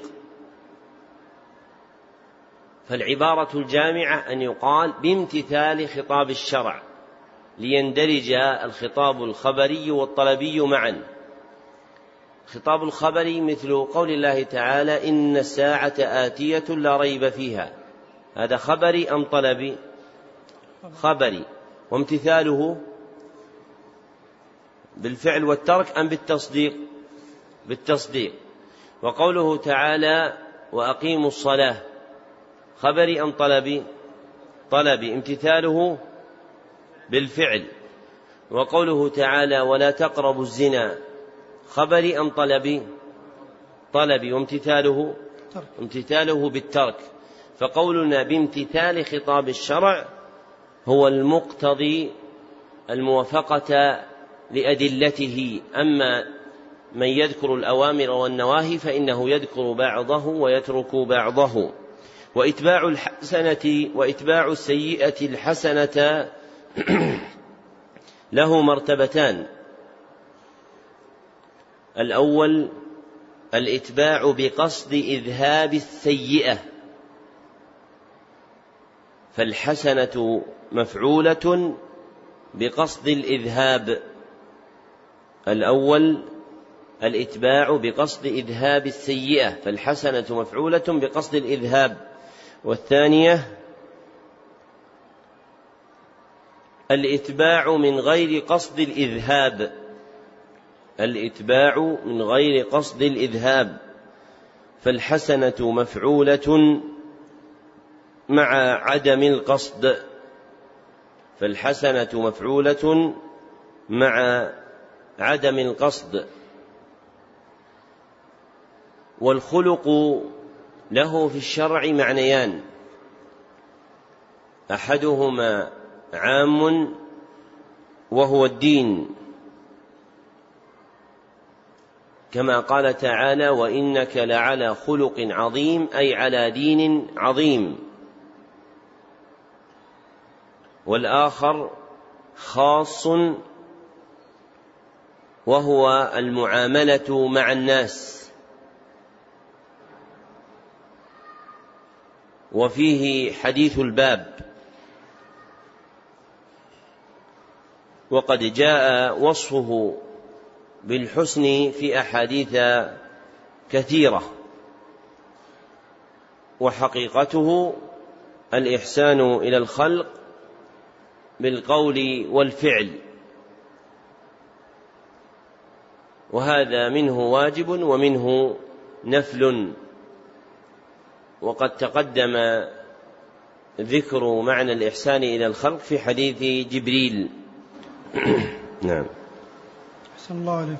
فالعبارة الجامعة أن يقال بامتثال خطاب الشرع ليندرج الخطاب الخبري والطلبي معا. خطاب الخبري مثل قول الله تعالى إن الساعة آتية لا ريب فيها، هذا خبري أم طلبي؟ خبري. وامتثاله بالفعل والترك أم بالتصديق؟ بالتصديق. وقوله تعالى وأقيموا الصلاة خبري أم طلبي؟ طلبي، امتثاله بالفعل. وقوله تعالى ولا تقربوا الزنا خبري أم طلبي؟ طلبي، وامتثاله بالترك. فقولنا بامتثال خطاب الشرع هو المقتضي الموافقة لأدلته. أما من يذكر الأوامر والنواهي فإنه يذكر بعضه ويترك بعضه. وإتباع السيئة الحسنة له مرتبتان: الأول الإتباع بقصد إذهاب السيئة، فالحسنة مفعولة بقصد الإذهاب. الأول الإتباع بقصد إذهاب السيئة، فالحسنة مفعولة بقصد الإذهاب. والثانية الإتباع من غير قصد الإذهاب، الإتباع من غير قصد الإذهاب، فالحسنة مفعولة مع عدم القصد، فالحسنة مفعولة مع عدم القصد. والخلق له في الشرع معنيان: أحدهما عام وهو الدين، كما قال تعالى وإنك لعلى خلق عظيم، أي على دين عظيم. والآخر خاص وهو المعاملة مع الناس، وفيه حديث الباب. وقد جاء وصفه بالحسن في أحاديث كثيرة، وحقيقته الإحسان إلى الخلق بالقول والفعل، وهذا منه واجب ومنه نفل. وقد تقدم ذكر معنى الإحسان إلى الخلق في حديث جبريل. نعم. أحسن الله عليكم.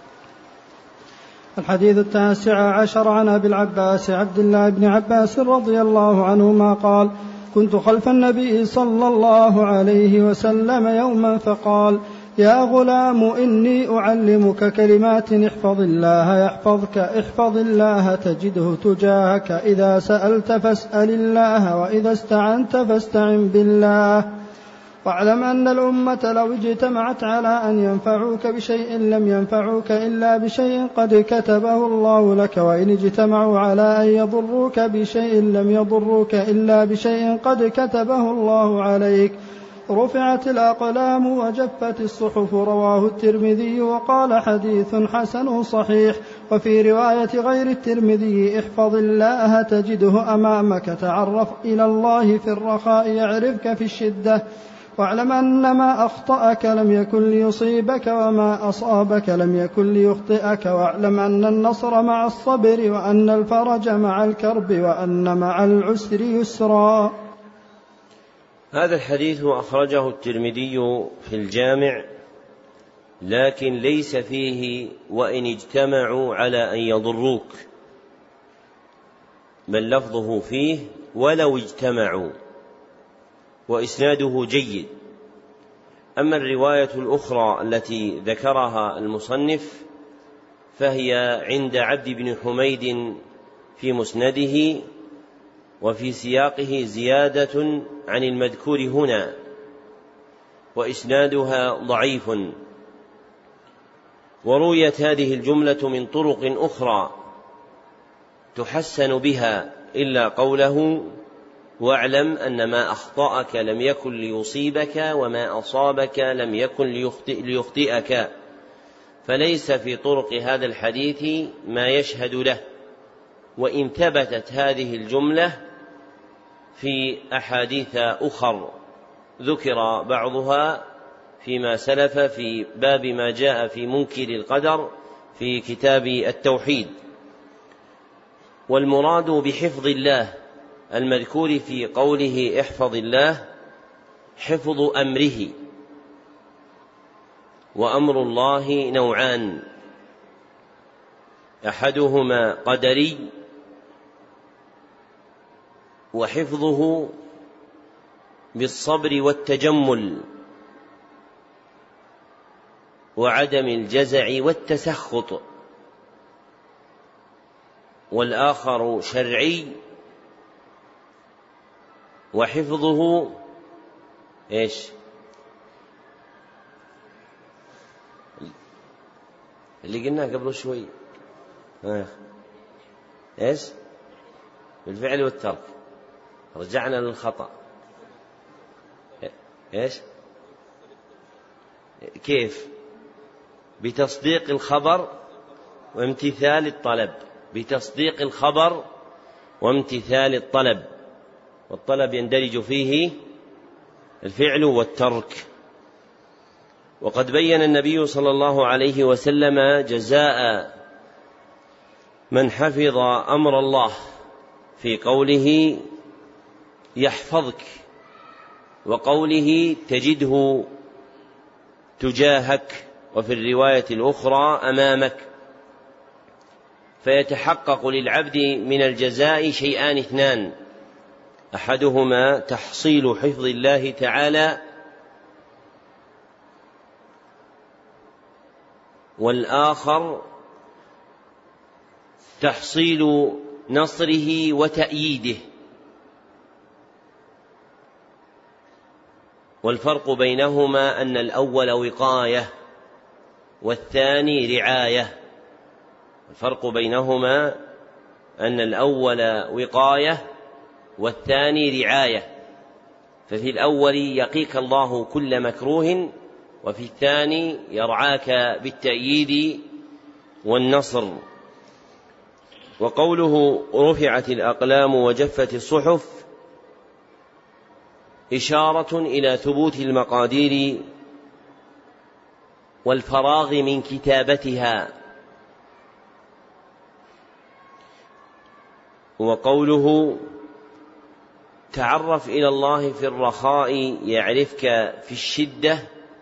الحديث 19 عن أبي العباس عبد الله بن عباس رضي الله عنهما قال: كنت خلف النبي صلى الله عليه وسلم يوما فقال: يا غلام إني أعلمك كلمات احفظ الله يحفظك، احفظ الله تجده تجاهك، إذا سألت فاسأل الله، وإذا استعنت فاستعن بالله. واعلم أن الأمة لو اجتمعت على أن ينفعوك بشيء لم ينفعوك إلا بشيء قد كتبه الله لك، وإن اجتمعوا على أن يضروك بشيء لم يضروك إلا بشيء قد كتبه الله عليك. رفعت الأقلام وجفت الصحف. رواه الترمذي وقال حديث حسن صحيح. وفي رواية غير الترمذي: احفظ الله تجده أمامك، تعرف إلى الله في الرخاء يعرفك في الشدة. واعلم أن ما أخطأك لم يكن ليصيبك، وما أصابك لم يكن ليخطئك. واعلم أن النصر مع الصبر، وأن الفرج مع الكرب، وأن مع العسر يسرا. هذا الحديث أخرجه الترمذي في الجامع لكن ليس فيه وإن اجتمعوا على أن يضروك، بل لفظه فيه ولو اجتمعوا، وإسناده جيد. أما الرواية الأخرى التي ذكرها المصنف فهي عند عبد بن حميد في مسنده، وفي سياقه زيادة عن المذكور هنا، وإسنادها ضعيف. ورويت هذه الجملة من طرق أخرى تحسن بها، إلا قوله: واعلم أن ما أخطأك لم يكن ليصيبك وما أصابك لم يكن ليخطئك. فليس في طرق هذا الحديث ما يشهد له، وإن ثبتت هذه الجملة في أحاديث أخر ذكر بعضها فيما سلف في باب ما جاء في منكر القدر في كتاب التوحيد. والمراد بحفظ الله المذكور في قوله احفظ الله حفظ أمره، وأمر الله نوعان: أحدهما قدري، وحفظه بالصبر والتجمل وعدم الجزع والتسخط، والآخر شرعي، وحفظه إيش؟ اللي قلناه قبل شوي، إيش؟ بالفعل والترك. رجعنا للخطأ. إيش؟ كيف؟ بتصديق الخبر وامتثال الطلب، بتصديق الخبر وامتثال الطلب، والطلب يندرج فيه الفعل والترك. وقد بين النبي صلى الله عليه وسلم جزاء من حفظ أمر الله في قوله يحفظك، وقوله تجده تجاهك، وفي الرواية الأخرى أمامك. فيتحقق للعبد من الجزاء شيئان اثنان: أحدهما تحصيل حفظ الله تعالى، والآخر تحصيل نصره وتأييده. والفرق بينهما أن الأول وقاية والثاني رعاية. الفرق بينهما أن الأول وقاية والثاني رعاية. ففي الأول يقيك الله كل مكروه، وفي الثاني يرعاك بالتأييد والنصر. وقوله رفعت الأقلام وجفت الصحف إشارة إلى ثبوت المقادير والفراغ من كتابتها. وقوله تعرف إلى الله في الرخاء يعرفك في الشدة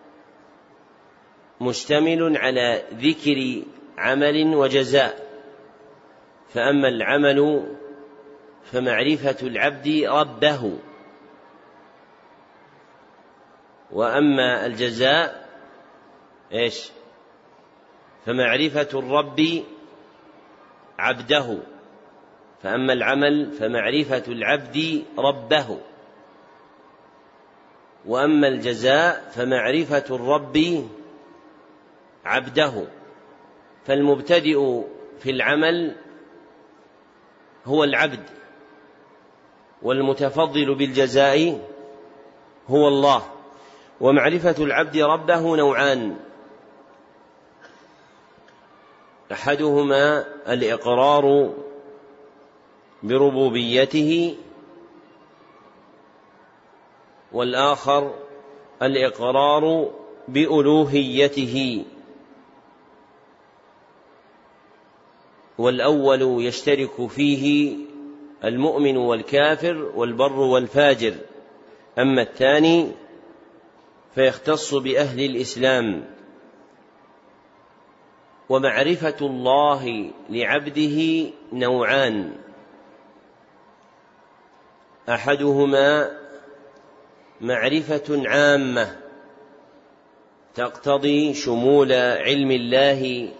مشتمل على ذكر عمل وجزاء. فأما العمل فمعرفة العبد ربه، وأما الجزاء إيش؟ فمعرفة الرب عبده. فأما العمل فمعرفة العبد ربه، وأما الجزاء فمعرفة الرب عبده. فالمبتدئ في العمل هو العبد، والمتفضل بالجزاء هو الله. ومعرفة العبد ربه نوعان: أحدهما الإقرار بربوبيته، والآخر الإقرار بألوهيته. والأول يشترك فيه المؤمن والكافر والبر والفاجر، أما الثاني فيختص بأهل الإسلام. ومعرفة الله لعبده نوعان: أحدهما معرفة عامة تقتضي شمول علم الله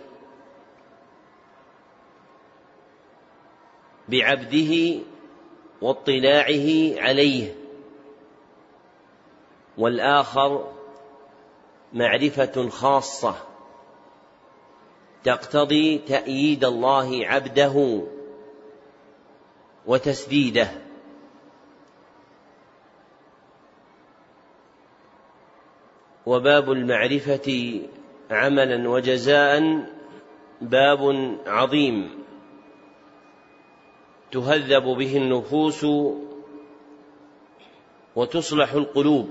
بعبده واطلاعه عليه، والآخر معرفة خاصة تقتضي تأييد الله عبده وتسديده. وباب المعرفة عملا وجزاء باب عظيم تهذب به النفوس وتصلح القلوب،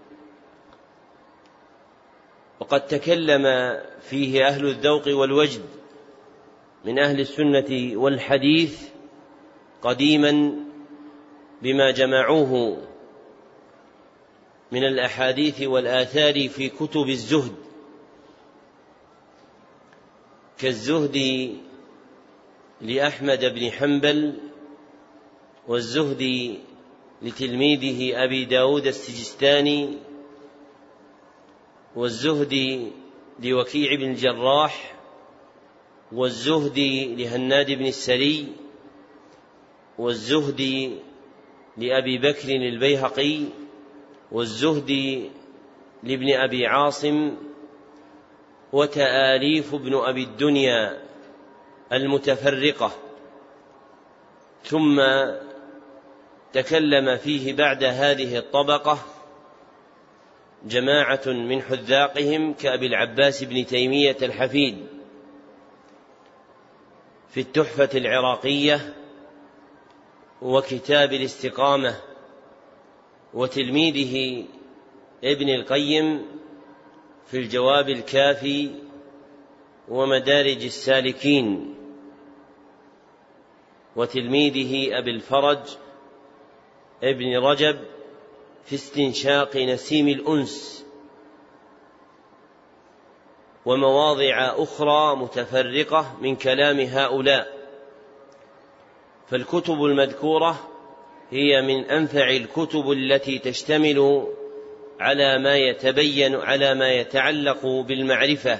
وقد تكلم فيه أهل الذوق والوجد من أهل السنة والحديث قديما بما جمعوه من الأحاديث والآثار في كتب الزهد، كالزهد لأحمد بن حنبل، والزهد لتلميذه أبي داود السجستاني، والزهد لوكيع بن الجراح، والزهد لهناد بن السري، والزهد لأبي بكر البيهقي، والزهد لابن أبي عاصم، وتآليف ابن أبي الدنيا المتفرقة. ثم تكلم فيه بعد هذه الطبقة جماعة من حذاقهم كأبي العباس بن تيمية الحفيد في التحفة العراقية وكتاب الاستقامة، وتلميذه ابن القيم في الجواب الكافي ومدارج السالكين، وتلميذه أبي الفرج ابن رجب في استنشاق نسيم الأنس، ومواضع أخرى متفرقة من كلام هؤلاء. فالكتب المذكورة هي من أنفع الكتب التي تشتمل على ما يتعلق بالمعرفة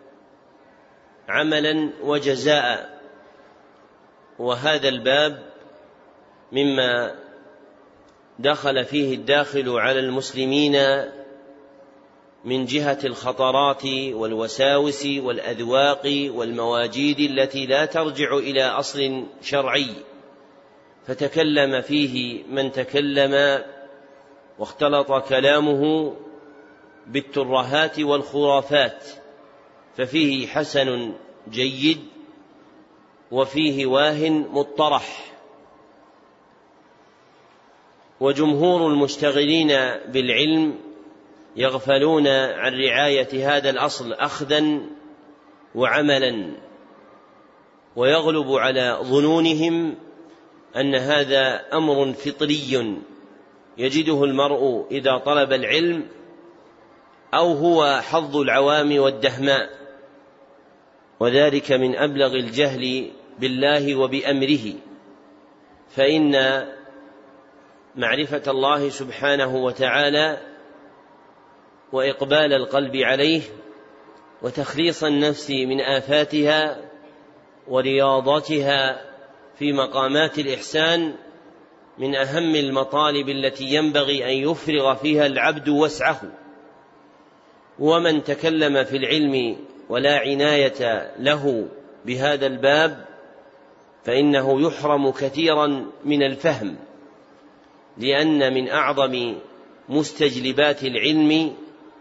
عملا وجزاء. وهذا الباب مما دخل فيه الداخل على المسلمين من جهة الخطرات والوساوس والأذواق والمواجيد التي لا ترجع إلى أصل شرعي، فتكلم فيه من تكلم واختلط كلامه بالترهات والخرافات، ففيه حسن جيد وفيه واهن مطرح. وجمهور المشتغلين بالعلم يغفلون عن رعاية هذا الأصل أخذا وعملا، ويغلب على ظنونهم أن هذا أمر فطري يجده المرء إذا طلب العلم، أو هو حظ العوام والدهماء، وذلك من أبلغ الجهل بالله وبأمره. فإن معرفة الله سبحانه وتعالى وإقبال القلب عليه وتخليص النفس من آفاتها ورياضتها في مقامات الإحسان من أهم المطالب التي ينبغي أن يفرغ فيها العبد وسعه. ومن تكلم في العلم ولا عناية له بهذا الباب فإنه يحرم كثيرا من الفهم، لأن من أعظم مستجلبات العلم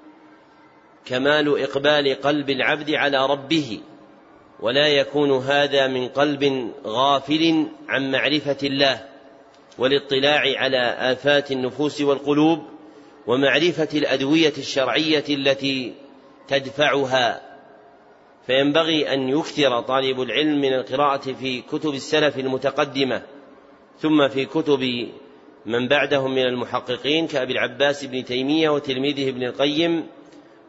كمال إقبال قلب العبد على ربه، ولا يكون هذا من قلب غافل عن معرفة الله والاطلاع على آفات النفوس والقلوب ومعرفة الأدوية الشرعية التي تدفعها. فينبغي أن يكثر طالب العلم من القراءة في كتب السلف المتقدمة، ثم في كتب من بعدهم من المحققين كأبي العباس بن تيمية وتلميذه ابن القيم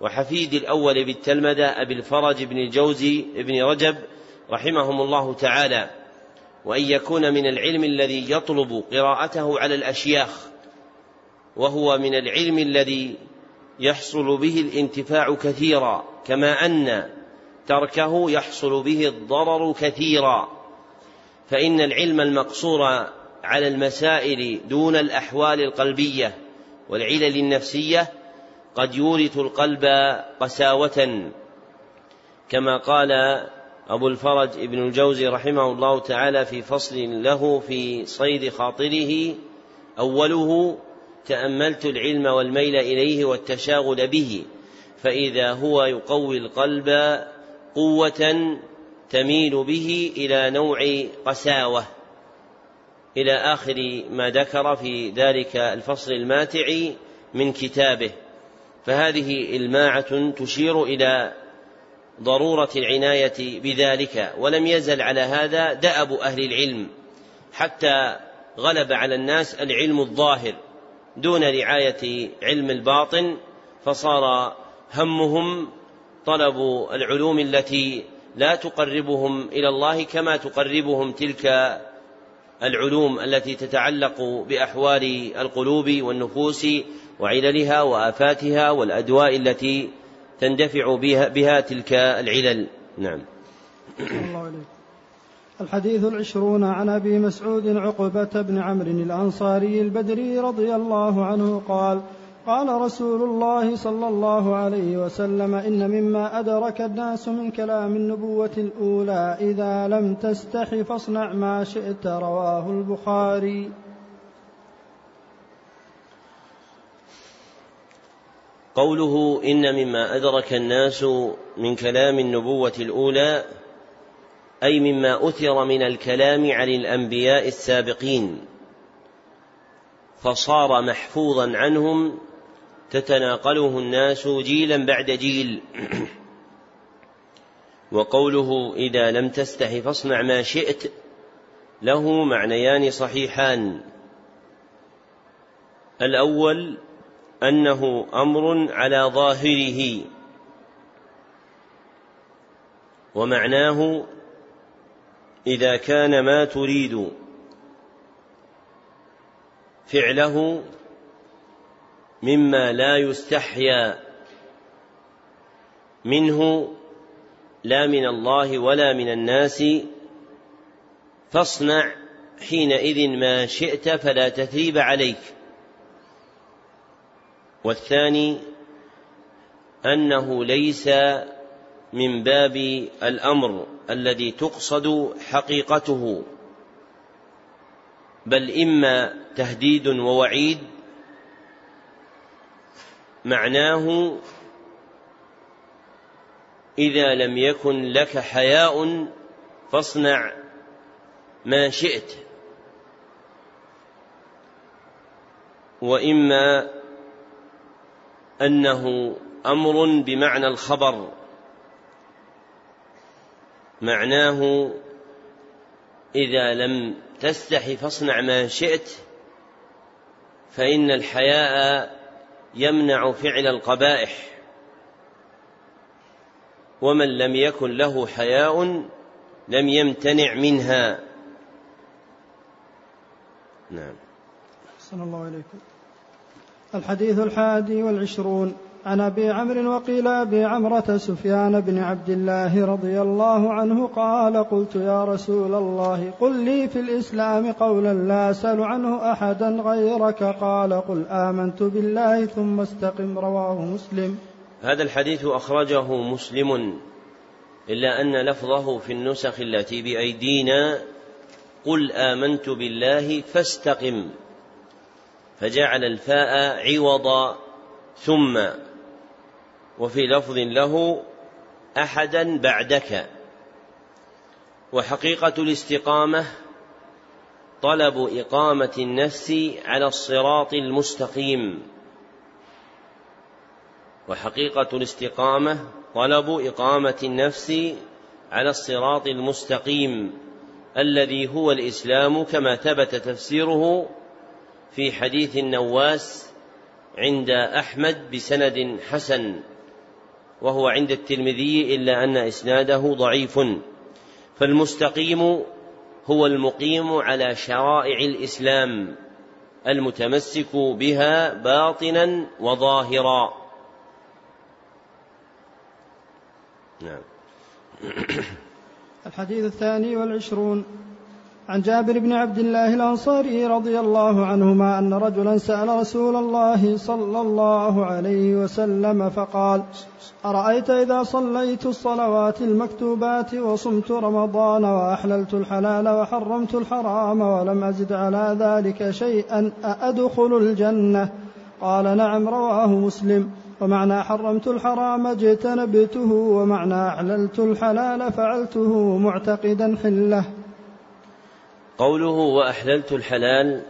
وحفيد الأول بالتلمذة أبي الفرج بن الجوزي بن رجب رحمهم الله تعالى، وأن يكون من العلم الذي يطلب قراءته على الأشياخ، وهو من العلم الذي يحصل به الانتفاع كثيرا، كما أن تركه يحصل به الضرر كثيرا، فإن العلم المقصور على المسائل دون الأحوال القلبية والعلل النفسية قد يورث القلب قساوة، كما قال أبو الفرج ابن الجوزي رحمه الله تعالى في فصل له في صيد خاطره أوله: تأملت العلم والميل إليه والتشاغل به، فإذا هو يقوي القلب قوة تميل به إلى نوع قساوة، إلى آخر ما ذكر في ذلك الفصل الماتع من كتابه. فهذه الماعة تشير إلى ضرورة العناية بذلك، ولم يزل على هذا دأب أهل العلم، حتى غلب على الناس العلم الظاهر دون رعاية علم الباطن، فصار همهم طلب العلوم التي لا تقربهم إلى الله كما تقربهم تلك العلوم التي تتعلق بأحوال القلوب والنفوس وعللها وآفاتها والأدواء التي تندفع بها تلك العلل. نعم. الله عليك. الحديث 20 عن أبي مسعود عقبة بن عمرو الأنصاري البدري رضي الله عنه قال: قال رسول الله صلى الله عليه وسلم: إن مما أدرك الناس من كلام النبوة الأولى: إذا لم تستح فاصنع ما شئت. رواه البخاري. قوله إن مما أدرك الناس من كلام النبوة الأولى، أي مما أثر من الكلام عن الأنبياء السابقين فصار محفوظا عنهم تتناقله الناس جيلا بعد جيل. وقوله إذا لم تستح فاصنع ما شئت له معنيان صحيحان: الأول أنه أمر على ظاهره، ومعناه إذا كان ما تريد فعله مما لا يستحيا منه لا من الله ولا من الناس فاصنع حينئذ ما شئت فلا تثريب عليك. والثاني أنه ليس من باب الأمر الذي تقصد حقيقته، بل إما تهديد ووعيد، معناه إذا لم يكن لك حياء فاصنع ما شئت، وإما أنه أمر بمعنى الخبر، معناه إذا لم تستح فاصنع ما شئت، فإن الحياء يمنع فعل القبائح، ومن لم يكن له حياء لم يمتنع منها. نعم. أحسن الله إليكم. الحديث 21 عن أبي عمرو وقيل أبي عمرة سفيان بن عبد الله رضي الله عنه قال: قلت يا رسول الله قل لي في الإسلام قولا لا أسأل عنه أحدا غيرك. قال: قل آمنت بالله ثم استقم. رواه مسلم. هذا الحديث أخرجه مسلم، إلا أن لفظه في النسخ التي بأيدينا قل آمنت بالله فاستقم، فجعل الفاء عوض ثم، وفي لفظ له أحدا بعدك. وحقيقة الاستقامة طلب إقامة النفس على الصراط المستقيم، وحقيقة الاستقامة طلب إقامة النفس على الصراط المستقيم الذي هو الإسلام، كما ثبت تفسيره في حديث النواس عند أحمد بسند حسن وهو عند الترمذي إلا أن إسناده ضعيف. فالمستقيم هو المقيم على شرائع الإسلام المتمسك بها باطنا وظاهرا. نعم. الحديث 22 عن جابر بن عبد الله الأنصاري رضي الله عنهما أن رجلا سأل رسول الله صلى الله عليه وسلم فقال: أرأيت إذا صليت الصلوات المكتوبات وصمت رمضان وأحللت الحلال وحرمت الحرام ولم أزد على ذلك شيئا أأدخل الجنة؟ قال: نعم. رواه مسلم. ومعنى حرمت الحرام اجتنبته، ومعنى أحللت الحلال فعلته معتقدا حله. قوله وأحللت الحلال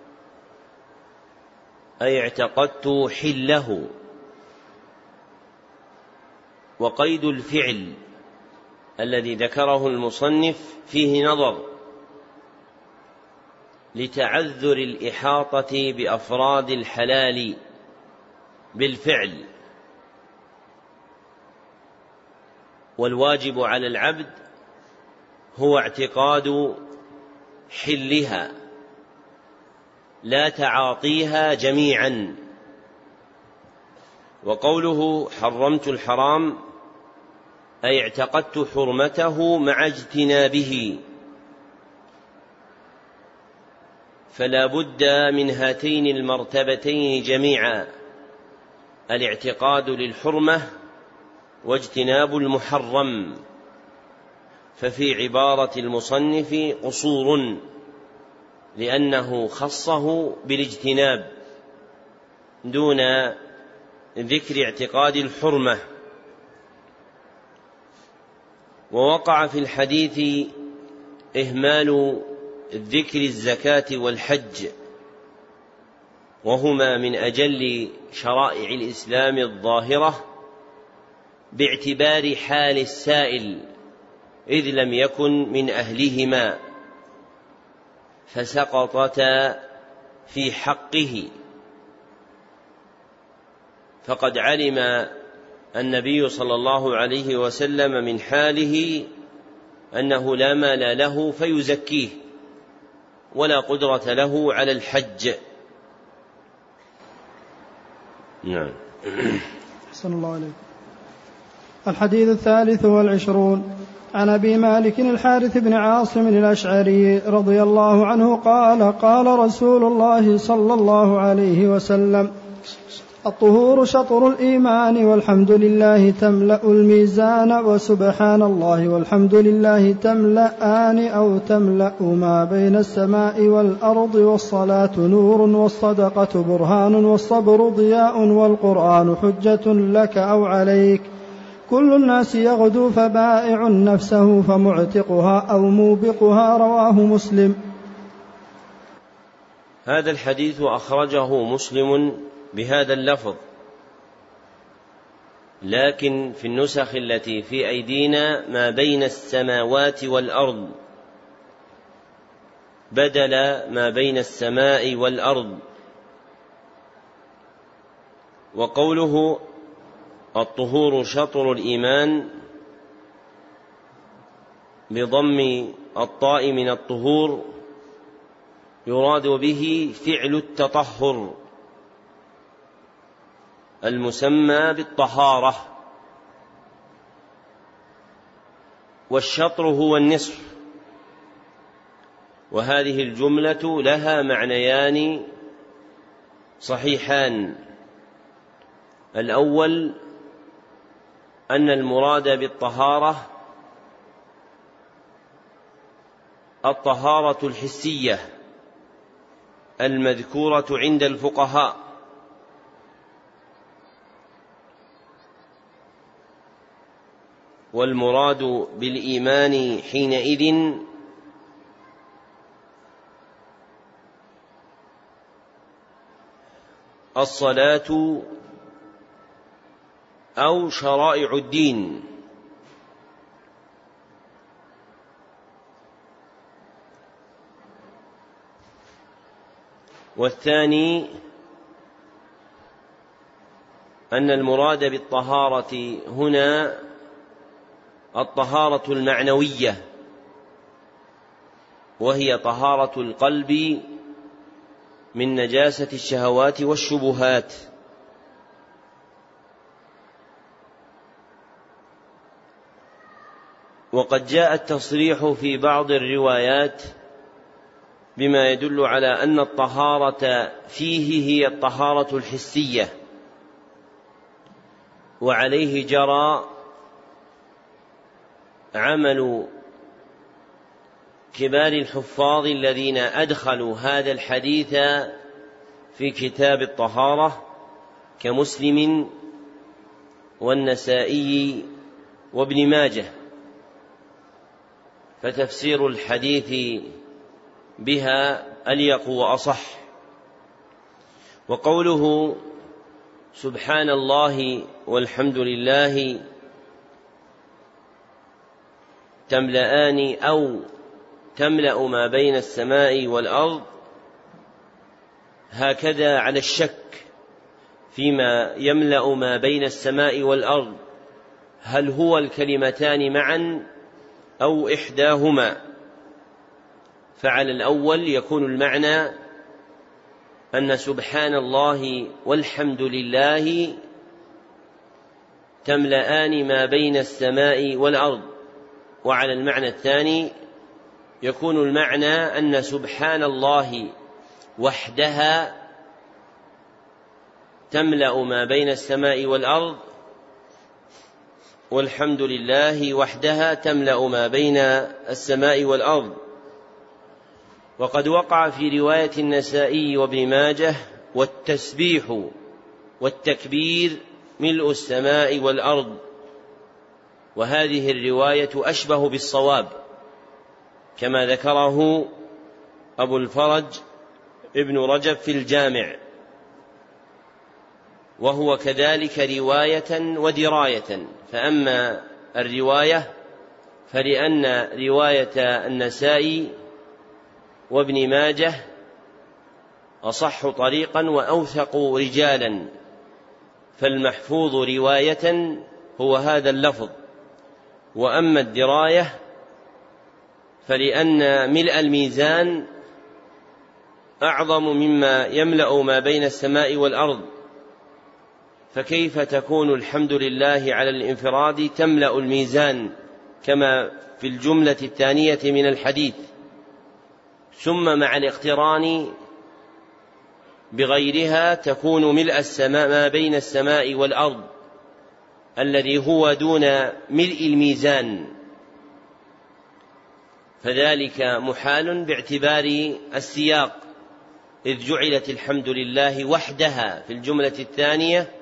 أي اعتقدت حله. وقيد الفعل الذي ذكره المصنف فيه نظر لتعذر الإحاطة بأفراد الحلال بالفعل، والواجب على العبد هو اعتقاد حلها لا تعاطيها جميعا. وقوله حرمت الحرام أي اعتقدت حرمته مع اجتنابه، فلا بد من هاتين المرتبتين جميعا: الاعتقاد للحرمة واجتناب المحرم. ففي عبارة المصنف قصور لأنه خصه بالاجتناب دون ذكر اعتقاد الحرمة. ووقع في الحديث إهمال ذكر الزكاة والحج، وهما من أجل شرائع الإسلام الظاهرة باعتبار حال السائل، إذ لم يكن من أهلهما فسقطتا في حقه. فقد علم النبي صلى الله عليه وسلم من حاله أنه لا مال له فيزكيه ولا قدرة له على الحج. نعم. أحسن الله عليك. الحديث 23 عن أبي مالك الحارث بن عاصم الأشعري رضي الله عنه قال: قال رسول الله صلى الله عليه وسلم: الطهور شطر الإيمان، والحمد لله تملأ الميزان، وسبحان الله والحمد لله تملأان أو تملأ ما بين السماء والأرض، والصلاة نور، والصدقة برهان، والصبر ضياء، والقرآن حجة لك أو عليك. كل الناس يغدو فبائع نفسه فمعتقها أو موبقها. رواه مسلم. هذا الحديث أخرجه مسلم بهذا اللفظ، لكن في النسخ التي في أيدينا ما بين السماوات والأرض بدل ما بين السماء والأرض. وقوله الطهور شطر الإيمان بضم الطاء من الطهور يراد به فعل التطهر المسمى بالطهارة، والشطر هو النصف. وهذه الجملة لها معنيان صحيحان: الأول أن المراد بالطهارة الطهارة الحسية المذكورة عند الفقهاء، والمراد بالإيمان حينئذ الصلاة أو شرائع الدين. والثاني أن المراد بالطهارة هنا الطهارة المعنوية، وهي طهارة القلب من نجاسة الشهوات والشبهات. وقد جاء التصريح في بعض الروايات بما يدل على أن الطهارة فيه هي الطهارة الحسية، وعليه جرى عمل كبار الحفاظ الذين أدخلوا هذا الحديث في كتاب الطهارة كمسلم والنسائي وابن ماجه، فتفسير الحديث بها أليق وأصح. وقوله سبحان الله والحمد لله تملأان أو تملأ ما بين السماء والأرض، هكذا على الشك فيما يملأ ما بين السماء والأرض، هل هو الكلمتان معا أو إحداهما؟ فعلى الأول يكون المعنى أن سبحان الله والحمد لله تملأان ما بين السماء والأرض، وعلى المعنى الثاني يكون المعنى أن سبحان الله وحدها تملأ ما بين السماء والأرض، والحمد لله وحدها تملأ ما بين السماء والأرض. وقد وقع في رواية النسائي وابن ماجه والتسبيح والتكبير ملء السماء والأرض، وهذه الرواية أشبه بالصواب كما ذكره أبو الفرج ابن رجب في الجامع، وهو كذلك رواية ودراية. فأما الرواية فلأن رواية النسائي وابن ماجه أصح طريقا وأوثق رجالا، فالمحفوظ رواية هو هذا اللفظ. وأما الدراية فلأن ملء الميزان أعظم مما يملأ ما بين السماء والأرض، فكيف تكون الحمد لله على الانفراد تملأ الميزان كما في الجملة الثانية من الحديث، ثم مع الاقتران بغيرها تكون ملء السماء ما بين السماء والأرض الذي هو دون ملء الميزان، فذلك محال باعتبار السياق، إذ جعلت الحمد لله وحدها في الجملة الثانية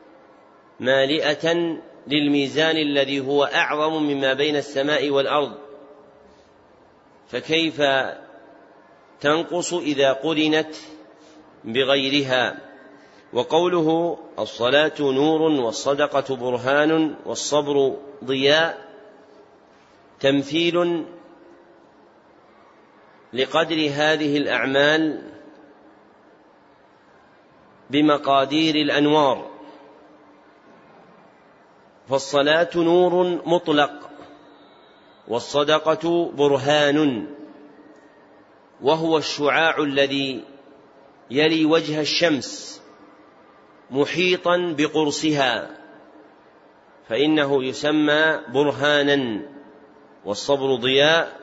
مالئة للميزان الذي هو أعظم مما بين السماء والأرض، فكيف تنقص إذا قرنت بغيرها؟ وقوله الصلاة نور والصدقة برهان والصبر ضياء تمثيل لقدر هذه الأعمال بمقادير الأنوار، فالصلاة نور مطلق، والصدقة برهان وهو الشعاع الذي يلي وجه الشمس محيطا بقرصها، فإنه يسمى برهانا. والصبر ضياء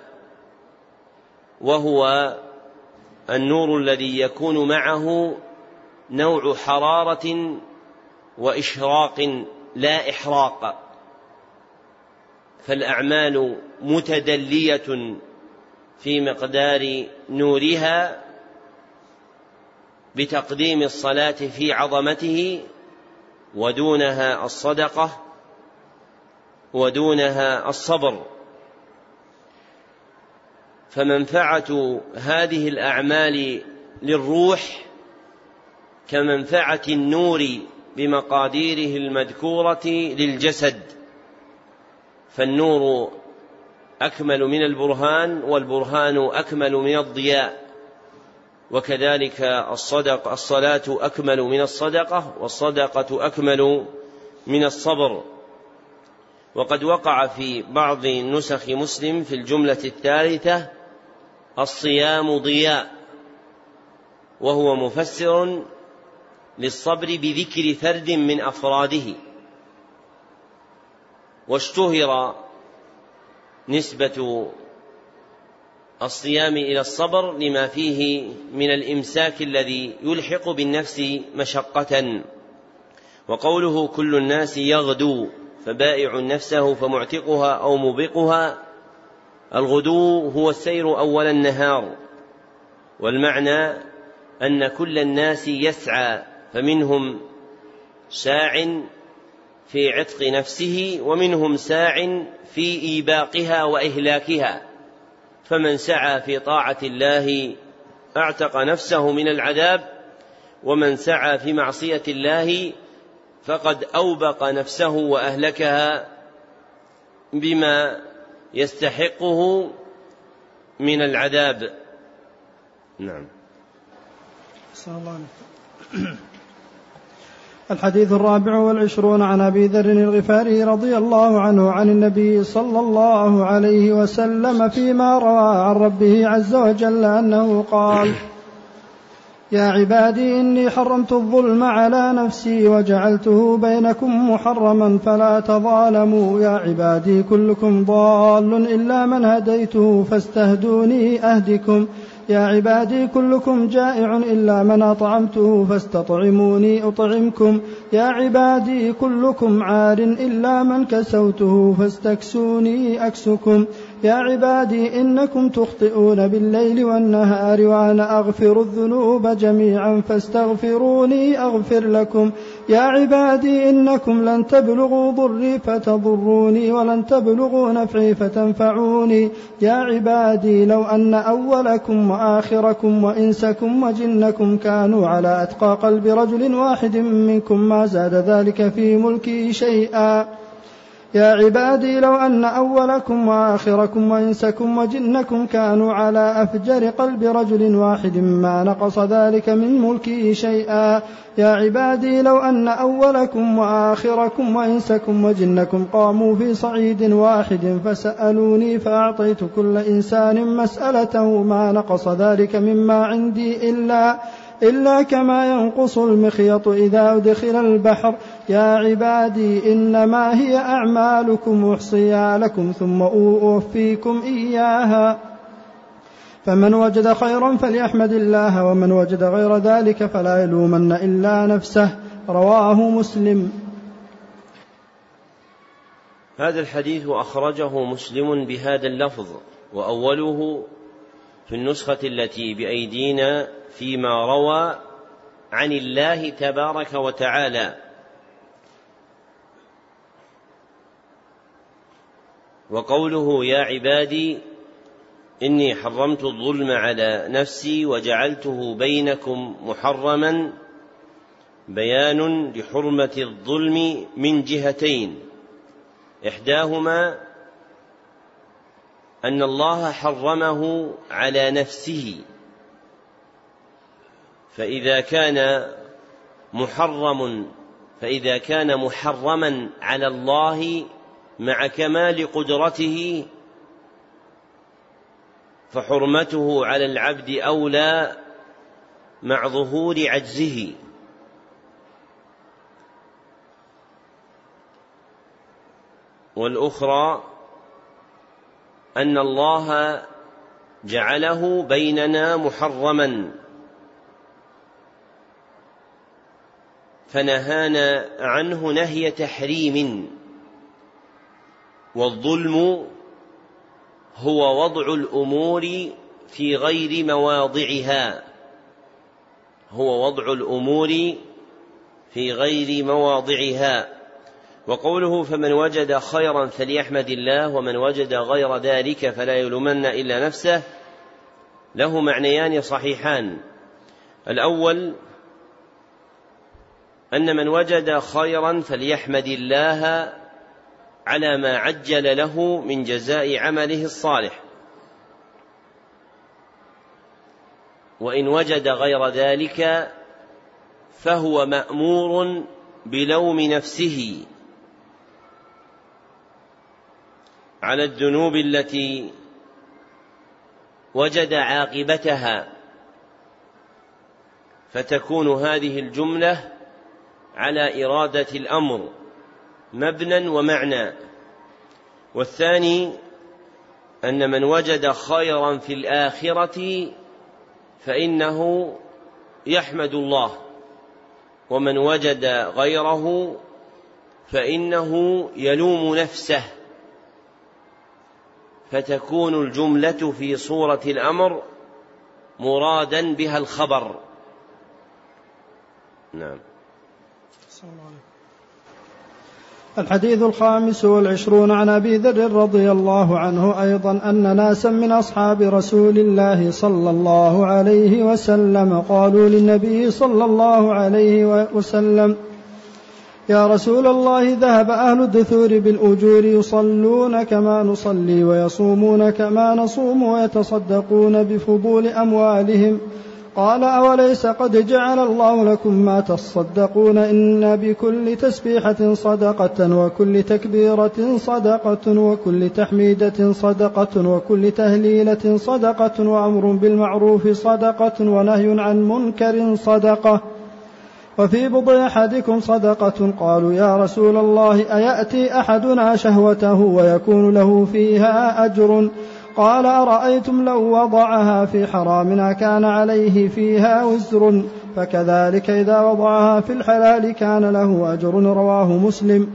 وهو النور الذي يكون معه نوع حرارة وإشراق لا إحراق، فالأعمال متدلية في مقدار نورها بتقديم الصلاة في عظمته، ودونها الصدقة ودونها الصبر. فمنفعة هذه الأعمال للروح كمنفعة النور بمقاديره المذكورة للجسد، فالنور أكمل من البرهان، والبرهان أكمل من الضياء، وكذلك الصلاة أكمل من الصدقة، والصدقة أكمل من الصبر. وقد وقع في بعض نسخ مسلم في الجملة الثالثة الصيام ضياء، وهو مفسر للصبر بذكر فرد من أفراده. واشتهر نسبة الصيام إلى الصبر لما فيه من الإمساك الذي يلحق بالنفس مشقة. وقوله كل الناس يغدو فبائع نفسه فمعتقها أو موبقها، الغدو هو السير أول النهار، والمعنى أن كل الناس يسعى، فمنهم ساع في عتق نفسه ومنهم ساع في إيباقها وإهلاكها، فمن سعى في طاعة الله اعتق نفسه من العذاب، ومن سعى في معصية الله فقد أوبق نفسه وأهلكها بما يستحقه من العذاب. نعم. الحديث 24 عن أبي ذر الغفاري رضي الله عنه عن النبي صلى الله عليه وسلم فيما روى عن ربه عز وجل أنه قال: يا عبادي إني حرمت الظلم على نفسي وجعلته بينكم محرما فلا تظالموا. يا عبادي كلكم ضال إلا من هديته فاستهدوني أهدكم. يا عبادي كلكم جائع إلا من أطعمته فاستطعموني أطعمكم. يا عبادي كلكم عار إلا من كسوته فاستكسوني أكسكم. يا عبادي إنكم تخطئون بالليل والنهار وأنا أغفر الذنوب جميعا فاستغفروني أغفر لكم. يا عبادي إنكم لن تبلغوا ضري فتضروني ولن تبلغوا نفعي فتنفعوني. يا عبادي لو أن أولكم وآخركم وإنسكم وجنكم كانوا على أتقى قلب رجل واحد منكم ما زاد ذلك في ملكي شيئا. يا عبادي لو أن أولكم وآخركم وإنسكم وجنكم كانوا على أفجر قلب رجل واحد ما نقص ذلك من ملكي شيئا. يا عبادي لو أن أولكم وآخركم وإنسكم وجنكم قاموا في صعيد واحد فسألوني فأعطيت كل إنسان مسألته ما نقص ذلك مما عندي إلا كما ينقص المخيط إذا أدخل البحر. يا عبادي إنما هي أعمالكم أحصيها لكم ثم أوفيكم إياها، فمن وجد خيرا فليحمد الله ومن وجد غير ذلك فلا يلومن إلا نفسه. رواه مسلم. هذا الحديث أخرجه مسلم بهذا اللفظ، وأوله في النسخة التي بأيدينا فيما روى عن الله تبارك وتعالى. وقوله يا عبادي إني حرمت الظلم على نفسي وجعلته بينكم محرما، بيان لحرمة الظلم من جهتين: إحداهما أن الله حرمه على نفسه، فإذا كان محرما على الله مع كمال قدرته فحرمته على العبد أولى مع ظهور عجزه. والأخرى أن الله جعله بيننا محرما فنهانا عنه نهي تحريم. والظلم هو وضع الأمور في غير مواضعها. وقوله فمن وجد خيرا فليحمد الله ومن وجد غير ذلك فلا يلومن إلا نفسه له معنيان صحيحان: الأول أن من وجد خيرا فليحمد الله على ما عجل له من جزاء عمله الصالح، وإن وجد غير ذلك فهو مأمور بلوم نفسه على الذنوب التي وجد عاقبتها، فتكون هذه الجملة على إرادة الأمر مبنى ومعنى. والثاني أن من وجد خيرا في الآخرة فإنه يحمد الله، ومن وجد غيره فإنه يلوم نفسه، فتكون الجملة في صورة الأمر مرادا بها الخبر. نعم. الحديث 25 عن أبي ذر رضي الله عنه أيضا أن ناسا من أصحاب رسول الله صلى الله عليه وسلم قالوا للنبي صلى الله عليه وسلم: يا رسول الله، ذهب أهل الدثور بالأجور يصلون كما نصلي ويصومون كما نصوم ويتصدقون بفضول أموالهم. قال: أوليس قد جعل الله لكم ما تصدقون؟ إن بكل تسبيحة صدقة، وكل تكبيرة صدقة، وكل تحميدة صدقة، وكل تهليلة صدقة، وأمر بالمعروف صدقة، ونهي عن منكر صدقة، وفي بضع أحدكم صدقة. قالوا: يا رسول الله، أيأتي أحدنا شهوته ويكون له فيها أجر؟ قال: أرأيتم لو وضعها في حرام كان عليه فيها وزر؟ فكذلك إذا وضعها في الحلال كان له أجر. رواه مسلم.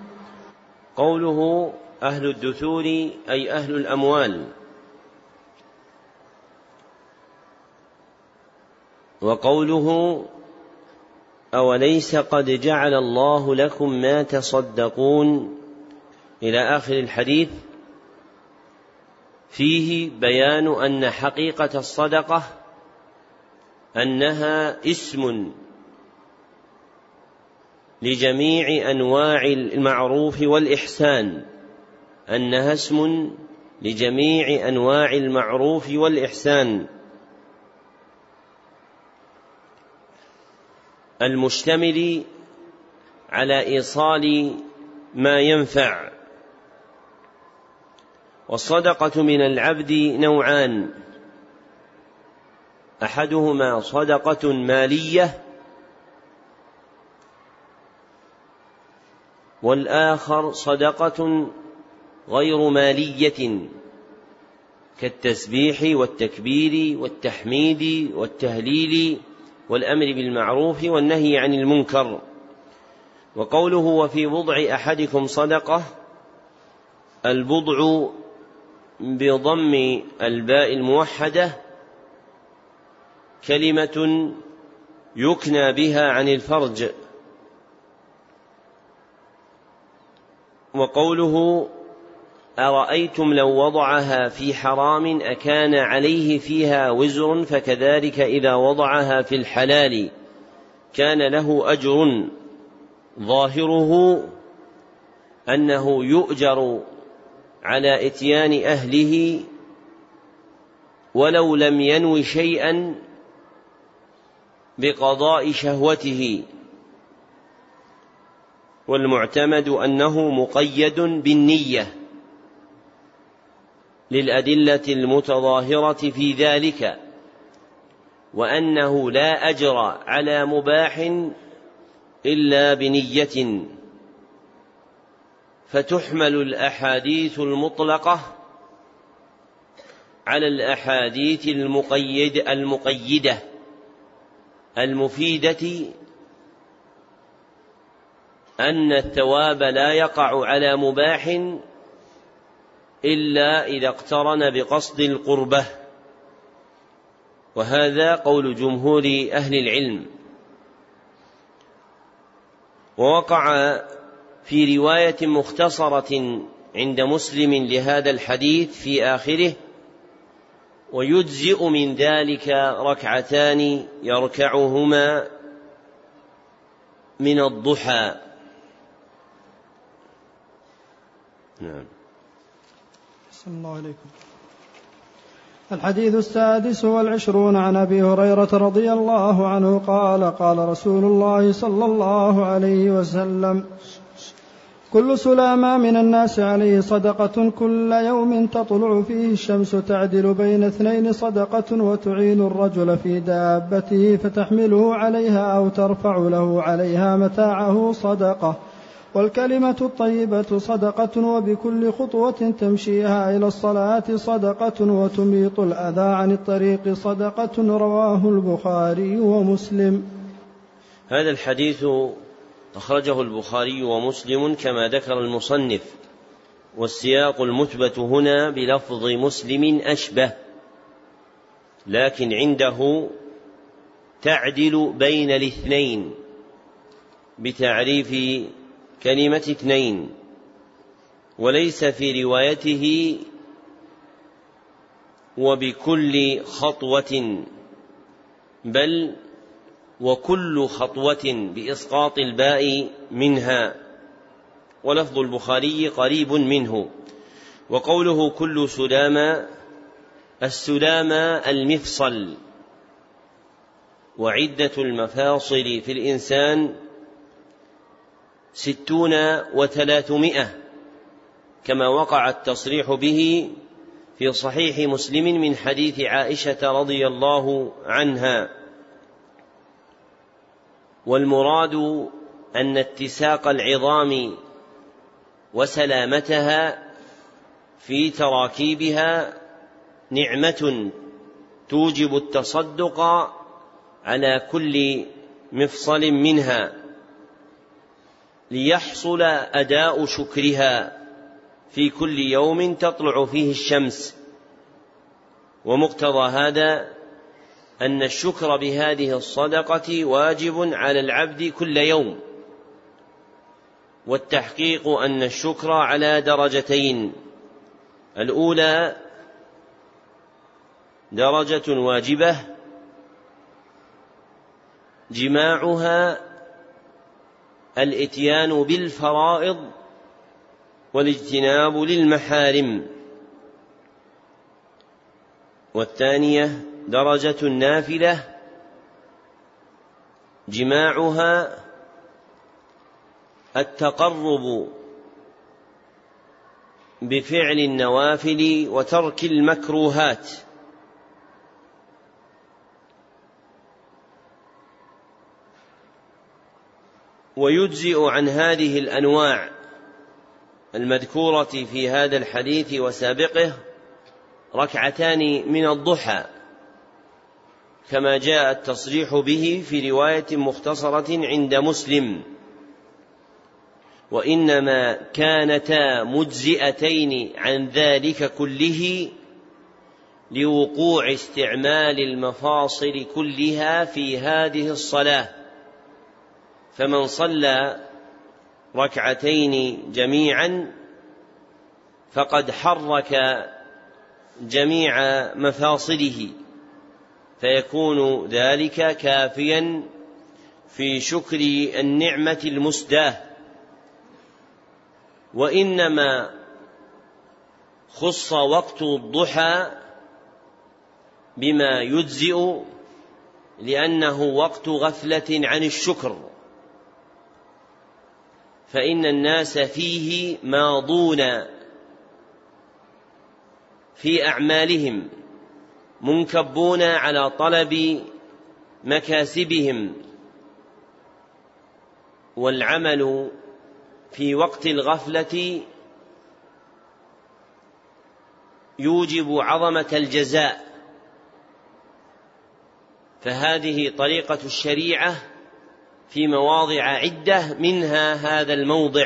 قوله أهل الدثور أي أهل الأموال. وقوله أوليس قد جعل الله لكم ما تصدقون إلى آخر الحديث فيه بيان أن حقيقة الصدقة أنها اسم لجميع أنواع المعروف والإحسان، أنها اسم لجميع أنواع المعروف والإحسان المشتمل على إيصال ما ينفع. والصدقة من العبد نوعان: أحدهما صدقة مالية، والآخر صدقة غير مالية كالتسبيح والتكبير والتحميد والتهليل والأمر بالمعروف والنهي عن المنكر. وقوله وفي بضع أحدكم صدقة، البضع بضم الباء الموحدة كلمة يكنى بها عن الفرج. وقوله أرأيتم لو وضعها في حرام أكان عليه فيها وزر؟ فكذلك إذا وضعها في الحلال كان له أجر. ظاهره أنه يؤجر على إتيان أهله ولو لم ينو شيئا بقضاء شهوته، والمعتمد أنه مقيد بالنية للأدلة المتظاهرة في ذلك، وأنه لا أجر على مباح إلا بنية. فتحمل الأحاديث المطلقة على الأحاديث المقيدة المفيدة أن الثواب لا يقع على مباح إلا إذا اقترن بقصد القربة، وهذا قول جمهور أهل العلم. ووقع في رواية مختصرة عند مسلم لهذا الحديث في آخره: ويجزئ من ذلك ركعتان يركعهما من الضحى. نعم. الله عليكم. الحديث 26 عن أبي هريرة رضي الله عنه قال قال رسول الله صلى الله عليه وسلم: كل سلامة من الناس عليه صدقة كل يوم تطلع فيه الشمس تعدل بين 2 صدقة وتعين الرجل في دابته فتحمله عليها أو ترفع له عليها متاعه صدقة، والكلمة الطيبة صدقة، وبكل خطوة تمشيها إلى الصلاة صدقة، وتميط الأذى عن الطريق صدقة. رواه البخاري ومسلم. هذا الحديث أخرجه البخاري ومسلم كما ذكر المصنف، والسياق المثبت هنا بلفظ مسلم أشبه، لكن عنده تعدل بين 2 بتعريف كلمة 2، وليس في روايته وبكل خطوة، بل وكل خطوة بإسقاط الباء منها، ولفظ البخاري قريب منه. وقوله كل سلامة، السلامة المفصل، وعدة المفاصل في الإنسان 60 و300، كما وقع التصريح به في صحيح مسلم من حديث عائشة رضي الله عنها. والمراد أن اتساق العظام وسلامتها في تراكيبها نعمة توجب التصدق على كل مفصل منها ليحصل أداء شكرها في كل يوم تطلع فيه الشمس. ومقتضى هذا أن الشكر بهذه الصدقة واجب على العبد كل يوم، والتحقيق أن الشكر على درجتين: الأولى درجة واجبة جماعها الإتيان بالفرائض والاجتناب للمحارم، والثانية درجة النافلة جماعها التقرب بفعل النوافل وترك المكروهات. ويجزئ عن هذه الأنواع المذكورة في هذا الحديث وسابقه 2 من الضحى، كما جاء التصريح به في رواية مختصرة عند مسلم، وإنما كانتا مجزئتين عن ذلك كله لوقوع استعمال المفاصل كلها في هذه الصلاة، فمن صلى 2 جميعا فقد حرك جميع مفاصله، فيكون ذلك كافيا في شكر النعمة المسداة. وإنما خص وقت الضحى بما يجزئ لأنه وقت غفلة عن الشكر، فإن الناس فيه ماضون في أعمالهم منكبون على طلب مكاسبهم، والعمل في وقت الغفلة يوجب عظمة الجزاء، فهذه طريقة الشريعة في مواضع عدة، منها هذا الموضع.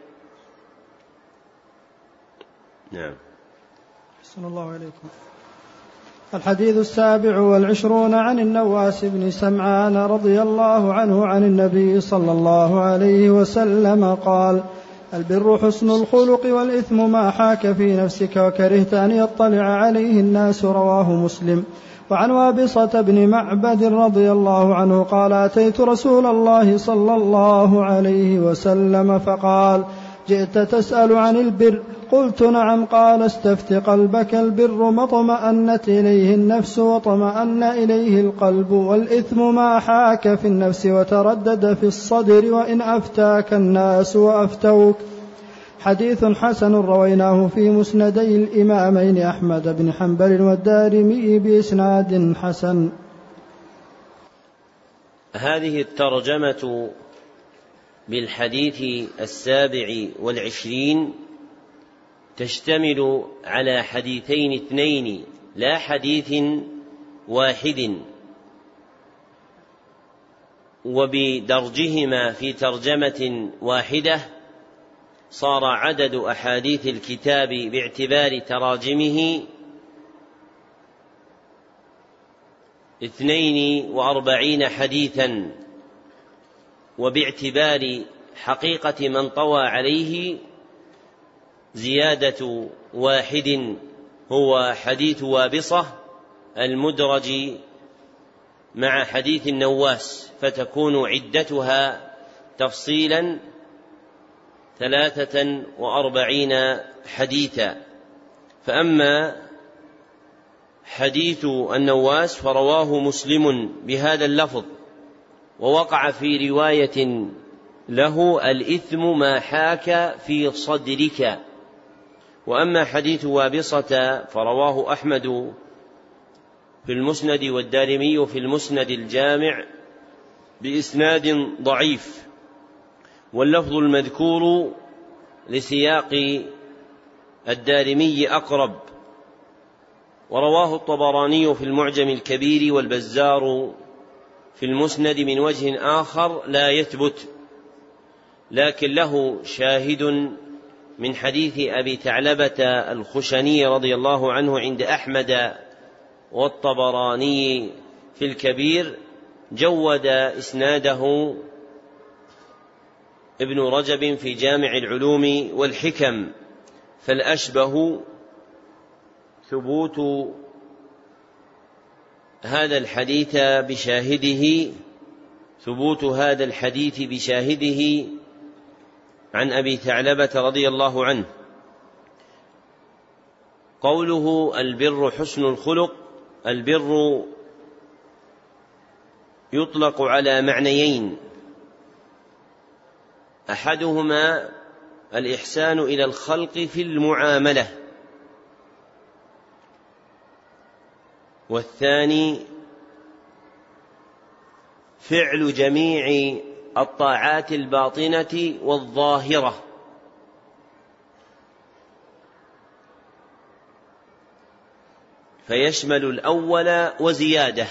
نعم. أحسن الله عليكم. الحديث 27 عن النواس بن سمعان رضي الله عنه عن النبي صلى الله عليه وسلم قال: البر حسن الخلق، والإثم ما حاك في نفسك وكرهت أن يطلع عليه الناس. رواه مسلم. وعن وابصة بن معبد رضي الله عنه قال: أتيت رسول الله صلى الله عليه وسلم فقال: جئت تسأل عن البر؟ قلت نعم. قال استفت قلبك، البر ما اطمأنت إليه النفس واطمأن إليه القلب، والإثم ما حاك في النفس وتردد في الصدر، وإن أفتاك الناس وأفتوك. حديث حسن رويناه في مسندي الإمامين أحمد بن حنبل والدارمي بإسناد حسن. هذه الترجمة بالحديث 27 تشتمل على حديثين اثنين لا حديث واحد، وبدرجهما في ترجمة واحدة صار عدد أحاديث الكتاب باعتبار تراجمه 42 حديثا، وباعتبار حقيقة من طوى عليه زيادة واحد هو حديث وابصة المدرج مع حديث النواس، فتكون عدتها تفصيلا 43 حديثا. فأما حديث النواس فرواه مسلم بهذا اللفظ، ووقع في رواية له الإثم ما حاك في صدرك. وأما حديث وابصة فرواه أحمد في المسند والدارمي في المسند الجامع بإسناد ضعيف، واللفظ المذكور لسياق الدارمي أقرب، ورواه الطبراني في المعجم الكبير والبزار في المسند من وجه آخر لا يثبت، لكن له شاهد من حديث أبي ثعلبة الخشني رضي الله عنه عند أحمد والطبراني في الكبير، جود إسناده ابن رجب في جامع العلوم والحكم. فالأشبه ثبوت هذا الحديث بشاهده عن أبي ثعلبة رضي الله عنه. قوله البر حسن الخلق، البر يطلق على معنيين: أحدهما الإحسان إلى الخلق في المعاملة، والثاني فعل جميع الطاعات الباطنة والظاهرة. فيشمل الأول وزيادة.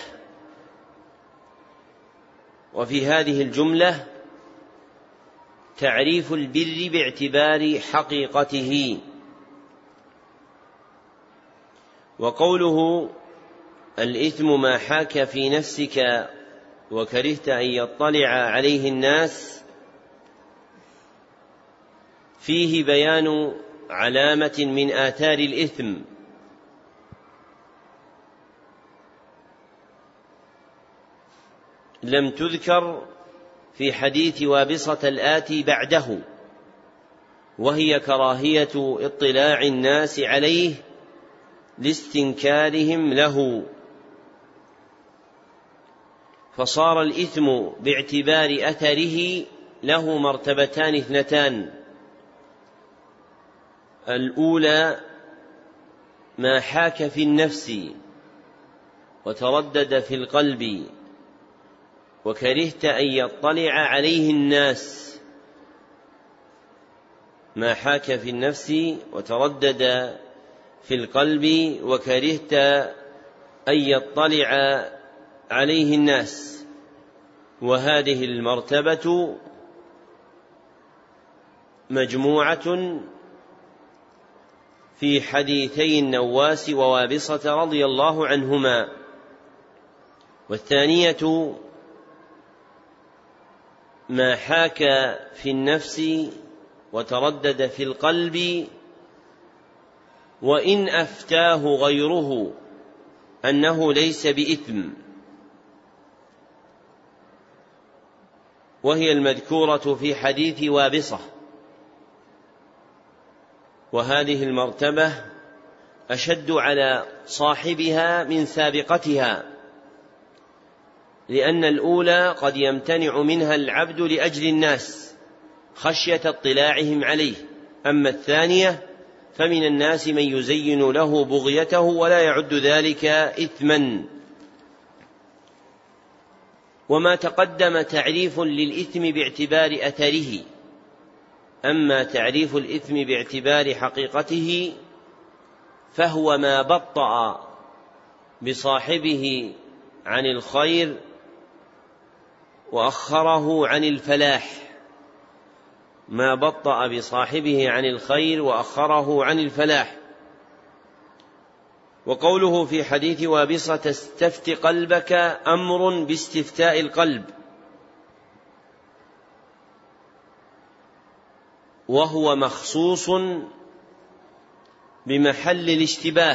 وفي هذه الجملة تعريف البر باعتبار حقيقته. وقوله الإثم ما حاك في نفسك وكرهت أن يطلع عليه الناس، فيه بيان علامة من آثار الإثم، لم تذكر في حديث وابصة الآتي بعده، وهي كراهية اطلاع الناس عليه لاستنكارهم له. فصار الإثم باعتبار أثره له مرتبتان اثنتان: الأولى ما حاك في النفس وتردد في القلب وكرهت أن يطلع عليه الناس. ما حاك في النفس وتردد في القلب وكرهت أن يطلع عليه الناس. وهذه المرتبة مجموعة في حديثي النواس ووابصة رضي الله عنهما. والثانية ما حاك في النفس وتردد في القلب وإن أفتاه غيره أنه ليس بإثم، وهي المذكورة في حديث وابصة. وهذه المرتبة أشد على صاحبها من سابقتها، لأن الأولى قد يمتنع منها العبد لأجل الناس خشية اطلاعهم عليه، أما الثانية فمن الناس من يزين له بغيته ولا يعد ذلك إثما. وما تقدم تعريف للإثم باعتبار أثره، أما تعريف الإثم باعتبار حقيقته فهو ما بطأ بصاحبه عن الخير وأخره عن الفلاح، ما بطأ بصاحبه عن الخير وأخره عن الفلاح. وقوله في حديث وابصة استفت قلبك أمر باستفتاء القلب، وهو مخصوص بمحل الاشتباه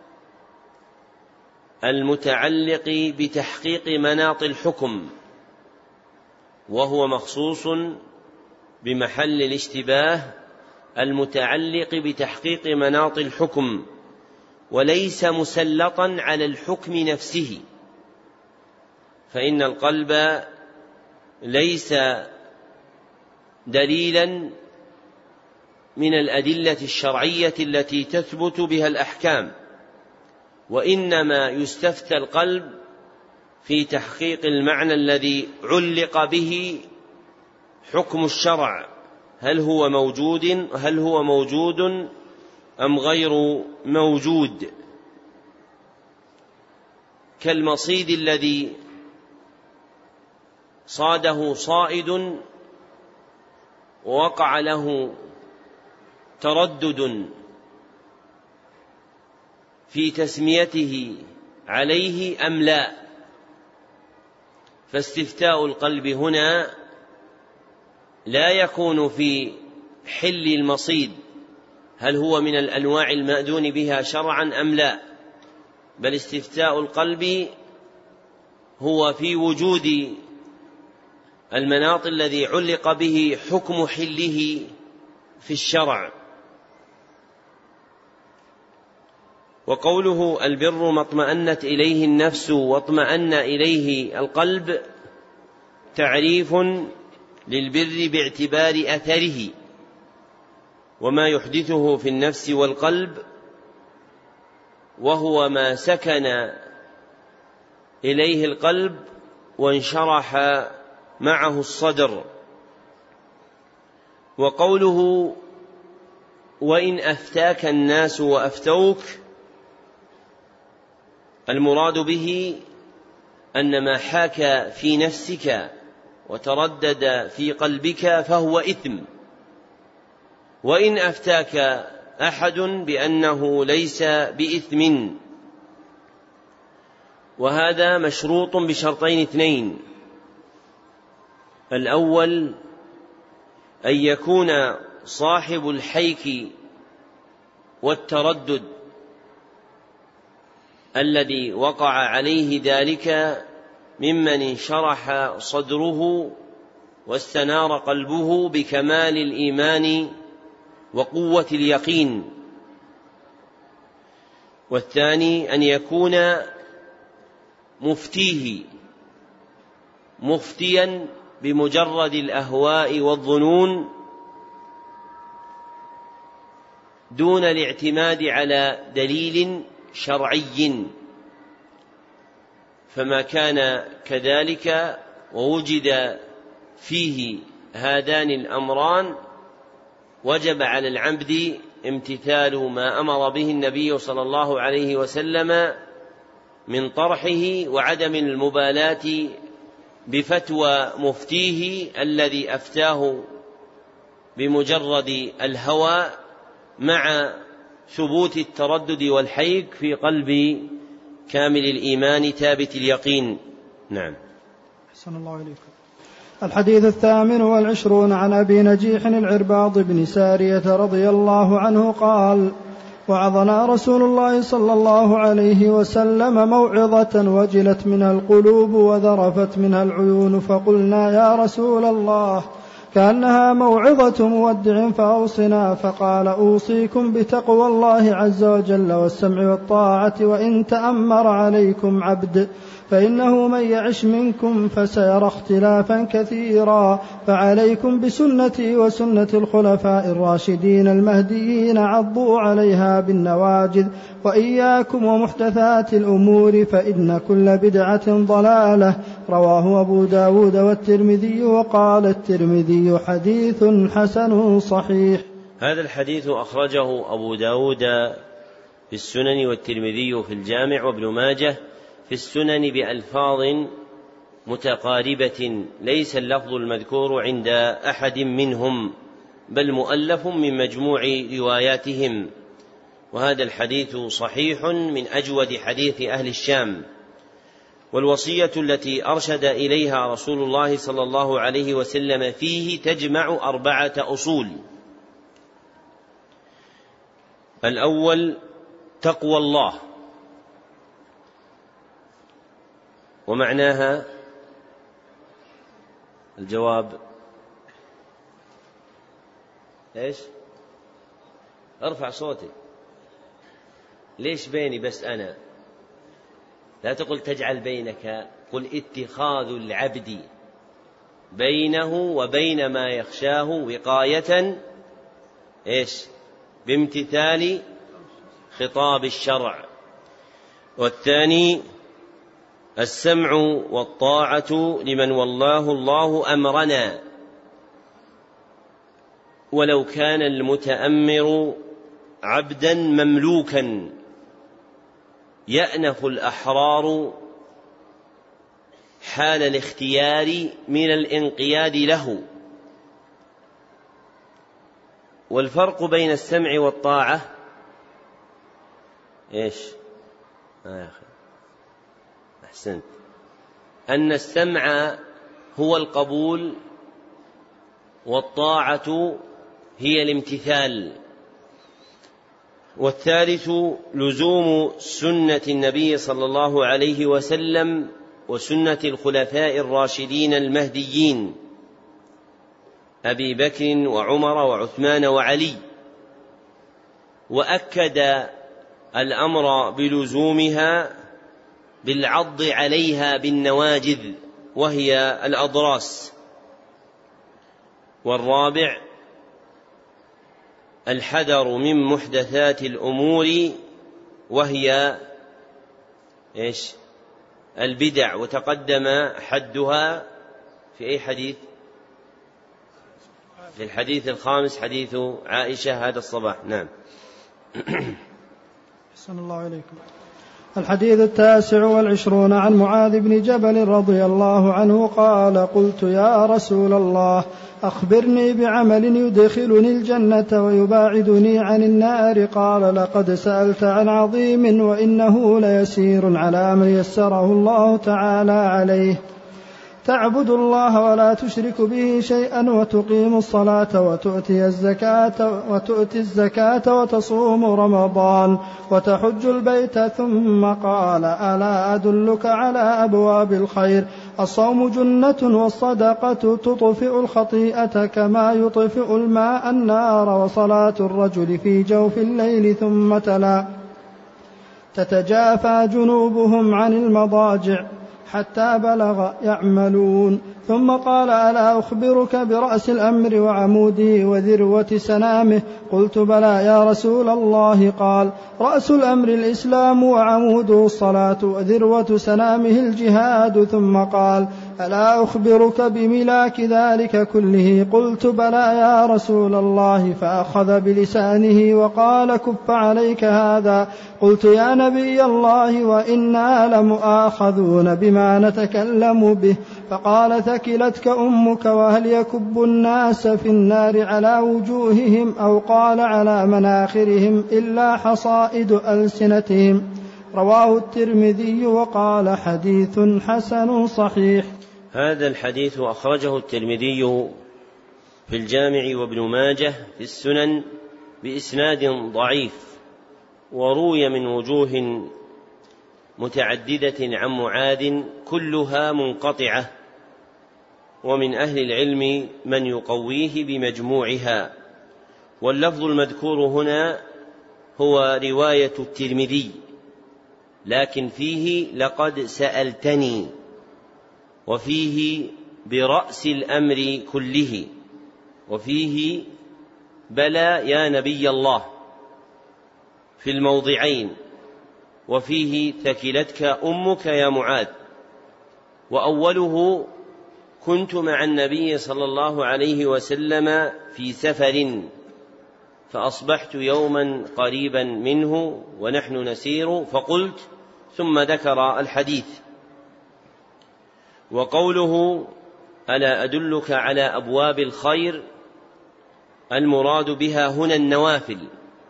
المتعلق بتحقيق مناط الحكم، وهو مخصوص بمحل الاشتباه المتعلق بتحقيق مناط الحكم، وليس مسلطا على الحكم نفسه، فإن القلب ليس دليلا من الأدلة الشرعية التي تثبت بها الأحكام، وإنما يستفتى القلب في تحقيق المعنى الذي علق به حكم الشرع، هل هو موجود أم غير موجود، كالمصيد الذي صاده صائد ووقع له تردد في تسميته عليه أم لا، فاستفتاء القلب هنا لا يكون في حل المصيد هل هو من الأنواع المأذون بها شرعا أم لا، بل استفتاء القلب هو في وجود المناط الذي علق به حكم حله في الشرع. وقوله البر ما اطمأنت إليه النفس واطمأن إليه القلب تعريف للبر باعتبار أثره وما يحدثه في النفس والقلب، وهو ما سكن إليه القلب وانشرح معه الصدر. وقوله وإن أفتاك الناس وأفتوك، المراد به أن ما حاك في نفسك وتردد في قلبك فهو إثم، وإن أفتاك أحد بأنه ليس بإثم، وهذا مشروط بشرطين اثنين: الأول أن يكون صاحب الحيك والتردد الذي وقع عليه ذلك ممن انشرح صدره واستنار قلبه بكمال الإيمان وقوة اليقين. والثاني أن يكون مفتيا بمجرد الأهواء والظنون دون الاعتماد على دليل شرعي، فما كان كذلك ووجد فيه هذان الأمران وجب على العبد امتثال ما أمر به النبي صلى الله عليه وسلم من طرحه وعدم المبالاة بفتوى مفتيه الذي أفتاه بمجرد الهوى مع ثبوت التردد والحيك في قلب كامل الإيمان ثابت اليقين. نعم. أحسن الله إليكم. الحديث 28 عن أبي نجيح العرباض بن سارية رضي الله عنه قال: وعظنا رسول الله صلى الله عليه وسلم موعظة وجلت منها القلوب وذرفت منها العيون، فقلنا يا رسول الله كأنها موعظة مودع فأوصنا، فقال: أوصيكم بتقوى الله عز وجل والسمع والطاعة وإن تأمر عليكم عبد، فإنه من يعش منكم فسيرى اختلافا كثيرا، فعليكم بسنتي وسنة الخلفاء الراشدين المهديين، عضوا عليها بالنواجذ، وإياكم ومحدثات الأمور فإن كل بدعة ضلالة. رواه أبو داود والترمذي، وقال الترمذي: حديث حسن صحيح. هذا الحديث أخرجه أبو داود في السنن، والترمذي في الجامع، وابن ماجه في السنن بألفاظ متقاربة، ليس اللفظ المذكور عند أحد منهم، بل مؤلف من مجموع رواياتهم. وهذا الحديث صحيح من أجود حديث أهل الشام. والوصية التي أرشد إليها رسول الله صلى الله عليه وسلم فيه تجمع 4 أصول. الأول تقوى الله، ومعناها الجواب إيش؟ ارفع صوتك. ليش بيني بس أنا؟ لا تقل تجعل بينك، قل اتخاذ العبد بينه وبين ما يخشاه وقاية إيش؟ بامتثال خطاب الشرع. والثاني السمع والطاعة لمن والله الله أمرنا، ولو كان المتأمر عبدا مملوكا يأنف الأحرار حال الاختيار من الانقياد له. والفرق بين السمع والطاعة إيش؟ يا أخي أحسنت، أن السمع هو القبول، والطاعة هي الامتثال. والثالث لزوم سنة النبي صلى الله عليه وسلم وسنة الخلفاء الراشدين المهديين أبي بكر وعمر وعثمان وعلي. وأكد الأمر بلزومها بالعض عليها بالنواجذ، وهي الأضراس. والرابع الحذر من محدثات الأمور، وهي إيش؟ البدع. وتقدم حدها في أي حديث؟ في الحديث الخامس، حديث عائشة هذا الصباح. نعم. أحسن الله عليكم. الحديث 29 عن معاذ بن جبل رضي الله عنه قال: قلت: يا رسول الله، أخبرني بعمل يدخلني الجنة ويباعدني عن النار. قال: لقد سألت عن عظيم، وإنه ليسير على من يسره الله تعالى عليه. تعبد الله ولا تشرك به شيئا، وتقيم الصلاة وتؤتي الزكاة وتصوم رمضان وتحج البيت. ثم قال: ألا أدلك على أبواب الخير؟ الصوم جنة، والصدقة تطفئ الخطيئة كما يطفئ الماء النار، وصلاة الرجل في جوف الليل. ثم تلا: تتجافى جنوبهم عن المضاجع حتى بلغ يعملون. ثم قال: ألا أخبرك برأس الأمر وعموده وذروة سنامه؟ قلت: بلى يا رسول الله. قال: رأس الأمر الإسلام، وعموده الصلاة، وذروة سنامه الجهاد. ثم قال: ألا أخبرك بملاك ذلك كله؟ قلت: بلى يا رسول الله. فأخذ بلسانه وقال: كف عليك هذا. قلت: يا نبي الله، وإنا لمؤاخذون بما نتكلم به. فقال: ثكلتك أمك، وهل يكب الناس في النار على وجوههم، أو قال على مناخرهم، إلا حصائد ألسنتهم. رواه الترمذي، وقال: حديث حسن صحيح. هذا الحديث أخرجه الترمذي في الجامع، وابن ماجه في السنن بإسناد ضعيف، وروي من وجوه متعددة عن معاذ كلها منقطعة. ومن أهل العلم من يقويه بمجموعها. واللفظ المذكور هنا هو رواية الترمذي، لكن فيه لقد سألتني، وفيه برأس الأمر كله، وفيه بلى يا نبي الله في الموضعين، وفيه ثكلتك أمك يا معاذ. وأوله كنت مع النبي صلى الله عليه وسلم في سفر فأصبحت يوما قريبا منه ونحن نسير فقلت، ثم ذكر الحديث. وقوله ألا أدلك على أبواب الخير، المراد بها هنا النوافل،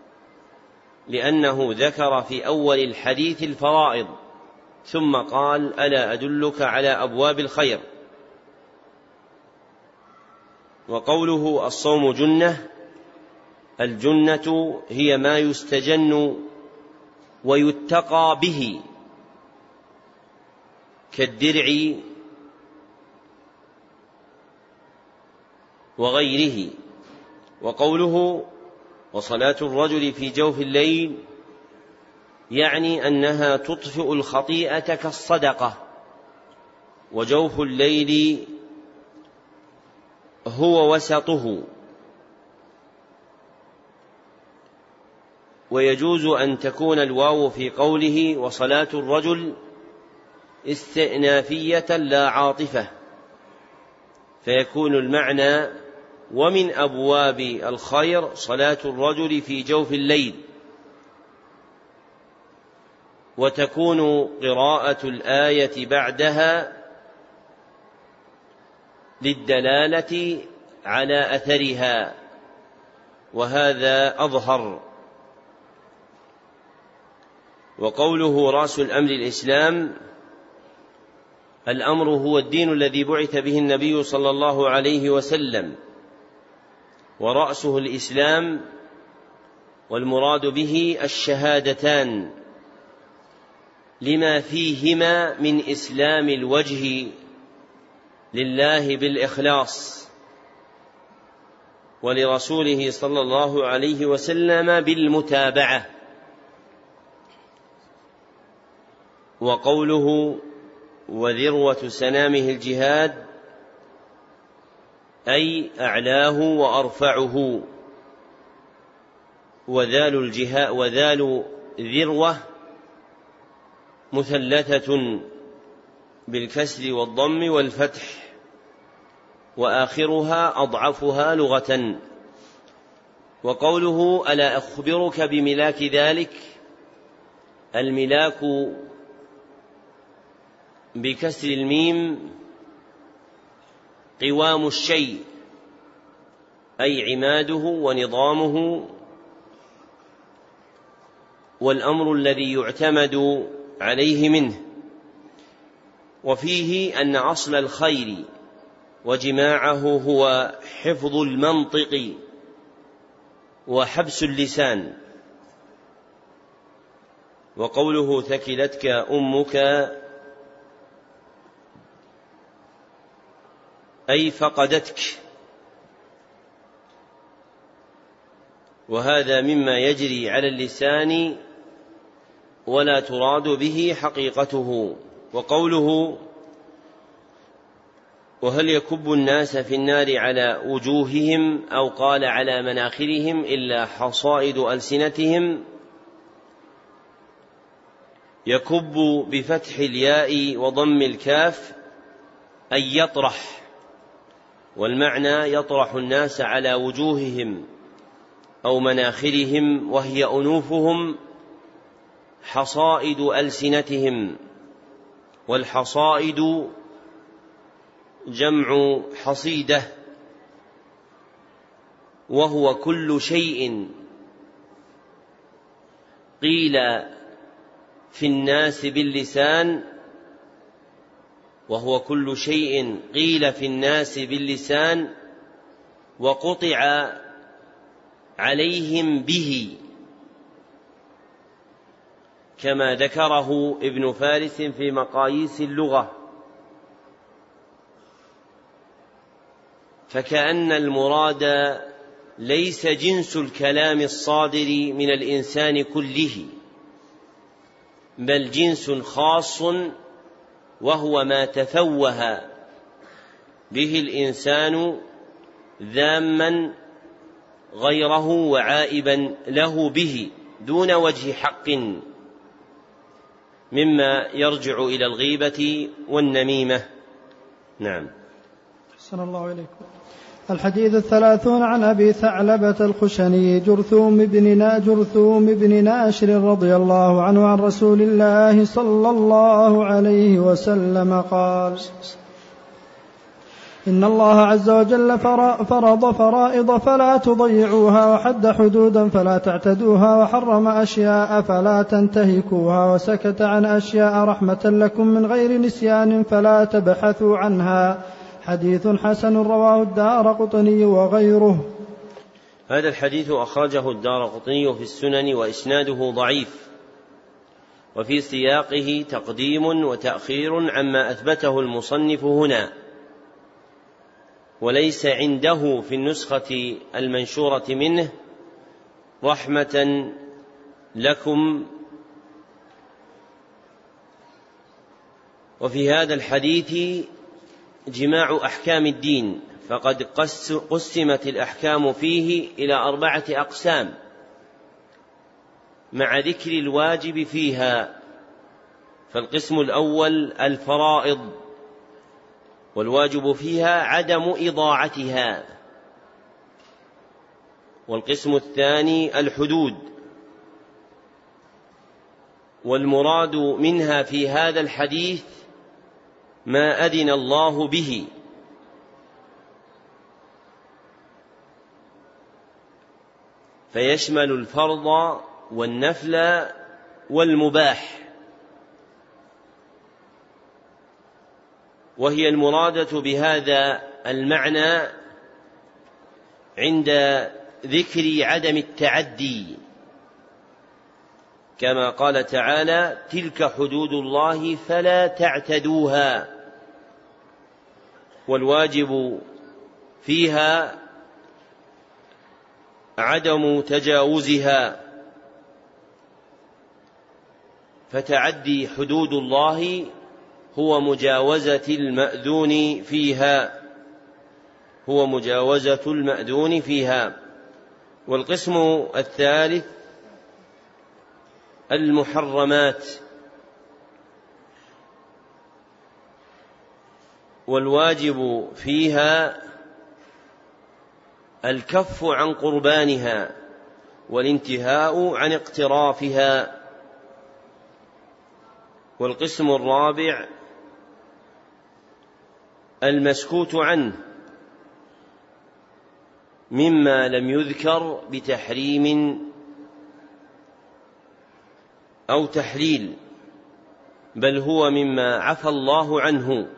لأنه ذكر في أول الحديث الفرائض ثم قال ألا أدلك على أبواب الخير. وقوله الصوم جنة، الجنة هي ما يستجن ويتقى به كالدرع وغيره. وقوله وصلاة الرجل في جوف الليل، يعني أنها تطفئ الخطيئة كالصدقة، وجوف الليل هو وسطه. ويجوز أن تكون الواو في قوله وصلاة الرجل استئنافية لا عاطفة، فيكون المعنى ومن أبواب الخير صلاة الرجل في جوف الليل. وتكون قراءة الآية بعدها للدلالة على أثرها، وهذا أظهر. وقوله رأس الأمر الإسلام، الأمر هو الدين الذي بعث به النبي صلى الله عليه وسلم، ورأسه الإسلام، والمراد به الشهادتان لما فيهما من إسلام الوجه لله بالإخلاص، ولرسوله صلى الله عليه وسلم بالمتابعة. وقوله وذروة سنامه الجهاد، أي أعلاه وأرفعه. وذال ذروة مثلثة بالكسر والضم والفتح، وآخرها أضعفها لغة. وقوله ألا أخبرك بملاك ذلك، الملاك بكسر الميم قوام الشيء، أي عماده ونظامه، والأمر الذي يعتمد عليه منه. وفيه أن أصل الخير وجماعه هو حفظ المنطق وحبس اللسان. وقوله ثكلتك أمك، أي فقدتك، وهذا مما يجري على اللسان ولا تراد به حقيقته. وقوله وهل يكب الناس في النار على وجوههم، أو قال على مناخرهم إلا حصائد ألسنتهم، يكب بفتح الياء وضم الكاف أي يطرح، والمعنى يطرح الناس على وجوههم أو مناخرهم، وهي أنوفهم حصائد ألسنتهم. والحصائد جمع حصيدة، وهو كل شيء قيل في الناس باللسان، وهو كل شيء قيل في الناس باللسان وقطع عليهم به، كما ذكره ابن فارس في مقاييس اللغة. فكأن المراد ليس جنس الكلام الصادر من الإنسان كله، بل جنس خاص وهو ما تفوه به الإنسان ذاما غيره وعائبا له به دون وجه حق، مما يرجع إلى الغيبة والنميمة. نعم. أحسن الله إليكم. الحديث 30 عن أبي ثعلبة الخشني جرثوم بن ناشر رضي الله عنه عن رسول الله صلى الله عليه وسلم قال: إن الله عز وجل فرض فرائض فلا تضيعوها، وحد حدودا فلا تعتدوها، وحرم أشياء فلا تنتهكوها، وسكت عن أشياء رحمة لكم من غير نسيان فلا تبحثوا عنها. حديث حسن رواه الدارقطني وغيره. هذا الحديث أخرجه الدارقطني في السنن وإسناده ضعيف، وفي سياقه تقديم وتأخير عما أثبته المصنف هنا، وليس عنده في النسخة المنشورة منه رحمة لكم. وفي هذا الحديث جماع أحكام الدين، فقد قسمت الأحكام فيه إلى 4 أقسام مع ذكر الواجب فيها. فالقسم الأول الفرائض، والواجب فيها عدم إضاعتها. والقسم الثاني الحدود، والمراد منها في هذا الحديث ما أذن الله به، فيشمل الفرض والنفل والمباح، وهي المرادة بهذا المعنى عند ذكر عدم التعدي، كما قال تعالى: تلك حدود الله فلا تعتدوها. والواجب فيها عدم تجاوزها، فتعدي حدود الله هو مجاوزة المأذون فيها. والقسم الثالث المحرمات، والواجب فيها الكف عن قربانها والانتهاء عن اقترافها. والقسم الرابع المسكوت عنه مما لم يذكر بتحريم أو تحليل، بل هو مما عفى الله عنه.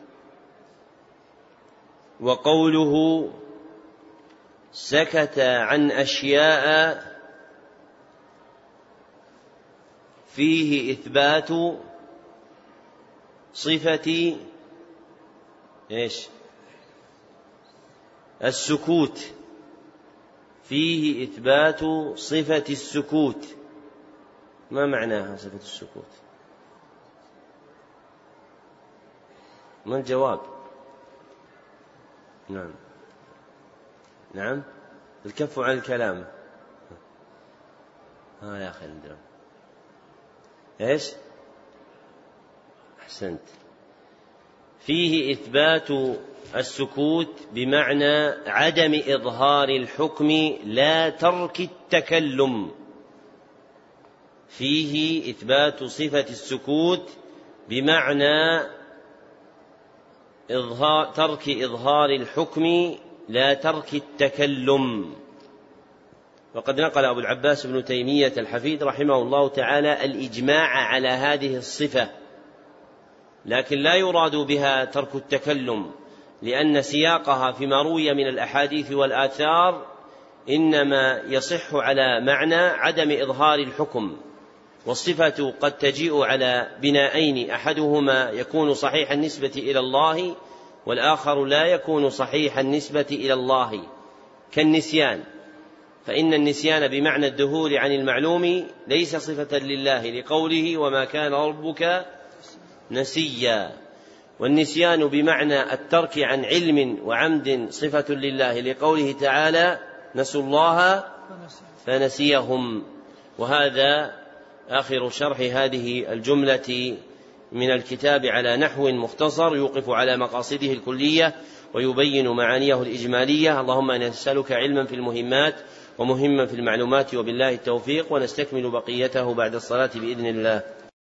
وقوله سكت عن أشياء فيه إثبات صفة السكوت، فيه إثبات صفة السكوت. ما معناها صفة السكوت؟ ما الجواب؟ نعم الكف عن الكلام. يا أخي الدرام أحسنت. فيه إثبات السكوت بمعنى عدم إظهار الحكم لا ترك التكلم. فيه إثبات صفة السكوت بمعنى ترك إظهار الحكم لا ترك التكلم. وقد نقل أبو العباس بن تيمية الحفيد رحمه الله تعالى الإجماع على هذه الصفة، لكن لا يراد بها ترك التكلم، لأن سياقها فيما روي من الأحاديث والآثار إنما يصح على معنى عدم إظهار الحكم. والصفة قد تجيء على بنائين، أحدهما يكون صحيح النسبة إلى الله والآخر لا يكون صحيح النسبة إلى الله كالنسيان، فإن النسيان بمعنى الذهول عن المعلوم ليس صفة لله لقوله وما كان ربك نسيا، والنسيان بمعنى الترك عن علم وعمد صفة لله لقوله تعالى نسوا الله فنسيهم. وهذا آخر شرح هذه الجملة من الكتاب على نحو مختصر يوقف على مقاصده الكلية ويبين معانيه الإجمالية. اللهم إنا نسألك علما في المهمات ومهما في المعلومات، وبالله التوفيق، ونستكمل بقيته بعد الصلاة بإذن الله.